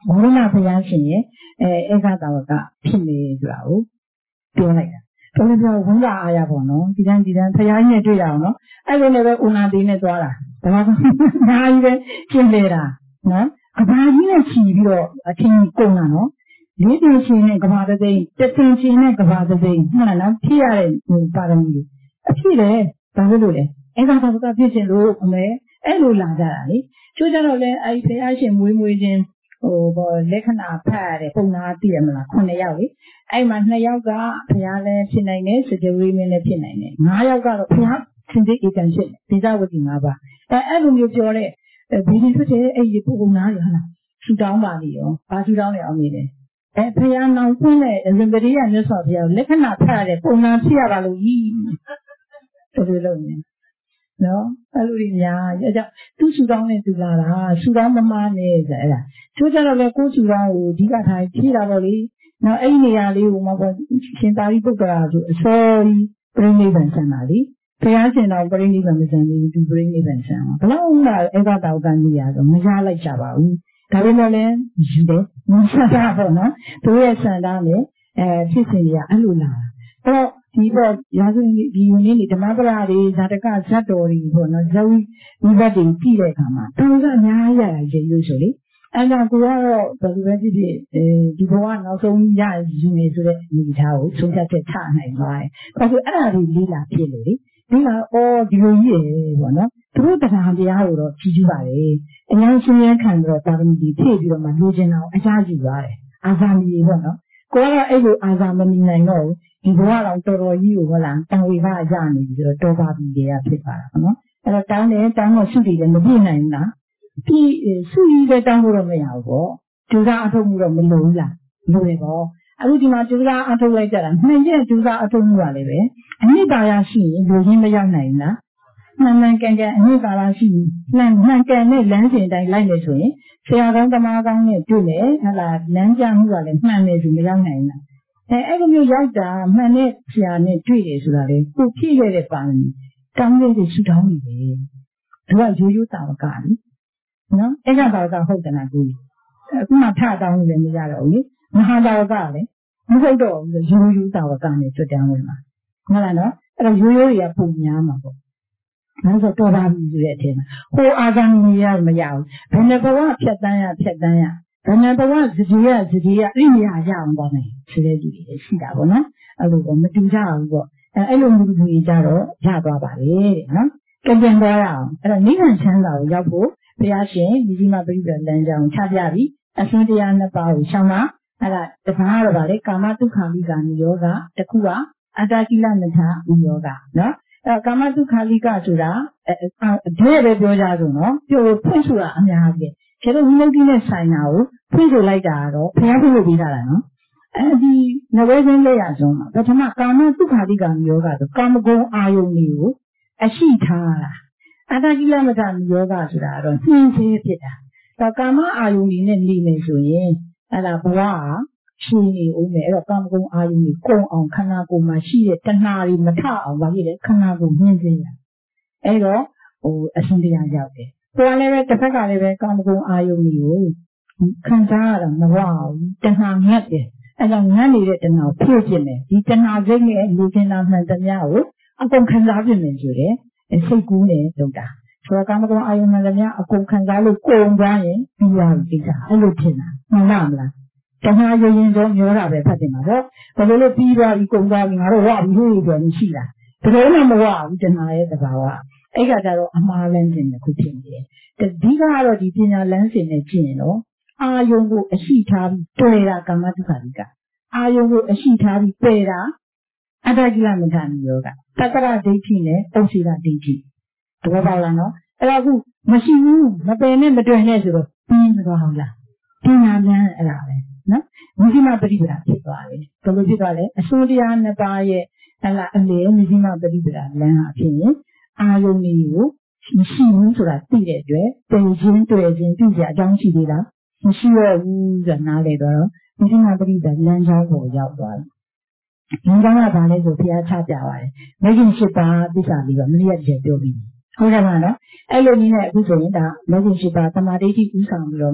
ဘောရဏဘုရားရှင်ရဲ့အဲဧကတာဝကဖြစ်နေဆိုတာကိုပြောလိုက်တာတော်တော်ပြောဝိလာအားရပေါ့နော်ဒီတန်းဒီတန်းဘုရားကြီးနဲ့တွေ့ရအောင်နော်အဲ့လိုလည်းပဲဥနာတိနဲ့သွားတာဒါကညာကြီးပဲကျင်နေတာနော်ကဘာကြီးနဲ့ချီပြီးတော့အထင်ကုန်တာနော်လေးတင်ရှင်နဲ့ကဘာတသိန်းတစ်တင်ရှင်နဲ့ကဘာတသိန်းမှန်လားဖြစ်ရတဲ့ဟိုပါရမီတွေအဖြစ်လေဘာလို့လို့လဲဧကတာဝကဖြစ်ရှင်လို့အမေအဲ့လိုလာကြတာလေချိုးကြတော့လေအဲ့ဘုရားရှင်မွေးမွေးချင်းဟိုဘောလက္ခဏာဖတ်ရတယ်ပုံနာသိရမလားခုနှစ်ယောက်လေအဲ့မှာနှစ်ယောက်ကဘုရားလည်းဖြစ်နိုင်တယ်စကြဝဠာမင်းလည်းဖြစ်နိုင်တယ်ငါးယောက်ကတော့ဘုရားသင်္တေဧကံဖြစ်ဒေဇဝတိငါးပါးအဲအဲ့လိုမျိုးပြောတဲ့ဘီဒီဖြစ်တဲ့အဲ့ဒီပုံနာရဟလားဆူတောင်းပါလေရောဘာဆူတောင်းလဲအောင်နေတယ်အဲဘုရားနောင်ခွင့်တဲ့ဇင်ပရိယမြတ်စွာဘုရားလက္ခဏာဖတ်ရတဲ့ပုံနာဖြစ်ရပါလို့ကြီးတော်တော်လုံးနေနော်အဲ့လိုကြီးများအဲကြောင့်သူ့ဆူတောင်းနဲ့သူလာတာဆူတောင်းမမနဲ့ဆိုအဲ့ဒါချိုးကြတော့လေကိုယ်ဆူတောင်းကိုအဓိကထားဖြည့်တာပေါ့လေနော်အဲ့ဒီနေရာလေးကိုမှပေါ့ရှင်သာရိပုတ္တရာဆိုအစောကြီးပြိဋိဘံဆန္ဒလေဘုရားရှင်တော်ပြိဋိဘံမဆန္ဒဘူးသူပြိဋိဘံဆန္ဒဘလောက်မှဧကတာဝကနေရတော့မရလိုက်ကြပါဘူးဒါပေမဲ့လည်းယူတယ်မဆန္ဒပေါ့နော်သူရဲ့ဆန္ဒနဲ့အဲဖြစ်စဉ်ကြီးအဲ့လိုလာတော့ဒီတော့ရာဇဝင်ဒီယုံနေဓမ္မပဒတွေဇာတကဇတ်တော်တွေပေါ့နော်ဇဝိဝိဘတ်တွေကြည့်တဲ့အခါမှာတောင်းကအများကြီးရတာရေလို့ဆိုလေအဲ့ဒါကိုကတော့ဘယ်လိုပဲဖြစ်ဖြစ်အဲဒီဘဝနောက်ဆုံးရယူနေဆိုတဲ့အနေအထားကိုဆုံးဖြတ်ချက်ချနိုင်သွားတယ်။ဒါဆိုအဲ့ဒါလေးလေးလာဖြစ်လို့လေဒီကအော်ဒီလိုကြီးရယ်ပေါ့နော်သူတို့တရားတရားကိုတော့ကြည့်ကြပါလေအញ្ញရှင်ရခံတော့တာသမီကြီးဖြည့်ပြီးတော့မှလိုချင်တာကိုအကြယူသွားတယ်အာဇာမီပေါ့နော်ကိုကတော့အဲ့လိုအာဇာမမီနိုင်တော့ဒီဘဝတော့တော်တော်ကြီးကိုဟုတ်လားတန်ဝေကရနေပြီဆိုတော့တော်ပါပြီတွေကဖြစ်သွားတာပေါ့နော်အဲ့တော့တောင်းတယ်တောင်းတော့ရှုတယ်လည်းမပြည့်နိုင်ဘူးလားဒီစုရည်ပဲတောင်းလို့တော့မရဘူးပေါ့ကျူစာအထုတ်မှုတော့မလိုဘူးလားလိုတယ်ပေါ့အခုဒီမှာကျူစာအထုတ်လိုက်ကြတာနှစ်ရက်ကျူစာအထုတ်မှုပါလေပဲအနှစ်သာရရှိရင်လူချင်းမရောက်နိုင်ဘူးလားမှန်မှန်ကန်ကန်အနှစ်သာရရှိမှန်မှန်ကန်တဲ့လမ်းစဉ်တိုင်းလိုက်နေဆိုရင်ဆရာကောင်းတမကောင်းနဲ့တွေ့လေဟလာလမ်းပြမှုကလည်းမှန်နေသူမရောက်နိုင်ဘူးလားအဲအဲ့လိုမျိုးရောက်တာမှန်တဲ့ဆရာနဲ့တွေ့တယ်ဆိုတာလေကိုဖြည့်ခဲ့တဲ့ပါရမီတောင်းတဲ့ရှိတောင်းနေတယ်သူကရိုးရိုးတာဝကလေနော်အဲ့ကတာဝကဟုတ်တယ်လားကိုအခုမှထတောင်းလို့လည်းမရတော့ဘူးလေမဟာတာဝကလည်းမဟုတ်တော့ဘူးရိုးရိုးတာဝကနဲ့တွေ့တယ်ဝင်မှာဟုတ်လားနော်အဲ့တော့ရိုးရိုးတွေကပုံများမှာပေါ့ဒါဆိုတော်ပါပြီဆိုတဲ့အထင်မှာဟိုအာဂမ်ကြီးရမရဘူးဘယ်နှဘဝဖြတ်တန်းရဖြတ်တန်းရဘယ်နှဘဝစတိရစတိရအိမ်ရရအောင်ပါမယ်ဆိုတဲ့ကြည့်တွေရှိတာပေါ့နော်အဲ့လိုပေါ့မတူကြဘူးပေါ့အဲအဲ့လိုမျိုးလူကြီးကြတော့ရသွားပါလေတဲ့နော်ကြင်ကြင်သွားရအောင်အဲ့တော့နိဗ္ဗာန်ချမ်းသာကိုရောက်ဖို့ဘုရားရှင်ဒီကြီးမှာပြိပ္ပလမ်းကြောင်းချပြပြီးအစွန်းတရားနှစ်ပါးကိုရှောင်တာအဲ့ဒါတပားတော့ဗာလေကာမတုခာလိကာနိယောဂတခုကအတ္တကိလမထာနိယောဂနော်အဲ့ကာမတုခာလိကဆိုတာအဒဲပဲပြောကြဆိုနော်ပြောဖွင့်ဆိုတာအများကြီးကျတော့ဝိနုဒ္ဓိနဲ့ဆိုင်တာကိုဖွင့်ဆိုလိုက်တာကတော့ဘုရားဖွင့်လို့ပြီးတာလားနော်အဲဒီနဝေစင်းလက်ရဆုံးမှာပထမကာမတုခာလိကာနိယောဂဆိုကာမဂုဏ်အာယုန်တွေကိုအရှိထားတာအတ္တကိလမထာနိယောဂဆိုတာကတော့နှင်းသေးဖြစ်တာဒါကာမအာယုန်တွေနဲ့နေမယ်ဆိုရင်အဲ့ဒါဘဝရှင်နေဦးမယ်အဲ့တော့ကာမဂုဏ်အာယုန်တွေကုံအောင်ခန္ဓာကိုယ်မှာရှိတဲ့တဏှာတွေမထအောင်ဗာဖြစ်တယ်ခန္ဓာကိုယ်နှင်းသေးတာအဲ့တော့ဟိုအရှင်တရားရောက်တယ်ဟိုကလည်းပဲတစ်ဖက်ကလည်းပဲကာမဂုဏ်အာယုန်တွေကိုခံစားရတာမဝဘူးတဏှာငတ်တယ်အဲ့တော့ငတ်နေတဲ့တဏှာကိုဖြည့်ပြမယ်ဒီတဏှာစိတ်နဲ့လူကျင်တာမှန်သမျှကိုအကုန်ခံစားပြမယ်ဆိုတဲ့စိတ်ကူးနဲ့လုပ်တာဆိုတော့ကာမဂုဏ်အာယုန်မှန်သမျှအကုန်ခံစားလို့ကိုယ်သွားရင်ပြီးရပြီကိစ္စအဲ့လိုထင်တာမှန်လားမလားတဏှာရရင်တော့မျောတာပဲဖတ်တယ်မှာပေါ့ဘယ်လိုလို့ပြီးသွားပြီကုန်သွားပြီငါတို့ဝပြီဟိုးဆိုရင်ရှိတာဘယ်လိုမှမဝဘူးတဏှာရဲ့သဘာဝအဲ့ကကြတော့အမှားလန်းခြင်းတစ်ခုဖြစ်နေတယ်ဒီကတော့ဒီပညာလန်းစဉ်နဲ့ကျင့်ရင်တော့အာယုံကိုအရှိထားပြီးတွေ့တာကာမတုခာလိကအာယုံကိုအရှိထားပြီးပယ်တာအတ္တကိလမထာနိယောဂတတ္တရဒိဋ္ဌိနဲ့ဥစ္စေရဒိဋ္ဌိသဘောပေါက်လားနော်အဲ့တော့အခုမရှိဘူးမပယ်နဲ့မတွေ့နဲ့ဆိုတော့ပြီးမသွားဟုတ်လားပညာလန်းအဲ့ဒါပဲနော်ဝိသိမပရိပဒါဖြစ်သွားတယ်ဘယ်လိုဖြစ်သွားလဲအစိုးတရားနှစ်ပါးရဲ့ဟလာအလေဝိသိမပရိပဒါလန်းဟာဖြစ်ရင်အာယုန်တွေကိုမရှိဘူးဆိုတာသိတဲ့အတွက်ပုံချင်းတွေ့ချင်းသိကြအကြောင်းရှိသေးလားမရှိရဘူးဆိုတာနားလည်တော့ဝိသိမပရိပဒါလမ်းကြောင်းကိုရောက်သွားတယ်လမ်းကြောင်းကဘာလဲဆိုဘုရားချပြပါတယ်မဂ္ဂင်၈ပါးသစ္စာပြီးတော့မလျက်တည်းပြောပြီးဟုတ်တယ်မလားနော်အဲ့လိုနည်းနဲ့အခုဆိုရင်ဒါမဂ္ဂင်၈ပါးသမာဓိဋ္ဌိဥဆောင်ပြီးတော့မှ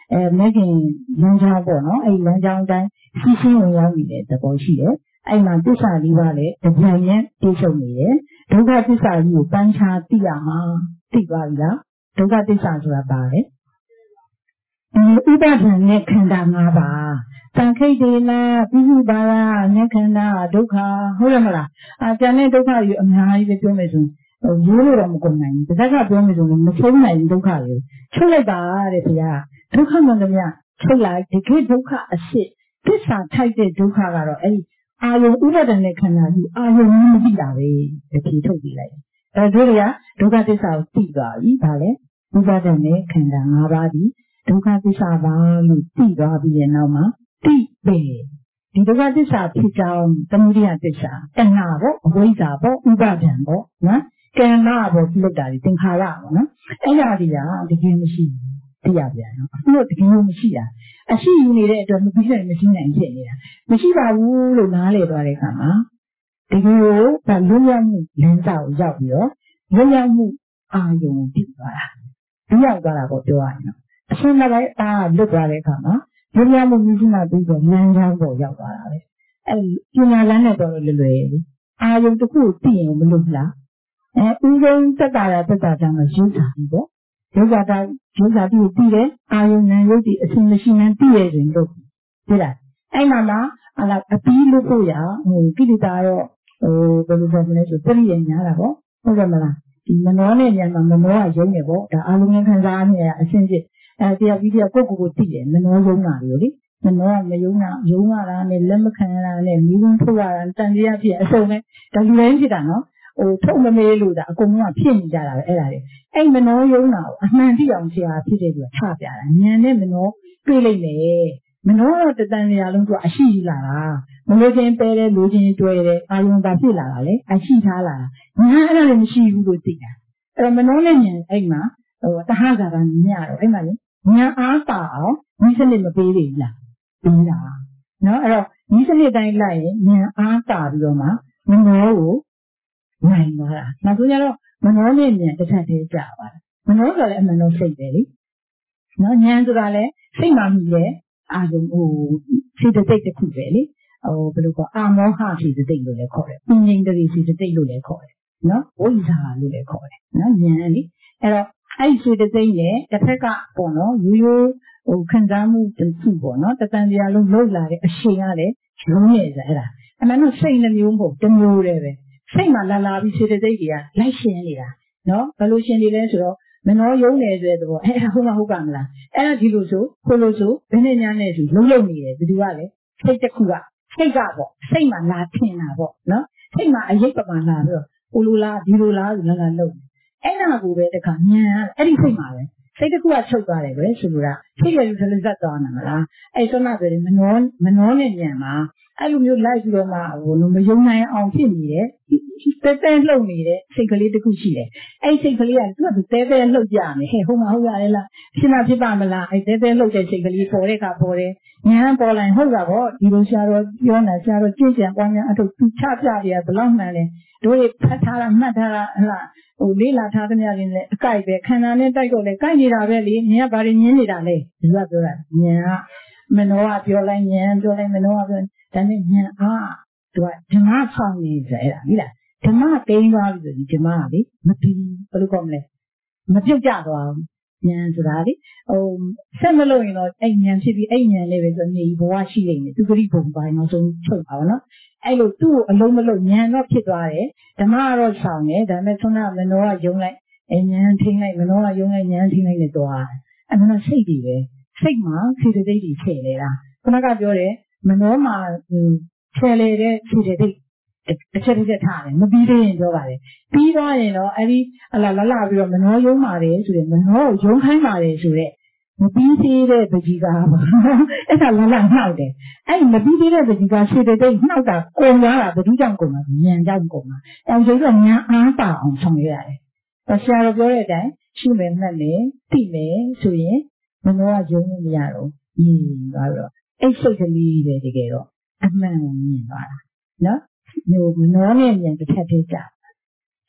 အဲမကင်လမ်းကြောင်းပေါ့နော်အဲ့လမ်းကြောင်းတိုင်းစီးရှင်းဝင်ရောက်နေတဲ့သဘောရှိတယ်အဲ့မှာသစ္စာလေးပါးလည်းအပြန်နဲ့ပြည့်စုံနေတယ်ဒုက္ခသစ္စာကြီးကိုပန်းချာသိရမှာသိပါပြီလားဒုက္ခသစ္စာဆိုတာပါလေဥပါဒဏ်နဲ့ခန္ဓာ၅ပါးတန်ခိတ်တေနာပိစုပါရနဲ့ခန္ဓာဒုက္ခဟုတ်ရမလားအာကျန်တဲ့ဒုက္ခကြီးအများကြီးပဲပြောမယ်ဆိုရင်ရိုးလို့တော့မကုန်နိုင်ဘူးတစ်ခါကပြောမယ်ဆိုရင်မဆုံးနိုင်ဒုက္ခတွေချုပ်လိုက်တာတဲ့ဘုရားဒုက္ခမှန်သမျှချုပ်လိုက်ဒီကိဒုက္ခအဖြစ်သစ္စာထိုက်တဲ့ဒုက္ခကတော့အဲ့ဒီအာယုံဥပါဒဏ်နဲ့ခန္ဓာကြီးအာယုံမသိတာပဲတဖြေထုတ်ပြီးလိုက်အဲတို့တွေကဒုက္ခသစ္စာကိုသိသွားပြီဗာလဲဥပါဒဏ်နဲ့ခန္ဓာ၅ပါးဒီဒုက္ခသစ္စာပါလို့သိသွားပြီးရဲ့နောက်မှာသိပေဒီဒုက္ခသစ္စာဖြစ်ကြောင်းသမုဒိယသစ္စာတဏှာပေါ့အဝိဇ္ဇာပေါ့ဥပါဒဏ်ပေါ့နော်ကံနာပေါ့ပြုလုပ်တာဒီသင်္ခါရပေါ့နော်အဲ့ဒါတွေကတကယ်မရှိဘူးသိရပြန်နော်အခုတော့တကယ်မရှိတာအရှိယူနေတဲ့အတွက်မပြီးနိုင်မရှိနိုင်ဖြစ်နေတာမရှိပါဘူးလို့နားလည်သွားတဲ့အခါမှာတကယ်ကိုလွတ်မြောက်မှုလမ်းစာကိုရောက်ပြီးတော့လွတ်မြောက်မှုအာယုံကိုပြသွားတာလွတ်မြောက်သွားတာကိုပြောရရင်နော်အရှင်းတစ်ပိုင်းအားလွတ်သွားတဲ့အခါမှာလွတ်မြောက်မှုမြင့်မားပြီးတော့လမ်းကြောင်းပေါ်ရောက်သွားတာပဲအဲပညာလမ်းနဲ့တော့လွယ်လွယ်လေးအာယုံတစ်ခုကိုသိရင်မလွတ်လားအဲဥဆုံးသက်တာရသက်တာကြောင့်ရုပ်စာပြီးပေါ့ရုပ်စာတိုင်းရုပ်စာပြီးပြီးတယ်အာယုံနံရုပ်ဒီအစဉ်မရှိမှန်းသိရရင်လို့သိလားအဲ့မှာလားအလားအပြီးလို့ဖို့ရဟိုကိလေသာတော့ဟိုဘယ်လိုပြောမလဲဆိုတရိယာညာတာပေါ့ဟုတ်တယ်မလားဒီမနောနဲ့ညာမှာမနောကရုံးနေပေါ့ဒါအာလုံးနဲ့ခံစားနေရအစဉ်ဖြစ်အဲတရားပြီးတရားကိုယ့်ကိုယ်ကိုသိတယ်မနောရုံးတာလေလေမနောကမယုံတာယုံရတာနဲ့လက်မခံရတာနဲ့မိဘထုတ်ရတာတန်တရားဖြစ်အစုံနဲ့ဒါလူတိုင်းဖြစ်တာနော်ဟိုထုတ်မမေးလို့ဒါအကုန်လုံးကဖြစ်နေကြတာပဲအဲ့ဒါလေအဲ့မနောယုံတာကိုအမှန်သိအောင်ဆရာဖြစ်တဲ့သူကချပြတာဉာဏ်နဲ့မနောတွေ့လိုက်မယ်မနောတော့တတန်တရားလုံးသူကအရှိလာတာမလို့ချင်းပဲတယ်လူချင်းတွေ့တယ်အာယုံတာဖြစ်လာတာလေအရှိထားလာတာဉာဏ်အဲ့ဒါလည်းမရှိဘူးလို့သိတာအဲ့တော့မနောနဲ့ဉာဏ်အဲ့မှာဟိုတဟဇာတာမြင်ရတော့အဲ့မှာလေဉာဏ်အားပါအောင်ဒီစနစ်မပေးသေးဘူးလားပြီးတာနော်အဲ့တော့ဒီစနစ်တိုင်းလိုက်ရင်ဉာဏ်အားတာပြီးတော့မှမနောကိုနိုင်သွားတာနောက်ဆုံးကျတော့မနောနဲ့ဉာဏ်တစ်ထပ်သေးကြပါလားမနောဆိုလည်းအမှန်တော့စိတ်ပဲလေနော်ဉာဏ်ဆိုတာလည်းစိတ်မှမြည်တဲ့အာယုံဟိုစိတ်တိတ်တစ်ခုပဲလေဟိုဘယ်လိုခေါ်အာမောဟစိတ်တိတ်လို့လည်းခေါ်တယ်ပင်ငိမ့်တည်းစိတ်တိတ်လို့လည်းခေါ်တယ်နော်ဝိဇ္ဇာလို့လည်းခေါ်တယ်နော်ဉာဏ်လေအဲ့တော့အဲ့ဒီစိတ်တိတ်နဲ့တစ်ဖက်ကပေါ့နော်ရိုးရိုးဟိုခံစားမှုတစ်ခုပေါ့နော်တတန်တရားလုံးလှုပ်လာတဲ့အချိန်ကလည်းရုံးနေတယ်အဲ့ဒါအမှန်တော့စိတ်နှမျိုးမဟုတ်တစ်မျိုးတည်းပဲစိတ်မှာလာလာပြီးစေတသိက်တွေကလိုက်ရှင်းနေတာနော်ဘယ်လိုရှင်းနေလဲဆိုတော့မနှောယုံနေဆိုတဲ့သဘောအဲ့ဒါဟုတ်မဟုတ်ပါမလားအဲ့ဒါဒီလိုဆိုခိုးလို့ဆိုဘယ်နဲ့ညာနဲ့ဆိုလုံးလုံးနေတယ်ဒီလိုကလည်းစိတ်တစ်ခုကစိတ်ကပေါ့စိတ်မှာလာထင်တာပေါ့နော်စိတ်မှာအရေးပမာလာပြီးတော့ဟိုလိုလားဒီလိုလားဆိုလာလာလုံးအဲ့ဒါကိုပဲတခါညာအဲ့ဒီစိတ်မှာပဲစိတ်တစ်ခုကချုပ်သွားတယ်ပဲဆိုလိုတာစိတ်ရည်ထလက်သက်သွားမှာလားအဲ့ဆိုမှဆိုရင်မနှောမနှောနဲ့ညာမှာအဲ့လိုမျိုးလိုက်ပြီးတော့မှဟိုမယုံနိုင်အောင်ဖြစ်နေတယ်တဲတဲလှုပ်နေတဲ့စိတ်ကလေးတစ်ခုရှိတယ်အဲ့စိတ်ကလေးကသူကတဲတဲလှုပ်ကြမယ်ဟဲ့ဟုတ်မဟုတ်ရလဲလားဖြစ်မဖြစ်ပါမလားအဲ့တဲတဲလှုပ်တဲ့စိတ်ကလေးပေါ်တဲ့အခါပေါ်တယ်ညာပေါ်လာရင်ဟုတ်တာပေါ့ဒီလိုဆရာတော်ပြောနေဆရာတော်ကြည့်ကြံပွားများအထုပ်သူချပြပြဘယ်လောက်မှန်လဲတို့တွေဖတ်ထားတာမှတ်ထားတာဟလားဟိုလေးလာထားသမျှတွေနဲ့အကြိုက်ပဲခန္ဓာနဲ့တိုက်တော့လေကြိုက်နေတာပဲလေဉာဏ်ကဘာတွေညင်းနေတာလဲဒီကပြောတာဉာဏ်ကမနောကပြောလိုက်ဉာဏ်ပြောလိုက်မနောကပြောဒါနဲ့ဉာဏ်အားသူကဓမ္မဆောင်နေကြအဲ့ဒါဟိလားဓမ္မတိန်းသွားပြီဆိုဒီဓမ္မကလေမပြီးဘယ်လိုကောမလဲမပြုတ်ကြသွားဘူးဉာဏ်ဆိုတာလေဟိုဆက်မလို့ရင်တော့အဲ့ဉာဏ်ဖြစ်ပြီးအဲ့ဉာဏ်လေးပဲဆိုနေဘဝရှိနေတယ်သူဂရိဘုံပိုင်းနောက်ဆုံးချုပ်ပါဘောနော်အဲ့လိုသူ့ကိုအလုံးမလုံးဉာဏ်တော့ဖြစ်သွားတယ်ဓမ္မကတော့ဆောင်တယ်ဒါပေမဲ့ဆွမ်းနာမနောကယုံလိုက်အဉာဏ်ထိလိုက်မနောကယုံလိုက်ဉာဏ်ထိလိုက်နဲ့သွားတယ်အဲ့ဒါစိတ်တွေပဲစိတ်မှာစေတသိက်တွေထည့်နေတာခုနကပြောတယ်မနောမှာထည့်လေတဲ့စေတသိက်တစ်ချက်တစ်ချက်ထားတယ်မပြီးသေးရင်ပြောပါတယ်ပြီးသွားရင်တော့အဲ့ဒီအလားလာလာပြီးတော့မနှောယုံပါတယ်ဆိုရင်မနှောယုံခိုင်းပါတယ်ဆိုတဲ့မပြီးသေးတဲ့ပကြီးကားပါအဲ့ဒါလာလာနှောက်တယ်အဲ့မပြီးသေးတဲ့ပကြီးကားရှေ့တဲ့နှောက်တာကုန်သွားတာဘယ်သူကြောင့်ကုန်မှာဉာဏ်ကြောင့်ကုန်မှာတောင်ကျိုးကဉာဏ်အားပါအောင်ဆောင်ရရတယ်ဒါဆရာတော်ပြောတဲ့အတိုင်းရှုမယ်မှတ်မယ်သိမယ်ဆိုရင်မနှောကယုံလို့မရတော့ညီသွားတော့အဲ့စိတ်ကလေးပဲတကယ်တော့အမှန်ကိုမြင်သွားတာနော်မျိုးမနှောနဲ့ဉာဏ်တစ်ထပ်သေးကြ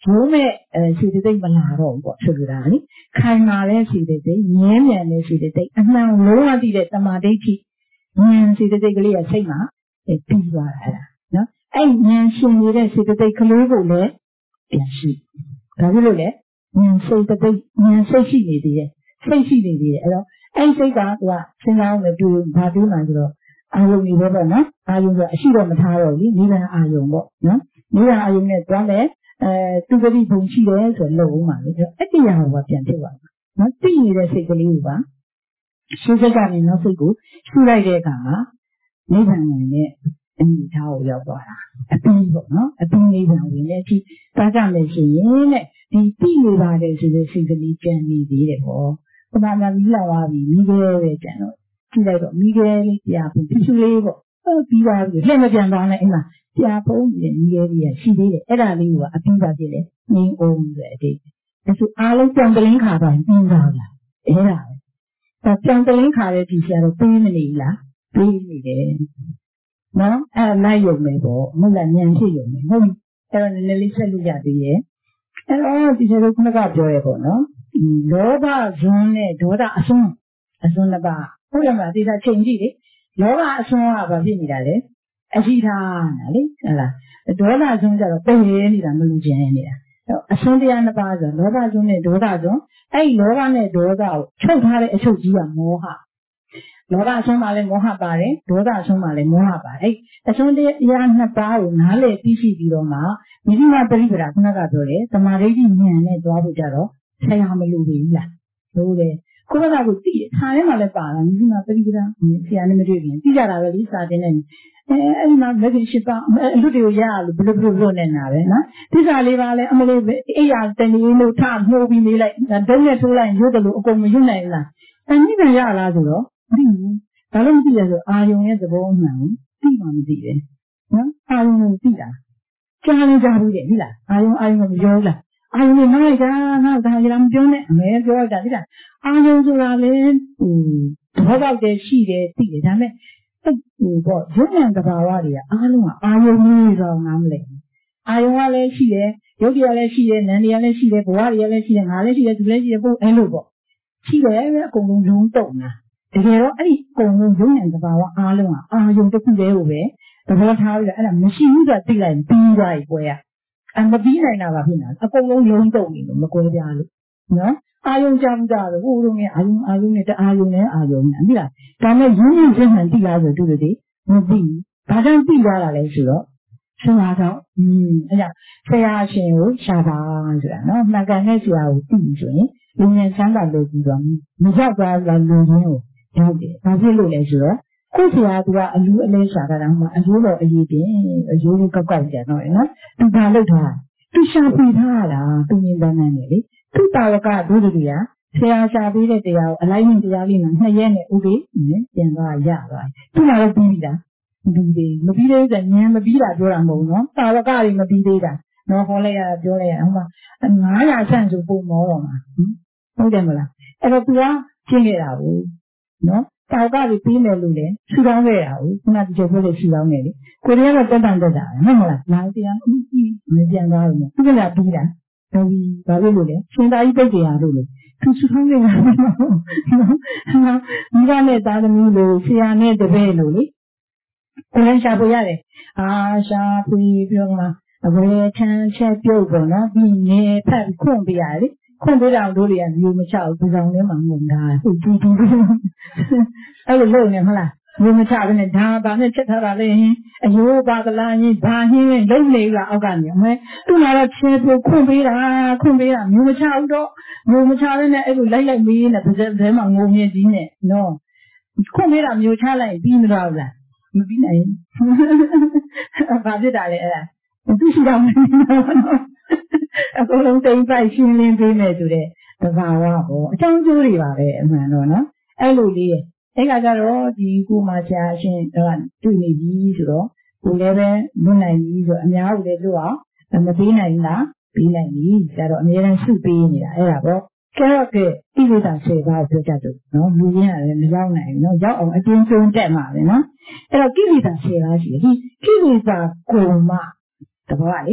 ရိုးမဲ့စေတသိက်မလာတော့ဘူးပေါ့ဆိုလိုတာလေခိုင်မာတဲ့စေတသိက်ငြင်းမြန်တဲ့စေတသိက်အမှန်လုံးဝသိတဲ့တမာဒိဋ္ဌိဉာဏ်စေတသိက်ကလေးကစိတ်မှာပြီးသွားတာအဲ့ဒါနော်အဲ့ဉာဏ်ရှင်နေတဲ့စေတသိက်ကလေးကိုလည်းပြန်ရှိဒါဖြစ်လို့လေဉာဏ်စေတသိက်ဉာဏ်စိတ်ရှိနေသေးတယ်စိတ်ရှိနေသေးတယ်အဲ့တော့အဲ့စိတ်ကသူကစဉ်းစားမယ်သူဘာတွေးမှဆိုတော့အာယုံတွေပဲပေါ့နော်အာယုံဆိုအရှိတော့မထားတော့ဘူးနိဗ္ဗာန်အာယုံပေါ့နော်နိဗ္ဗာန်အာယုံနဲ့သွားမယ်အဲသူပတိဘုံရှိတယ်ဆိုလုံအောင်ပါလေအဲ့ဒီရာကိုပြန်ဖြစ်သွားမှာနော်သိနေတဲ့စိတ်ကလေးကိုပါရှင်းစိတ်ကနေနောက်စိတ်ကိုရှုလိုက်တဲ့အခါမှာနိဗ္ဗာန်ဝင်တဲ့အမိထားကိုရောက်သွားတာအပြီးပေါ့နော်အပြီးနိဗ္ဗာန်ဝင်တဲ့အထိတားကြမယ်ဆိုရင်တဲ့ဒီသိနေပါတယ်ဆိုတဲ့စိတ်ကလေးကြံနေသေးတယ်ပေါ့ဘုရားကမိလာပါပြီမိခဲပဲကြံတော့ကြည့်လိုက်တော့မိခဲလေးတရားဖို့ဖြူလေးပေါ့ဟုတ်ပြီးပါပြီလက်မပြန်သွားနဲ့အိမ်မှာတရားဖုံးနေတဲ့မိခဲလေးကရှိသေးတယ်အဲ့ဒါလေးကအပြီးပါဖြစ်တယ်ငင်းအောင်ဆိုတဲ့အတိတ်ဒါဆိုအားလုံးပြန်ကလင်းခါတိုင်းပြီးသွားလားအဲ့ဒါပဲဒါပြန်ကလင်းခါတဲ့ဒီဆရာတော့ပြီးမနေလားပြီးနေတယ်နော်အဲ့လိုက်ရုံပဲပေါ့မဟုတ်လားဉာဏ်ရှိရုံပဲဟုတ်ပြီအဲ့တော့နည်းနည်းလေးဆက်လို့ရသေးရဲ့အဲ့တော့ဒီလိုခုနကပြောရဲပေါ့နော်လောဘဇွန်းနဲ့ဒေါသအစွန်းအစွန်းတစ်ပါးဟုတ်တယ်မလားဒီသာချိန်ကြည့်လေလောဘအစွန်းကဘာဖြစ်နေတာလဲအရှိထားနာလေဟုတ်လားဒေါသဇွန်းကျတော့ပိတ်ရဲနေတာမလူကျင်နေတာအစွန်းတရားနှစ်ပါးဆိုလောဘဇွန်းနဲ့ဒေါသဇွန်းအဲ့ဒီလောဘနဲ့ဒေါသကိုချုပ်ထားတဲ့အချုပ်ကြီးကမောဟလောဘအစွန်းမှလည်းမောဟပါတယ်ဒေါသအစွန်းမှလည်းမောဟပါတယ်အဲ့အစွန်းတရားနှစ်ပါးကိုနားလည်သိရှိပြီးတော့မှမိမိမပရိပဒါခုနကပြောတယ်သမာဓိဉာဏ်နဲ့သွားဖို့ကြတော့ဆရာမလိုဘူးလားလို့တယ်ခုနကကိုသိတယ်ခါထဲမှာလည်းပါတာမိမိမပရိပဒါဆရာနဲ့မတွေ့ခင်သိကြတာပဲလိစာတင်နေအဲအဲ့ဒီမှာမဂ္ဂင်ရှိပါအလွတ်တွေကိုရရလို့ဘလို့ဘလို့ဘလို့နေတာပဲနော်သစ္စာလေးပါလဲအမလေးအိယာတဏီလို့ထမှုပြီးနေလိုက်ဒုံးနဲ့ထိုးလိုက်ရုပ်တယ်လို့အကုန်မရွတ်နိုင်ဘူးလားအနိဗ္ဗာန်ရလားဆိုတော့မသိဘူးဘာလို့မသိလဲဆိုအာယုံရဲ့သဘောမှန်သိမှမသိပဲနော်အာယုံကိုသိတာကြားလည်းကြားဘူးတဲ့ဟိလားအာယုံအာယုံကိုပြောလားအာယုံနဲ့နိုင်တာငါဒါကြလားမပြောနဲ့အမဲပြောတာဟိလားအာယုံဆိုတာလေဟိုသဘောပေါက်တယ်ရှိတယ်သိတယ်ဒါပေမဲ့ဟိုပေါ့ရုပ်ဉာဏ်သဘာဝတွေကအားလုံးကအာယုံကြီးဆိုငါမလဲအာယုံကလည်းရှိတယ်ရုပ်တရားလည်းရှိတယ်နာမ်တရားလည်းရှိတယ်ဘဝတရားလည်းရှိတယ်ငါလည်းရှိတယ်သူလည်းရှိတယ်ပေါ့အဲ့လိုပေါ့ရှိတယ်အကုန်လုံးလုံးတုံတာတကယ်တော့အဲ့ဒီအကုန်လုံးရုပ်ဉာဏ်သဘာဝအားလုံးကအာယုံတစ်ခုတည်းကိုပဲသဘောထားပြီးတော့အဲ့ဒါမရှိဘူးဆိုတာသိလိုက်ပြီးသွားပြီပွဲရအမပြီးနိုင်တာပါဖြစ်နေတာအကုန်လုံးလုံးတုံနေလို့မကွဲပြားလို့နော်အာယုံကြောင့်ကြတော့ဟိုလိုနဲ့အာယုံအာယုံနဲ့တအာယုံနဲ့အာယုံနဲ့သိလားဒါနဲ့ရင်းရင်းချင်းမှန်သိလားဆိုတူတူလေးမသိဘူးဘာကြောင့်သိရတာလဲဆိုတော့ဆရာတော့อืมအဲ့ဒါဆရာရှင်ကိုရှာပါဆိုတာနော်မှန်ကန်တဲ့ဆရာကိုသိပြီဆိုရင်လူငယ်ချမ်းသာလို့ပြီးတော့မရောက်သွားလာလူရင်းကိုရောက်တယ်ဘာဖြစ်လို့လဲဆိုတော့ကိုယ်ဆရာကအလူအလဲရှာတာတော့မှအယိုးတော်အရေးတင်အယိုးကောက်ကောက်ကြတော့နော်သူဘာလုပ်ထားသူရှာပြထားတာသူမြင်တမ်းနေလေသူတာဝကဒုဒုရဆရာရှာပေးတဲ့တရားကိုအလိုက်ရင်တရားလေးနဲ့နှစ်ရက်နဲ့ဥပိပြန်သွားရသွားသူကလည်းပြီးပြီလားမပြီးသေးမပြီးသေးတဲ့ဉာဏ်မပြီးတာပြောတာမဟုတ်ဘူးနော်တာဝကတွေမပြီးသေးတာနော်ဟောလိုက်ရပြောလိုက်ရဟိုမှာငါးရာဆန့်ဆိုပုံမောတော့မှာဟုတ်တယ်မလားအဲ့တော့ तू ကရှင်းခဲ့တာဘူးနော်တာဝကတွေပြီးမယ်လို့လေဆူတောင်းခဲ့တာဘူးခုနကပြောလို့ဆူတောင်းနေလေကိုရီးယားကတက်တန်တက်တာဟုတ်မလားလာတရားအကြည့်မပြန်သွားဘူးသူကလည်းပြီးတာတော့ဒီဘာလို့လို့လဲရှင်သာကြီးပိတ်တရားလို့လို့သူဆူတောင်းနေတာနော်မိဘနဲ့သားသမီးလို့ဆရာနဲ့တပည့်လို့လေကိုယ်ရှာဖို့ရတယ်အာရှာဖွေပြောမှာအဝေချမ်းချက်ပြုတ်ပေါ့နော်ပြီးနေဖက်ခွန့်ပြရတယ်ခွန့်ပြတာတို့တွေကမျိုးမချဘူးဒီဆောင်ထဲမှာငုံတာဟုတ်ကြည့်ကြည့်အဲ့လိုလုပ်နေမလားမျိုးမချဘဲနဲ့ဒါဘာနဲ့ချက်ထားတာလဲအယိုးပါကလာကြီးဘာဟင်းလုံးနေကအောက်ကနေအမဲသူ့မှာတော့ချဲဖို့ခွန့်ပေးတာခွန့်ပေးတာမျိုးမချဘူးတော့မျိုးမချဘဲနဲ့အဲ့လိုလိုက်လိုက်မေးနေပါစက်ထဲမှာငုံမြင့်ကြီးနဲ့နော်ခွန့်ပေးတာမျိုးချလိုက်ပြီးမတော့ဘူးလားမပြီးနိုင်ဘာဖြစ်တာလဲအဲ့ဒါသူရှိတော့အကုန်လုံးတိမ်ပိုက်ရှင်းလင်းပေးမယ်ဆိုတဲ့သဘာဝပေါ့အကြောင်းကျိုးတွေပါပဲအမှန်တော့နော်အဲ့လိုလေးအဲ့ကကြတော့ဒီကိုမှဆရာရှင်ကတွေ့နေပြီဆိုတော့ကိုလည်းပဲလွတ်နိုင်ပြီဆိုအများကိုလည်းလွတ်အောင်မပေးနိုင်လားပေးနိုင်ပြီဆရာတော့အများအားစုပေးနေတာအဲ့ဒါပေါ့ကျတော့ကတိဝိသဆယ်ပါးပြောကြတယ်နော်လူရင်းရတယ်မရောက်နိုင်ဘူးနော်ရောက်အောင်အတင်းဆုံးတက်မှာပဲနော်အဲ့တော့ကိလေသာဆယ်ပါးရှိတယ်ဒီကိလေသာကိုမှတဘောကလေ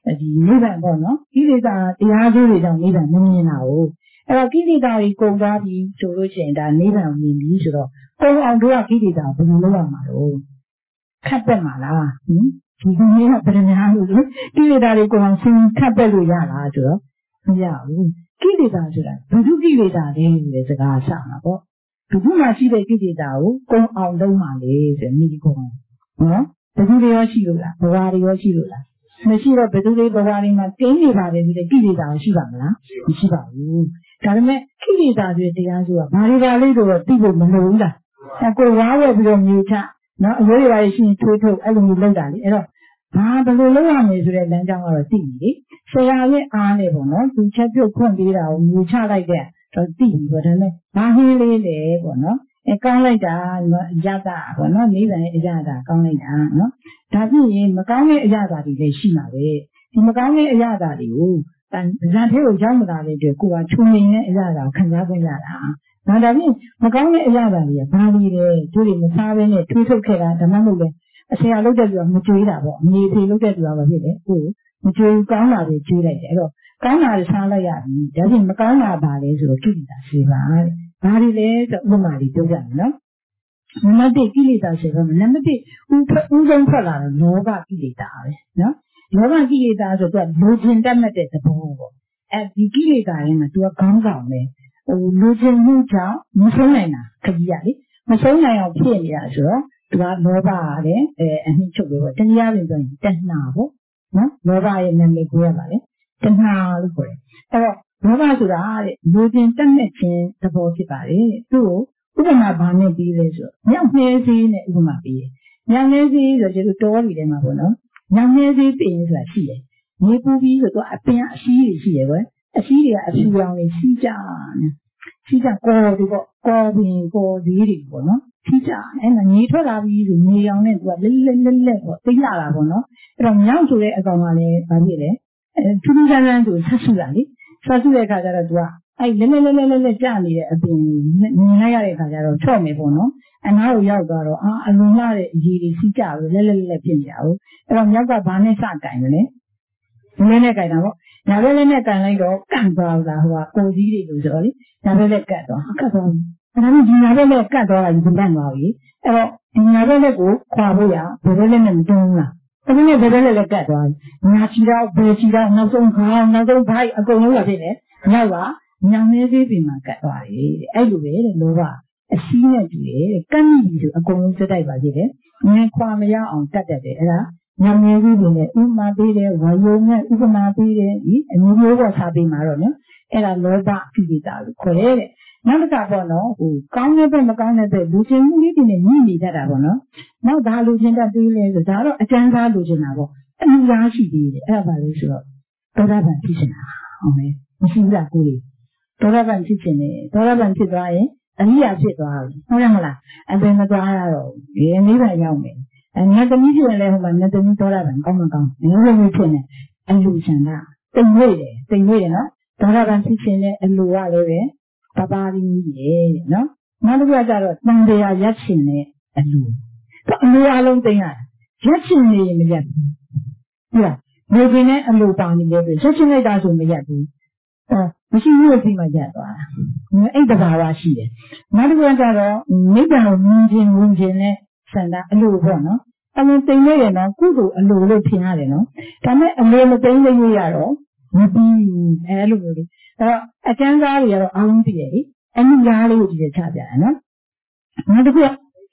ဒီနိဗ္ဗာန်ပေါ့နော်ကိလေသာတရားကျိုးတွေကြောင့်နိဗ္ဗာန်မမြင်တာဟုတ်အဲ့တော့ကိလေသာတွေကုန်သွားပြီဆိုလို့ရှိရင်ဒါနိဗ္ဗာန်မြင်ပြီဆိုတော့ကုန်အောင်တို့ကကိလေသာဘယ်လိုလုပ်ရမှာတော့ခတ်တက်မှာလားဟင်ဒီကနေ့ကဗရမ ्या လို့ကိလေသာတွေကုန်အောင်ဆင်းခတ်တက်လို့ရလားဆိုတော့မရဘူးကိလေသာဆိုတာဘုဒ္ဓကိလေသာတွေတဲ့စကားဆမှာပေါ့ဘုဒ္ဓမှာရှိတဲ့ကိလေသာကိုကုန်အောင်လုပ်မှာလေဆိုမိကုန်နော်ဘုဒ္ဓတွေရောရှိလို့လားဘဝတွေရောရှိလို့လားမရှိတော့ဘယ်သူတွေဘဝတွေမှာကျင်းနေပါတယ်ဆိုတဲ့ကိလေသာရှိပါမလားမရှိပါဘူးဒါပေမဲ့ကိလေသာတွေတရားဆိုတာဘာတွေပါလဲဆိုတော့သိဖို့မလိုဘူးလားအကိုဝါဝဲပြီးတော့မြေချနော်အရိုးတွေပါရှိရင်ထွေးထုတ်အဲ့လိုမျိုးလုပ်တာလေအဲ့တော့ဘာဘယ်လိုလုပ်ရမလဲဆိုတဲ့လမ်းကြောင်းကတော့သိပြီလေဆရာရဲ့အားနဲ့ပေါ့နော်သူချက်ပြုတ်ဖွင့်ပေးတာကိုမြေချလိုက်တဲ့တော့သိပြီပေါ့ဒါနဲ့ဘာဟင်းလေးလေပေါ့နော်အဲကောင်းလိုက်တာရတာပေါ့နော်နိဗ္ဗာန်ရဲ့အရာတာကောင်းလိုက်တာနော်ဒါဖြစ်ရင်မကောင်းတဲ့အရာတာတွေလည်းရှိမှာပဲဒီမကောင်းတဲ့အရာတာတွေကိုဇန်ထဲကိုရောက်မလာတဲ့အတွက်ကိုယ်ကချုံနေတဲ့အရာတာကိုခံစားခွင့်ရတာဒါဒါဖြင့်မကောင်းတဲ့အရာတာတွေကဘာတွေလဲသူတွေမစားဘဲနဲ့ထွေးထုတ်ခဲ့တာဓမ္မလို့လဲအဆရာလုပ်တဲ့သူကမကြွေးတာပေါ့အမေဖေလုပ်တဲ့သူကဘာဖြစ်လဲကိုယ်မကြွေးကောင်းတာတွေကြွေးလိုက်တယ်အဲ့တော့ကောင်းတာတွေစားလိုက်ရပြီဒါဖြင့်မကောင်းတာပါလဲဆိုတော့ကိလေသာရှိပါတဲ့ဘာတွေလဲဆိုဥပမာတွေပြောကြမယ်နော်နံပါတ်တစ်ကိလေသာဆိုတော့နံပါတ်တစ်ဥဥဆုံးထွက်လာတော့လောဘကိလေသာပဲနော်လောဘကိလေသာဆိုတော့လိုချင်တတ်မဲ့တဲ့သဘောပေါ့အဲဒီကိလေသာရင်ကသူကခေါင်းဆောင်ပဲဟိုလိုချင်မှုကြောင့်မဆုံးနိုင်တာခကြီးရလေမဆုံးနိုင်အောင်ဖြစ်နေတာဆိုတော့သူကလောဘရတယ်အဲအနှိမ့်ချုပ်ပဲပေါ့တရားပြင်ဆိုရင်တဏှာပေါ့နော်လောဘရဲ့နာမည်ကိုရပါလေတဏှာလို့ခေါ်တယ်အဲ့တော့လောဘဆိုတာတဲ့လိုချင်တတ်မဲ့ခြင်းသဘောဖြစ်ပါတယ်သူ့ကိုဥပမာဘာနဲ့ပြီးလဲဆိုတော့ညောင်နှဲစည်းနဲ့ဥပမာပြီးတယ်ညောင်နှဲစည်းဆိုတော့ကျတော့တောတွေထဲမှာပေါ့နော်ညောင်နှဲစည်းပြင်ဆိုတာရှိတယ်မြေပူပြီးဆိုတော့အပင်အရှိတွေရှိတယ်ကွယ်အရှိတွေကအဖြူရောင်တွေစီးကြနေစီးကြကောဒီပေါ့ကောပင်ကောစည်းတွေပေါ့နော်စီးကြအဲ့မှာမြေထွက်လာပြီးဆိုမြေရောင်နဲ့သူကလက်လက်လက်လက်ပေါ့သိလာတာပေါ့နော်အဲ့တော့ညောင်ဆိုတဲ့အကောင်ကလည်းဘာဖြစ်လဲအဲထူးထူးဆန်းဆန်းဆိုဆက်စုတာလေဆက်စုတဲ့အခါကျတော့သူကအဲ့လက်လက်လက်လက်လက်ကြာနေတဲ့အပင်မြင်လိုက်ရတဲ့အခါကျတော့ချော့မယ်ပေါ့နော်အနားကိုရောက်သွားတော့အာအလွန်လာတဲ့အရေးတွေစီးကြလို့လက်လက်လက်ဖြစ်နေကြဘူးအဲ့တော့မြောက်ကဘာနဲ့စကင်မလဲဒီနဲ့ကင်တာပေါ့ညာဘက်လည်းနဲ့ကင်လိုက်တော့ကန့်သွားတာဟိုကကိုကြီးတွေလို့ဆိုတော့လေညာဘက်လည်းကတ်သွားကတ်သွားအဲ့ဒါမျိုးဒီညာဘက်လည်းကတ်သွားတာဒီလန့်သွားပြီအဲ့တော့ဒီညာဘက်လည်းကိုခွာဖို့ရဘယ်ဘက်လည်းနဲ့မတွန်းဘူးလားအဲ့ဒီနဲ့ဘယ်ဘက်လည်းလည်းကတ်သွားပြီညာချီတော့ဘယ်ချီတော့နောက်ဆုံးခေါင်းနောက်ဆုံးဘိုက်အကုန်လုံးရဖြစ်တယ်ညောက်ကညောင်နေသေးပြီမှာကတ်သွားတယ်တဲ့အဲ့လိုပဲတဲ့လောဘအစည်းနဲ့တူတယ်တဲ့ကန့်မိပြီဆိုအကုန်လုံးစက်တိုက်ပါဖြစ်တယ်ငါခွာမရအောင်တတ်တတ်တယ်အဲ့ဒါညောင်နေသေးပြီနဲ့ဥမာပေးတယ်ဝါယုံနဲ့ဥပမာပေးတယ်ဒီအမျိုးမျိုးပေါ်စားပေးမှာတော့နော်အဲ့ဒါလောဘကိလေသာလို့ခေါ်တယ်တဲ့နောက်တစ်ခါပေါ့နော်ဟိုကောင်းတဲ့ဘက်မကောင်းတဲ့ဘက်လူချင်းမှုလေးတွေနဲ့ညှိနေတတ်တာပေါ့နော်နောက်ဒါလူချင်းတတ်သေးလဲဆိုဒါတော့အကျဉ်းစားလူချင်းတာပေါ့အမှုလားရှိသေးတယ်အဲ့ဒါပါလို့ဆိုတော့သောတာပန်ဖြစ်နေတာဟုတ်မယ်မရှိဘူးလားကိုယ်သောတာပန်ဖြစ်ခြင်းနဲ့သောတာပန်ဖြစ်သွားရင်အရိယာဖြစ်သွားပြီဟုတ်တယ်မလားအပင်မသွားရတော့ဒီနိဗ္ဗာန်ရောက်မယ်အဲနတ်သမီးဖြစ်ရင်လည်းဟိုမှာနတ်သမီးသောတာပန်ကောင်းမကောင်းဒီလိုမျိုးဖြစ်နေအလူချင်တာတိမ်ဝိတယ်တိမ်ဝိတယ်နော်သောတာပန်ဖြစ်ခြင်းနဲ့အလူကလည်းပဲပပါရမီရဲ့နော်နောက်တစ်ခုကကျတော့တန်တရားရက်ခြင်းနဲ့အလူအလူအလုံးသိမ်းရတယ်ရက်ခြင်းနေရင်မရက်ဘူးဟုတ်လားမြေပြင်နဲ့အလူပါနေတယ်ဆိုရက်ခြင်းလိုက်တာဆိုမရက်ဘူးအဲမရှိဘူးဒီမှာရက်သွားတာအဲ့တဘာဝရှိတယ်နောက်တစ်ခုကကျတော့မိဘကိုမြင်ခြင်းဝင်ခြင်းနဲ့ဆန္ဒအလိုပေါ့နော်အလိုသိနေရတော့ကုသိုလ်အလိုလို့ထင်ရတယ်နော်ဒါပေမဲ့အလိုမသိနေရတော့မပြီးဘူးအဲလိုမျိုးလေအဲ့တော့အကျဉ်းစားတွေကတော့အောင်းသိတယ်လေအမှုလားလေးကိုဒီချပြတယ်နော်နောက်တစ်ခု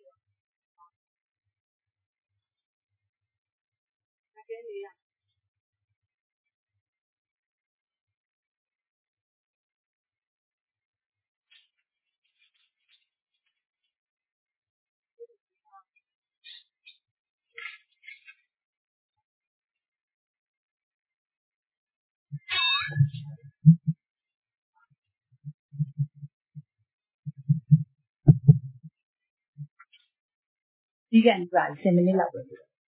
ဒီကန်ပါဆယ်မိနစ်လောက်ပဲ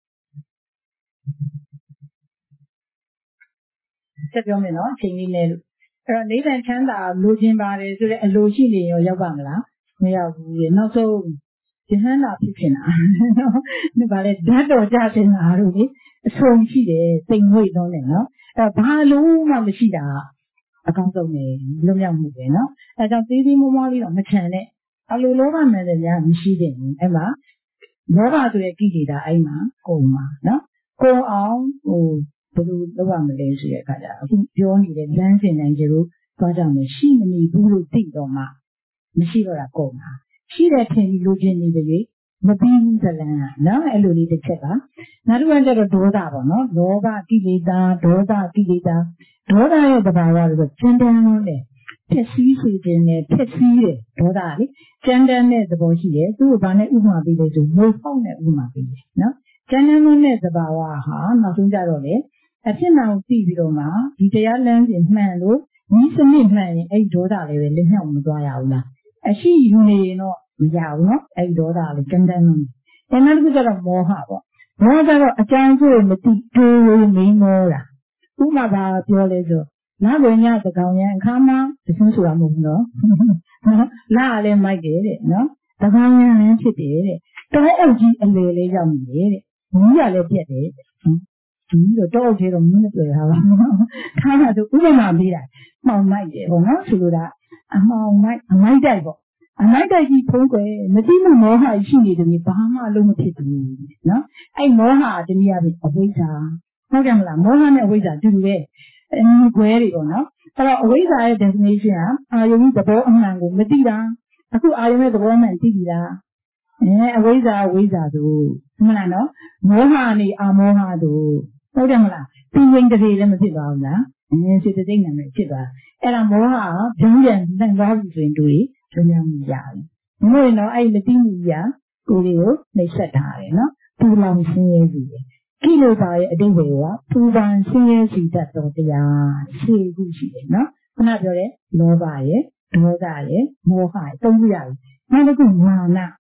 ဆက်ပြောမယ်နော်အချိန်လေးနဲ့လို့အဲ့တော့နိဗ္ဗာန်ချမ်းသာလိုချင်ပါတယ်ဆိုတဲ့အလိုရှိနေရောရောက်ပါမလားမရောက်ဘူးလေနောက်ဆုံး Jehana Pipina, no, but that or just in Arudi, so she did, thing we don't know. A Balu Mamashida, a council name, Lumia Mugena, as a baby Momali on the channel, a Lulova Media, she didn't, Emma, Nova to a Gidida, Emma, Goma, no? Go on, oh, the one Malaysia, you only the dancing and Jeru, got on the shimmy blue thing on ma, Mishira Goma. She that can you in the way, the beans the land, no, Eluli the Cheva. Not when there are Doda, no, Doda, Gilida, Doda, Gilida, Doda, the Bava, the Chandana, Tessie, Tessie, Doda, Chandana, the Boshi, do one at Uma village, no phone at Uma village, no, Chandana, the Bawa, nothing that only. At him now, Tiviroma, Vitia lands in Mando, Nisan man, a Doda, living in Helm, as she, you may know, Yao, a daughter, Gandan. And I was a more harbor. Rather a chance in the two me more. Umaba, Piolezo. Now when you're the Gaunia and Kama, the Sensua Mundo. La, then my gay, no? The Gaunia and City. Don't have G and the young lady. We are let it. The dog here on the house. Kama to Uma be that. Mount my day, or not to do that. Among my, my devil. And I got you progress, Medina Moha, she needed me, Bahama Lumatic, no? I Moha, the near a waiter. Mogamla, Mohan, a waiter, do it. And query or not. But a waiter destination, I use the boat and mango, Medina. I could I met the woman, Tibida. Eh, a waiter, a waiter, do. Milano, Mohani, a Moha, do. Mogamla, doing the day limited on that. And she's the thing and the chiva. And a Moha, Julian, then Robin to it. Young. No, no, I let him ya, Guru, they set high, no? Two long seniors. Kilo by a day, two long seniors, that of the ya, see Gucci, no? Another, low by it, low by it, more high, don't we are. Not a good mana.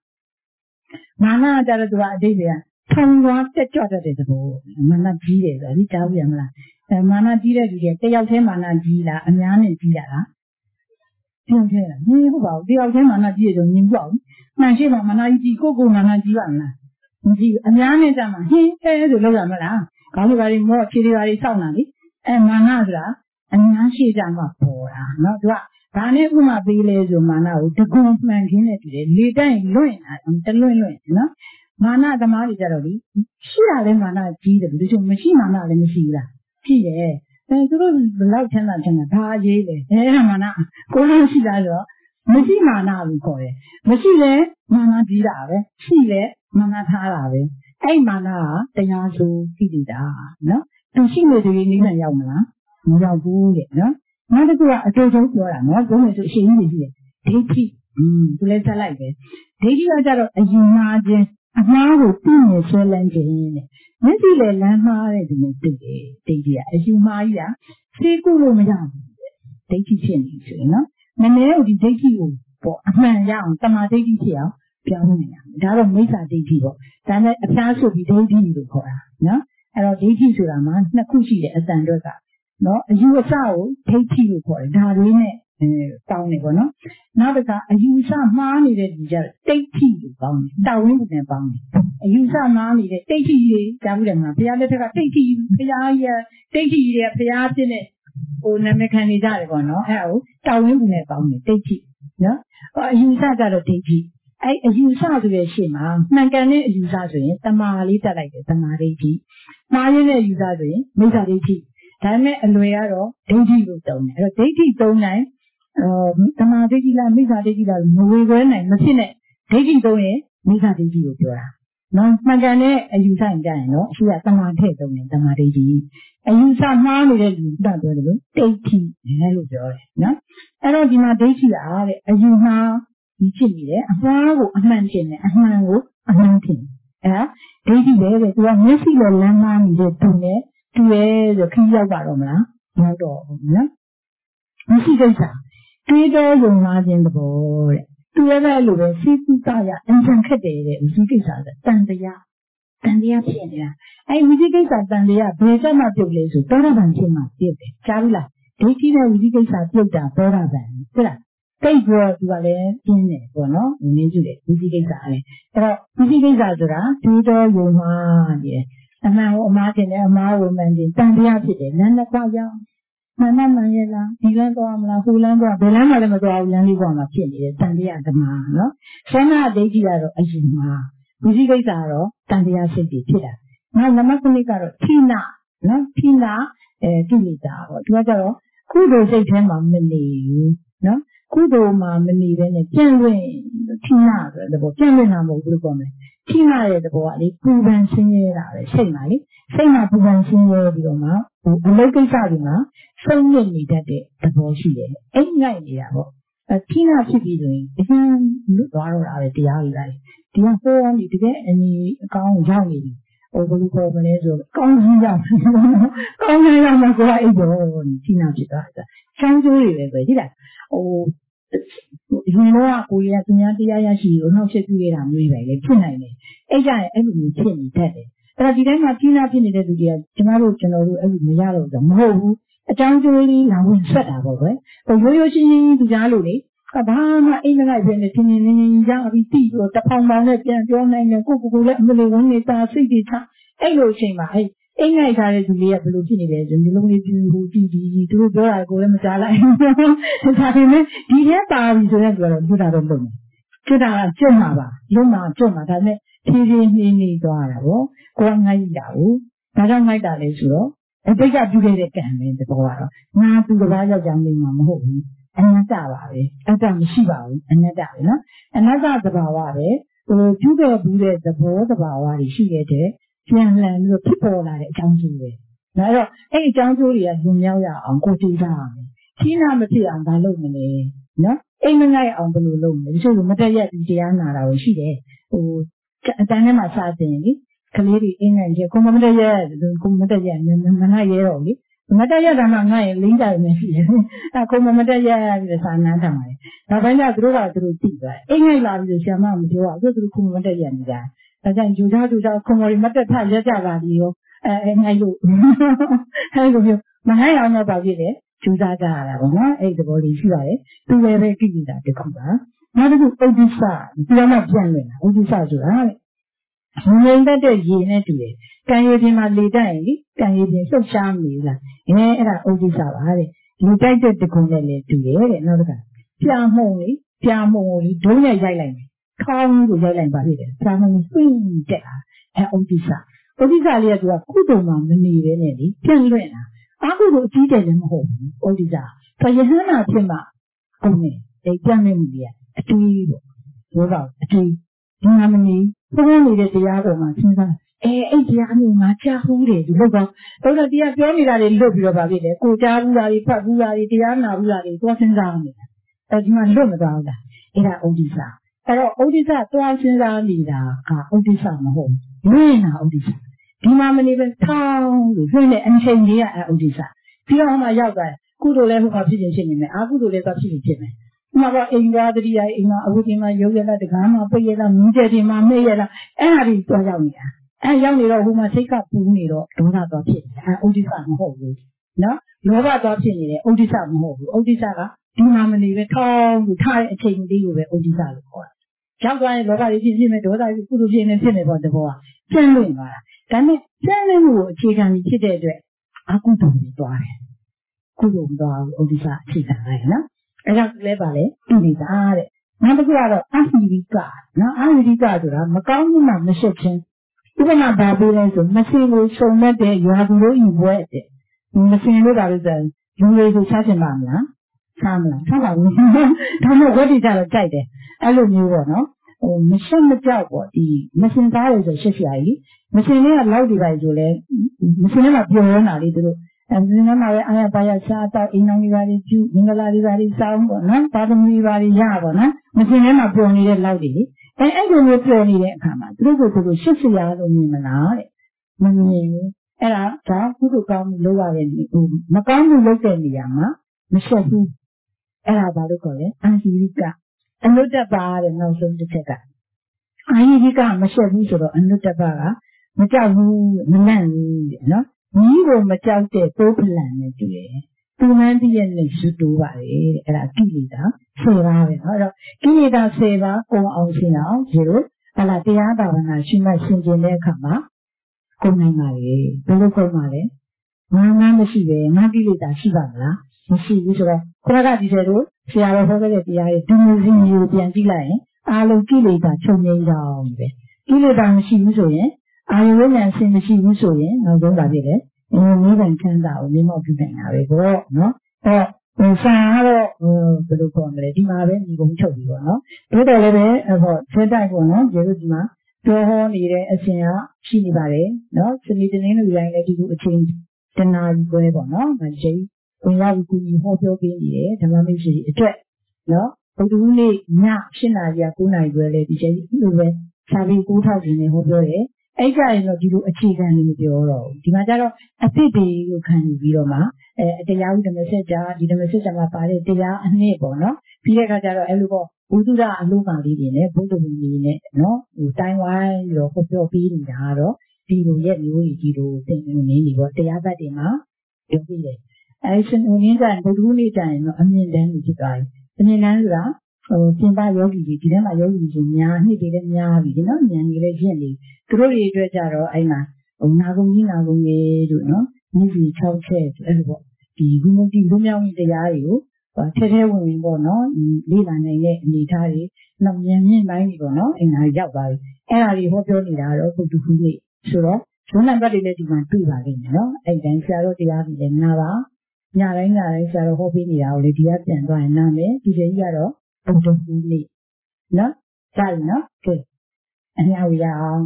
Mana that is what they were. Tongue was the jot of the board. Mana Gila, a little young. Mana Gila, they are ten mana Gila, and Yan and Gila. Don't tell me about the Altamana Gila in one. My ship of Manaji Coco Manajana. And Yanizama, he says the Logamala, Calvary more Chirivari Saunali, and Manazra, and Nashi Zama Pora, not what. Rane Uma Village of Mana, the Goldman Kinetic, later in Loin, and the Loin, no? Mana the Marijaroli, she had a Mana Gila, the machine Mana and Sheila. She, and through the lieutenant and a party, Mana, Koran Shidalo, Machimana, we call it. Machine, Mana Gilave, Chile, Mana Tarave, a Mana, the Yasu, Fidida, no? To see the Indian Yamana, no good, no? Not a good, a total Flora, not going to see it. Take it, to let her like it. Take it out of a imagine, a marvel, thing is so lengthy. Maybe the landmark didn't take it, take it as you might, say good woman, take it in, you know. Mane di take you for a man young, some are taking here, Pianomia. That of Mesa de people. Then a chance will be dating you for her, no? And I'll date you to a man, Nakushi as Androga. No, you were so, take you for it, Darwin, found it, no? Now that you saw money that take you found it, Darwin and found it. You saw money that take you, Darwin, Piana, take you, Pia, take you, Pia, in it. O Namekanida, no, how, Tawin found it, take it, no? Or you saw that a take it. I, you saw the Shima, Nankane, you saw it, Tamali, like the Tamariti. Marina, you saw it, Mesariti. Time and Loyaro, eighty don't, eighty don't I, Tamariti, Mesariti, Mugan and Machine, taking don't, Mesariti, no, Magane, and you sang down, no, she had Tamate, Tamariti. And you saw money that you don't do, eighty, hello, no? I don't know, Daisy, as you have, you chimney, a flower, a mansion, a mango, a mountain. Eh? Daisy, there, you are missing the landman, the tune, to wear the Kia Baroma, no door, no? Missus Gaza, three doors of margin the board. To ever look at Sitaya and Sankade, Missus Gaza, Tandia. Tandia Piena. I visited at Tandia, Brezama Pugles, Doravan Chima, Chavila, eighteen visitors at Yuda, Doravan, ကိတ်ပြောသူကလည်းပြင်းတယ်ပေါ့နော်နင်းကျူတယ်ဝစီကိစ္စလည်းအဲ့တော့ဝစီကိစ္စဆိုတာဒီတော်ယုံမှာတဲ့အမှန်ကိုအမှားတင်တယ်အမှားကိုမှန်တင်တန်တရားဖြစ်တယ်လမ်းတစ်ခွရောက်မှန်မှန်မှန်ရဲ့လားဒီလမ်းသွားမလားဟိုလမ်းသွားဘယ်လမ်းမှလည်းမသွားဘူးလမ်းလေးပေါ်မှာဖြစ်နေတယ်တန်တရားဓမ္မနော်ဆန္ဒဒိဋ္ဌိကတော့အယူမှာဝစီကိစ္စကတော့တန်တရားစိတ်တွေဖြစ်တာနောက်နမစနိကတော့ဌိနနော်ဌိနအဲကိလေသာပေါ့သူကကြတော့ကုသိုလ်စိတ်ထဲမှာမနေဘူးနော်ကုသိုလ်မှာမနေဘဲနဲ့ပြန့်လွင့်ဌိနဆိုတဲ့ဘောပြန့်လွင့်တာမဟုတ်ဘူးလို့ပြောမယ်ဌိနရဲ့သဘောကလေပူပန်ဆင်းရဲတာပဲစိတ်မှာလေစိတ်မှာပူပန်ဆင်းရဲပြီးတော့မှအလုပ်ကိစ္စတွေမှာဆုံးညစ်နေတတ်တဲ့သဘောရှိတယ်အိမ်ငိုက်နေတာပေါ့အဲဌိနဖြစ်ပြီးဆိုရင်အရင်လွတ်သွားတော့တာပဲတရားတွေလိုက်ဒီကဟိုကနေတကယ်အညီအကောင်းရောက်နေပြီဟိုဘယ်လိုခေါ်မလဲဆိုကောင်းကြီးရောက်ကောင်းကြီးရောက်မှကိုယ်အိပ်တော့ဌိနဖြစ်သွားတာချမ်းကျိုးတွေပဲပဲကြည့်လားဟိုဒီလိုကကိုယ်ရသူများတရားရရှိကိုနှောက်ချက်ပြုရတာမျိုးပဲလေဖြစ်နိုင်တယ်အဲ့ကြရင်အဲ့လိုမျိုးဖြစ်နေတတ်တယ်အဲ့တော့ဒီတိုင်းမှာဌိနဖြစ်နေတဲ့လူတွေကကျမတို့ကျွန်တော်တို့အဲ့လိုမရတော့ဘူးမဟုတ်ဘူးအကြောင်းကျိုးလေးလာဝင်ဆက်တာပေါ့ကွယ်ဟိုရိုးရိုးရှင်းရှင်းသူကြားလို့လေဘာမှအိမ်မလိုက်ပဲနဲ့တင်းတင်းလင်းလင်းရပြီးတိပြီးတော့တဖောင်ပေါင်းနဲ့ပြန်ပြောနိုင်တယ်ကိုကိုကိုလည်းအမလေးဝင်နေတာစိတ်တွေထားအဲ့လိုအချိန်မှာအဲ့အိမ်ငိုက်ထားတဲ့လူလေးကဘယ်လိုဖြစ်နေလဲဆိုဒီလုံးလေးပြူဟိုကြည့်ကြည့်သူတို့ပြောတာကိုလည်းမကြားလိုက်ဒါပေမဲ့ဒီထဲပါပြီဆိုရင်ကတော့ပြုတာတော့လုပ်မယ်ပြုတာကကျွတ်မှာပါလုံးမှာကျွတ်မှာဒါပေမဲ့ဖြည်းဖြည်းနှင်းနေသွားတာပေါ့ကိုကငိုက်တာဘူးဒါကြောင့်ငိုက်တာလေဆိုတော့အတိတ်ကပြုခဲ့တဲ့ကံပဲတဘောကတော့ငါသူတစ်ပါးယောက်ျားမိန်းမမဟုတ်ဘူးအနတ္တပါပဲအတ္တမရှိပါဘူးအနတ္တပဲနော်အနတ္တသဘာဝပဲဟိုပြုခဲ့ဘူးတဲ့သဘောသဘာဝတွေရှိခဲ့တဲ့ပြန်လှန်ပြီးတော့ဖြစ်ပေါ်လာတဲ့အကြောင်းကျိုးပဲ။ဒါတော့အဲ့အကြောင်းကျိုးတွေကလွန်မြောက်ရအောင်ကိုကြိုးစားရမယ်။ဌိနမဖြစ်အောင်ဘာလုပ်မလဲနော်။အိမ်မငိုက်အောင်ဘယ်လိုလုပ်မလဲ။တချို့ကမတက်ရက်ပြီးတရားနာတာကိုရှိတယ်။ဟိုအတန်းထဲမှာစတင်လေကလေးတွေအိမ်ငိုက်ကြကိုမမတက်ရက်ကိုမတက်ရက်မငိုက်ရဲတော့လေ။မတက်ရက်တာမှငိုက်ရင်လိမ့်ကြတယ်မရှိတယ်။အဲကိုမမတက်ရက်ပြီးတော့စာနန်းထားပါတယ်။နောက်ပိုင်းကျသူတို့ကသူတို့သိသွားတယ်။အိမ်ငိုက်လာပြီးတော့ဆရာမမပြောဘူးသူတို့ကိုမတက်ရက်နေတာ။ဒါကြောင့်ဂျူသားဂျူသားခွန်မော်ရီမတက်ထရက်ကြပါပြီရောအဲငိုက်လို့အဲလိုမျိုးမငိုက်အောင်တော့ပါဖြစ်တယ်ဂျူသားကြရတာပေါ့နော်အဲ့ဒီသဘောလေးရှိပါတယ်သူလည်းပဲကိလေသာတစ်ခုပါနောက်တစ်ခုဥဒ္ဒစ္စပြောမှပြန်လွင်တာဥဒ္ဒစ္စဆိုတာလေငိမ့်တတ်တဲ့ရေနဲ့တူတယ်ကံရည်ပြင်မှာလေတိုက်ရင်လေကံရည်ပြင်လှုပ်ရှားမနေဘူးလားအဲအဲ့ဒါဥဒ္ဒစ္စပါတဲ့လူတိုက်တဲ့တခုနဲ့လည်းတူတယ်တဲ့နောက်တစ်ခါပြာမှုန်လေပြာမှုန်ကိုလေဒုံးနဲ့ရိုက်လိုက်တယ်ခေါင်းကိုရိုက်လိုက်ပါဖြစ်တယ်။စာမုံပြင်းတက်တာအဲဥဒ္ဒစ္စဥဒ္ဒစ္စလေးကသူကကုသိုလ်မှာမနေပဲနဲ့လေပြန့်လွင့်တာအကုသိုလ်အကြီးတယ်လည်းမဟုတ်ဘူးဥဒ္ဒစ္စ။ဆိုယဟန္တာဖြစ်မှအောင်နေအဲပြန့်လွင့်မှုကြီးကအတွေးပေါ့။ဘောတော့အတွေးဒီမှာမနေဘုန်းနေတဲ့တရားပေါ်မှာစဉ်းစားအဲအဲ့တရားမျိုးငါကြားဘူးတယ်ဒီလောက်တော့တော့တရားပြောနေတာတွေလွတ်ပြီးတော့ဗာဖြစ်တယ်ကိုကြားဘူးတာတွေဖတ်ဘူးတာတွေတရားနာဘူးတာတွေသွားစဉ်းစားနေတာအဲဒီမှာလွတ်မသွားဘူးလားအဲ့ဒါဥဒ္ဒစ္စအဲ့တော့ဥဒိစ္စသွားစဉ်းစားနေတာကဥဒိစ္စမဟုတ်ဘူး။ဝိညာဥဒိစ္စဒီမှာမနေပဲထောင်းလို့ဖြင့်တဲ့အန်ချိန်ကြီးကဥဒိစ္စပြီးတော့မှရောက်သွားကုသိုလ်လည်းဟိုမှာဖြစ်ခြင်းဖြစ်နေမယ်အာကုသိုလ်လည်းသွားဖြစ်ဖြစ်မယ်။ဥပမာတော့အိမ်သွားတတိယအိမ်မှာအဝိဇ္ဇာမှာရုပ်ရတဲ့တကားမှာပိတ်ရတာမြင်းကျဲဒီမှာမေ့ရတာအဲ့ဟာတွေသွားရောက်နေတာအဲ့ရောက်နေတော့ဟိုမှာစိတ်ကပူနေတော့ဒေါသသွားဖြစ်နေတာအဲ့ဥဒိစ္စမဟုတ်ဘူးနော်လောဘသွားဖြစ်နေတယ်ဥဒိစ္စမဟုတ်ဘူးဥဒိစ္စကဒီမှာမနေပဲထောင်းလို့ထားတဲ့အချိန်လေးကိုပဲဥဒိစ္စလို့ခေါ်တာရောက်သွားရင်လောဘကြီးဖြစ်ဖြစ်မဲ့ဒေါသကြီးကုသိုလ်ဖြစ်နေဖြစ်နေပေါ့တဘောကကျန်းလွင့်သွားတာဒါနဲ့ကျန်းလွင့်မှုကိုအခြေခံပြီးဖြစ်တဲ့အတွက်အကုသိုလ်တွေသွားတယ်ကုသိုလ်မသွားဘူးဥဒိစ္စအခြေခံရတယ်နော်အဲဒါလည်းပါလေဣတိတာတဲ့နောက်တစ်ခုကတော့အဟိရိကနော်အဟိရိကဆိုတာမကောင်းမှုမှမရှက်ခြင်းဥပမာဘာပေးလဲဆိုမစင်ကိုစုံမဲ့တဲ့ရွာသူတို့ဤဘွဲ့တဲ့မစင်လို့ပါလို့ဆိုလူတွေကိုချချင်ပါမလားချမ်းမလားချမ်းပါဘူးဒါမှမဟုတ်ဝိတိကြတော့ကြိုက်တယ်အဲ့လိုမျိုးပေါ့နော်ဟိုမရှက်မကြောက်ပေါ့ဒီမစင်သားတွေဆိုရှက်စရာကြီးမစင်လေးကလောက်ဒီပါဆိုလဲမစင်လေးကပျော်နေတာလေသူတို့အဲဒီနေ့မှာပဲအားရပါရစားတော့အိမ်တော်ကြီးပါလေးကျူမင်္ဂလာတွေပါလေးစောင်းပေါ့နော်သာသမီပါလေးရပေါ့နော်မစင်လေးမှာပျော်နေတဲ့လောက်တွေလေအဲအဲ့လိုမျိုးပျော်နေတဲ့အခါမှာသူတို့ကသူတို့ရှက်စရာလို့မြင်မလားတဲ့မမြင်ဘူးအဲ့ဒါဒါကုသိုလ်ကောင်းမှုလုပ်ရတဲ့ဟိုမကောင်းမှုလုပ်တဲ့နေရာမှာမရှက်ဘူးအဲ့ဒါဘာလို့ခေါ်လဲအာဟိရိကအနုတ္တပါတဲ့နောက်ဆုံးတစ်ချက်ကအဟိရိကမရှက်ဘူးဆိုတော့အနုတ္တပါကမကြောက်ဘူးမလန့်ဘူးတဲ့နော်ညီကိုမကြောက်တဲ့တိုးဖလန်နဲ့တူတယ်သူမှန်းသိရဲ့နဲ့ယူတူပါတယ်အဲ့ဒါကိလေသာဆယ်ပါးပဲနော်အဲ့တော့ကိလေသာဆယ်ပါးကုန်အောင်ရှင်းအောင်ဒီလိုဟလာတရားဘာဝနာရှိမှရှင်းကျင်တဲ့အခါမှာကုန်နိုင်ပါလေဘယ်လိုကုန်ပါလဲငါငါမရှိပဲငါကိလေသာရှိပါမလားမရှိဘူးဆိုတော့ခရကဒီတဲ့တို့ဆရာတော်ဟောခဲ့တဲ့တရားရဲ့ဒီမျိုးစီမျိုးပြန်ကြည့်လိုက်ရင်အာလုံးကိလေသာချုပ်ငြိမ်းတော့ပဲကိလေသာမရှိဘူးဆိုရင်အာယဝိညာဉ်ရှင်မရှိဘူးဆိုရင်နောက်ဆုံးပါဖြစ်တယ်အင်းနိဗ္ဗာန်ချမ်းသာကိုမြင်မောက်ပြုနိုင်တာပဲပေါ့နော်အဲဟိုဆာကတော့ဘယ်လိုခေါ်မလဲဒီမှာပဲညီကုန်းချုပ်ပြီပေါ့နော်တို့တော်လည်းပဲဟောဆွဲတိုက်ပေါ့နော်ကျေတို့ဒီမှာပြောဟောနေတဲ့အရှင်ကရှိနေပါတယ်နော်စနေတင်းလူတိုင်းလည်းဒီလိုအချိန်တနာကြီးပွဲပေါ့နော်မကြီးဝင်ရောက်ကူညီဟောပြောပေးနေတယ်ဓမ္မမိတ်ဆွေအတွက်နော်ဗုဒ္ဓဟူးနေ့ည၈နာရီက၉နာရီပွဲလေဒီချိန်လိုပဲစာပေ၉ထောက်တင်နေဟောပြောတယ်အဲ့ကြရင်တော့ဒီလိုအခြေခံလေးမပြောတော့ဘူးဒီမှာကျတော့အသစ်တွေကိုခံယူပြီးတော့မှအဲတရားဥဓမ္မစကြာဒီဓမ္မစကြာမှာပါတဲ့တရားအနှစ်ပေါ့နော်ပြီးတဲ့အခါကျတော့အဲ့လိုပေါ့ဘုဒ္ဓရအလုံးပါလေးတွေနဲ့ဘုဒ္ဓဘုံလေးနဲ့နော်ဟိုတိုင်းဝိုင်းပြီးတော့ဟောပြောပြီးနေတာကတော့ဒီလိုရဲ့မျိုးကြီးဒီလိုသင်နေနေနေပေါ့တရားဘတ်တွေမှာပြောပြီးတယ်အဲရှင်ဦးရင်းကဗုဒ္ဓဟူးနေ့ကျရင်တော့အမြင့်တန်းကြီးဖြစ်သွားပြီအမြင့်တန်းဆိုတာဟိုသင်္ပါယောဂီတွေဒီထဲမှာယောဂီတွေများနှစ်တွေလည်းများပြီဒီနော်ဉာဏ်ကြီးလည်းရင့်နေသူတို့တွေအတွက်ကြတော့အဲ့မှာဟိုနာကုံကြီးနာကုံကြီးတို့နော်မြစ်ကြီး၆ချက်အဲ့လိုပေါ့ဒီဂုဏ်တိလူမြောင်းကြီးတရားတွေကိုထဲထဲဝင်ဝင်ပေါ့နော်လေ့လာနိုင်တဲ့အနေအထားတွေနောက်ဉာဏ်မြင့်ပိုင်းတွေပေါ့နော်အဲ့ဒါရောက်သွားပြီအဲ့ဒါတွေဟောပြောနေတာတော့ပုဒ်တူခုနေ့ဆိုတော့ဇွန်နံပါတ်တွေလည်းဒီမှာတွေ့ပါလိမ့်မယ်နော်အဲ့တိုင်းဆရာတို့တရားတွေလည်းနားပါညတိုင်းညတိုင်းဆရာတို့ဟောပေးနေတာကိုလေဒီကပြန်သွားရင်နားမယ်ဒီချိန်ကြီးကတော့ပုဒ်တူခုနေ့နော်ကြားပြီနော်ကဲအများဝရအောင်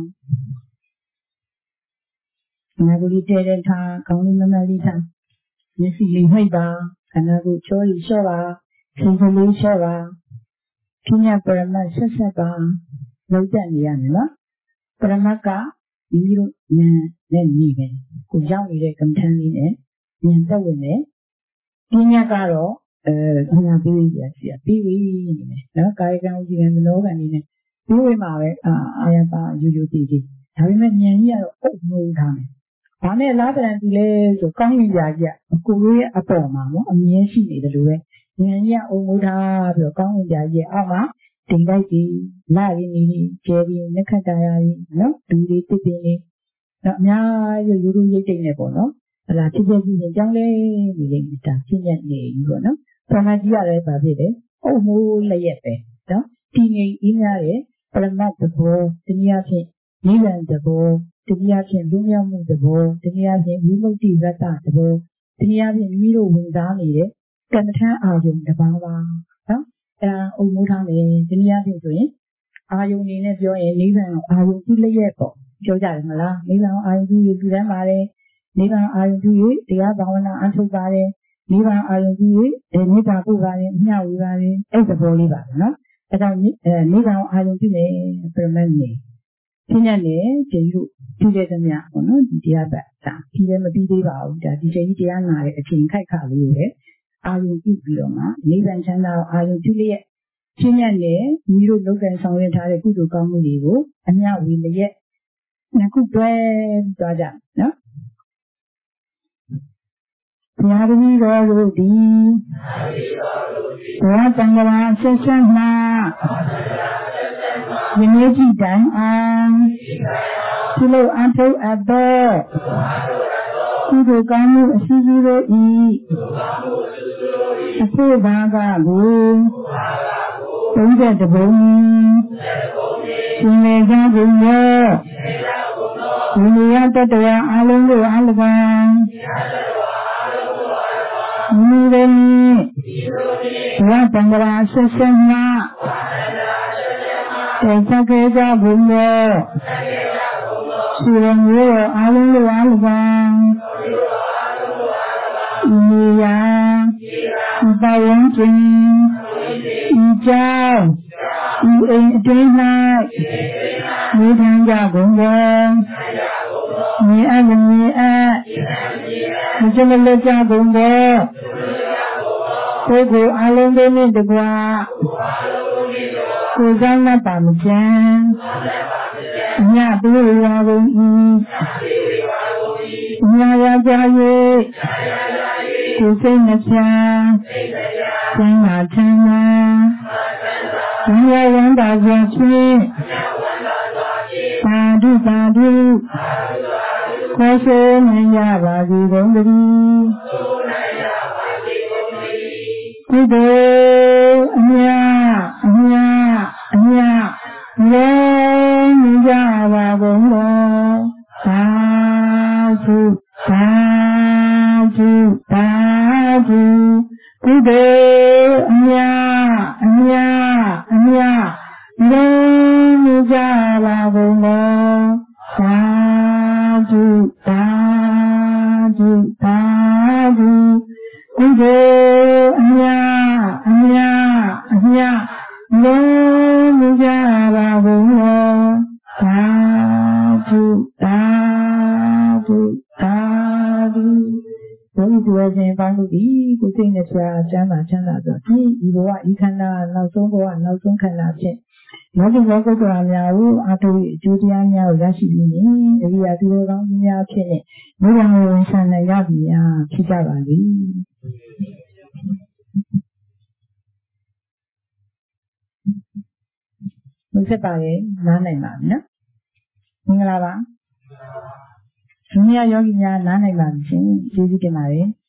ငါတို့ဒီတဲတဲ့ထားကောင်းလေးမမလေးထားမျက်စိလေးမှိတ်ပါခန္ဓာကိုယ်ချောရီလျှော့ပါစိတ်ကလေးလျှော့ပါပညာပရမတ်ဆက်ဆက်ပါလုံးတက်နေရမယ်နော်ပရမတ်ကဒီလိုဉာဏ်နဲ့နေပဲကိုရောက်နေတဲ့ကမ္မထမ်းလေးနဲ့ဉာဏ်သက်ဝင်တယ်ပညာကတော့အဲဉာဏ်ပြီးပြီဆရာပြီးပြီနေမယ်နော်ကာယကံဥဒိကံမနောကံနေနဲ့ပြီးဝေးမှာပဲအာအာယပါယူယူတည်တည်ဒါပေမဲ့ဉာဏ်ကြီးကတော့အုပ်မိုးထားမယ်ဘာနဲ့လားပြန်ဒီလဲဆိုကောင်းရင်ကြာကြီးအကိုလိုရဲ့အပေါ်မှာနော်အမြဲရှိနေတယ်လို့ပဲဉာဏ်ကြီးကအုပ်မိုးထားပြီးတော့ကောင်းရင်ကြာကြီးအောက်မှာတိမ်လိုက်ပြီးလာရင်းနေကျဲပြီးလက်ခတ်တာရပြီးနော်ဒူတွေတစ်ပင်နေတော့အများကြီးရိုးရိုးရိတ်တိတ်နေပေါ့နော်ဟလာဖြစ်ဖြစ်ပြီးရင်ကြောင်းလဲနေလိမ့်မယ်ဒါဖြစ်ရက်နေပြီပေါ့နော်ပရမတ်ကြီးရလည်းပါဖြစ်တယ်အုပ်မိုးလျက်ပဲနော်တည်ငြိမ်အေးများတဲ့ပရမတ်သဘောတနည်းအားဖြင့်နိဗ္ဗာန်သဘောတနည်းအားဖြင့်လွတ်မြောက်မှုသဘောတနည်းအားဖြင့်ဝိမု ക്തി ရတ္တသဘောတနည်းအားဖြင့်မိမိတို့ဝင်စားနေတဲ့ကမ္မထမ်းအာယုံတစ်ပါးပါနော်အဲဒါအုံမိုးထားမယ်တနည်းအားဖြင့်ဆိုရင်အာယုံနေနဲ့ပြောရင်နိဗ္ဗာန်အာယုံပြုလျက်ပေါ့ပြောကြတယ်မလားနိဗ္ဗာန်အာယုံပြုရလူတန်းပါတယ်နိဗ္ဗာန်အာယုံပြုရတရားဘာဝနာအထုတ်ပါတယ်နိဗ္ဗာန်အာယုံပြုရမေတ္တာပို့ပါတယ်အမျှဝေပါတယ်အဲ့သဘောလေးပါနော်အဲဒါအဲနိဗ္ဗာန်အာယုံပြုမယ်ပရမတ်နေပြညတ်နဲ့ကျေတို့ပြုတဲ့သမျှပေါ့နော်ဒီတရားပတ်ဒါပြီးလည်းမပြီးသေးပါဘူးဒါဒီချိန်ကြီးတရားနာတဲ့အချိန်ခိုက်ခါလေးကိုပဲအာယုံပြုပြီးတော့မှနိဗ္ဗာန်ချမ်းသာအာယုံပြုလျက်ပြညတ်နဲ့မိတို့လောကံဆောင်ရထားတဲ့ကုသိုလ်ကောင်းမှုတွေကိုအမျှဝေလျက်နှစ်ခုတွဲပြီးသွားကြနော်ဘုရားသမီးတော်တို့သည်ဘုရားတန်ခါးဆက်ဆက်မှာယနေ့ကြည့်တိုင်အောင်ပြုလို့အထုအပ်သောကုသိုလ်ကောင်းမှုအစီအစဉ်တို့ဤအဖို့ဘာကကိုသုံးတဲ့တပုံရှင်လေကြကုန်ရောဒီနေရာတတရာအလုံးတို့အလကံမိရေဘုရားတန်ခါးဆက်ဆက်မှာတေသကေကြဘုံရောရှိရမျိုးရောအာလုံးလိုအားလကံဤရာဤပဝန်းကျင်ဤကြောင့်ဤအိမ်အတွင်း၌နေထိုင်ကြကုန်ရောမြေအပ်မြေအပ်မကျမလက်ကြကုန်ရောပုဂ္ဂိုလ်အလုံးတို့နှင့်တကွာကိုယ်စားလက်ပါမကျန်အညပြေဝါကုန်၏အညရာကြ၍ကိုယ်စိတ်နှပြကျမ်းမာချမ်းသာဘုရားဝန္တာစွာဖြင့်သာဓုသာဓုခေါ်ဆိုနိုင်ကြပါစေကုန်သတည်းကုသိုလ်အမြတ်အမြတ်အမြတ်လုံးမြင်ကြပါကုန်တော်သာဓုသာဓုသာဓုကုသိုလ်အမြတ်အမြတ်အမြတ်လုံးမြင်ကြပါကုန်တော်သာဓုသာဓုသာဓုကုသိုလ်အမြတ်အမြတ်အမြတ်လုံးမြင်ကြပါကုန်တော်သာဓုသာဓုသာဓုဘုရားရှင်ပေါင်းလို့ဒီကိုစိတ်နဲ့ပြချမ်းသာချမ်းသာဆိုဒီဒီဘဝဤခန္ဓာနောက်ဆုံးဘဝနောက်ဆုံးခန္ဓာဖြင့်လောကီလောကုတ္တရာများကိုအာထုအကျိုးတရားများကိုရရှိပြီးနေအရိယာသူတော်ကောင်းများဖြစ်နေဘုရားဝန်ဆံနိုင်ရပြီများဖြစ်ကြပါစေဘုရားပါရဲ့နားနိုင်ပါနော်မင်္ဂလာပါဒုညယောဂီများနားနိုင်ပါရှင်ကျေးဇူးတင်ပါတယ်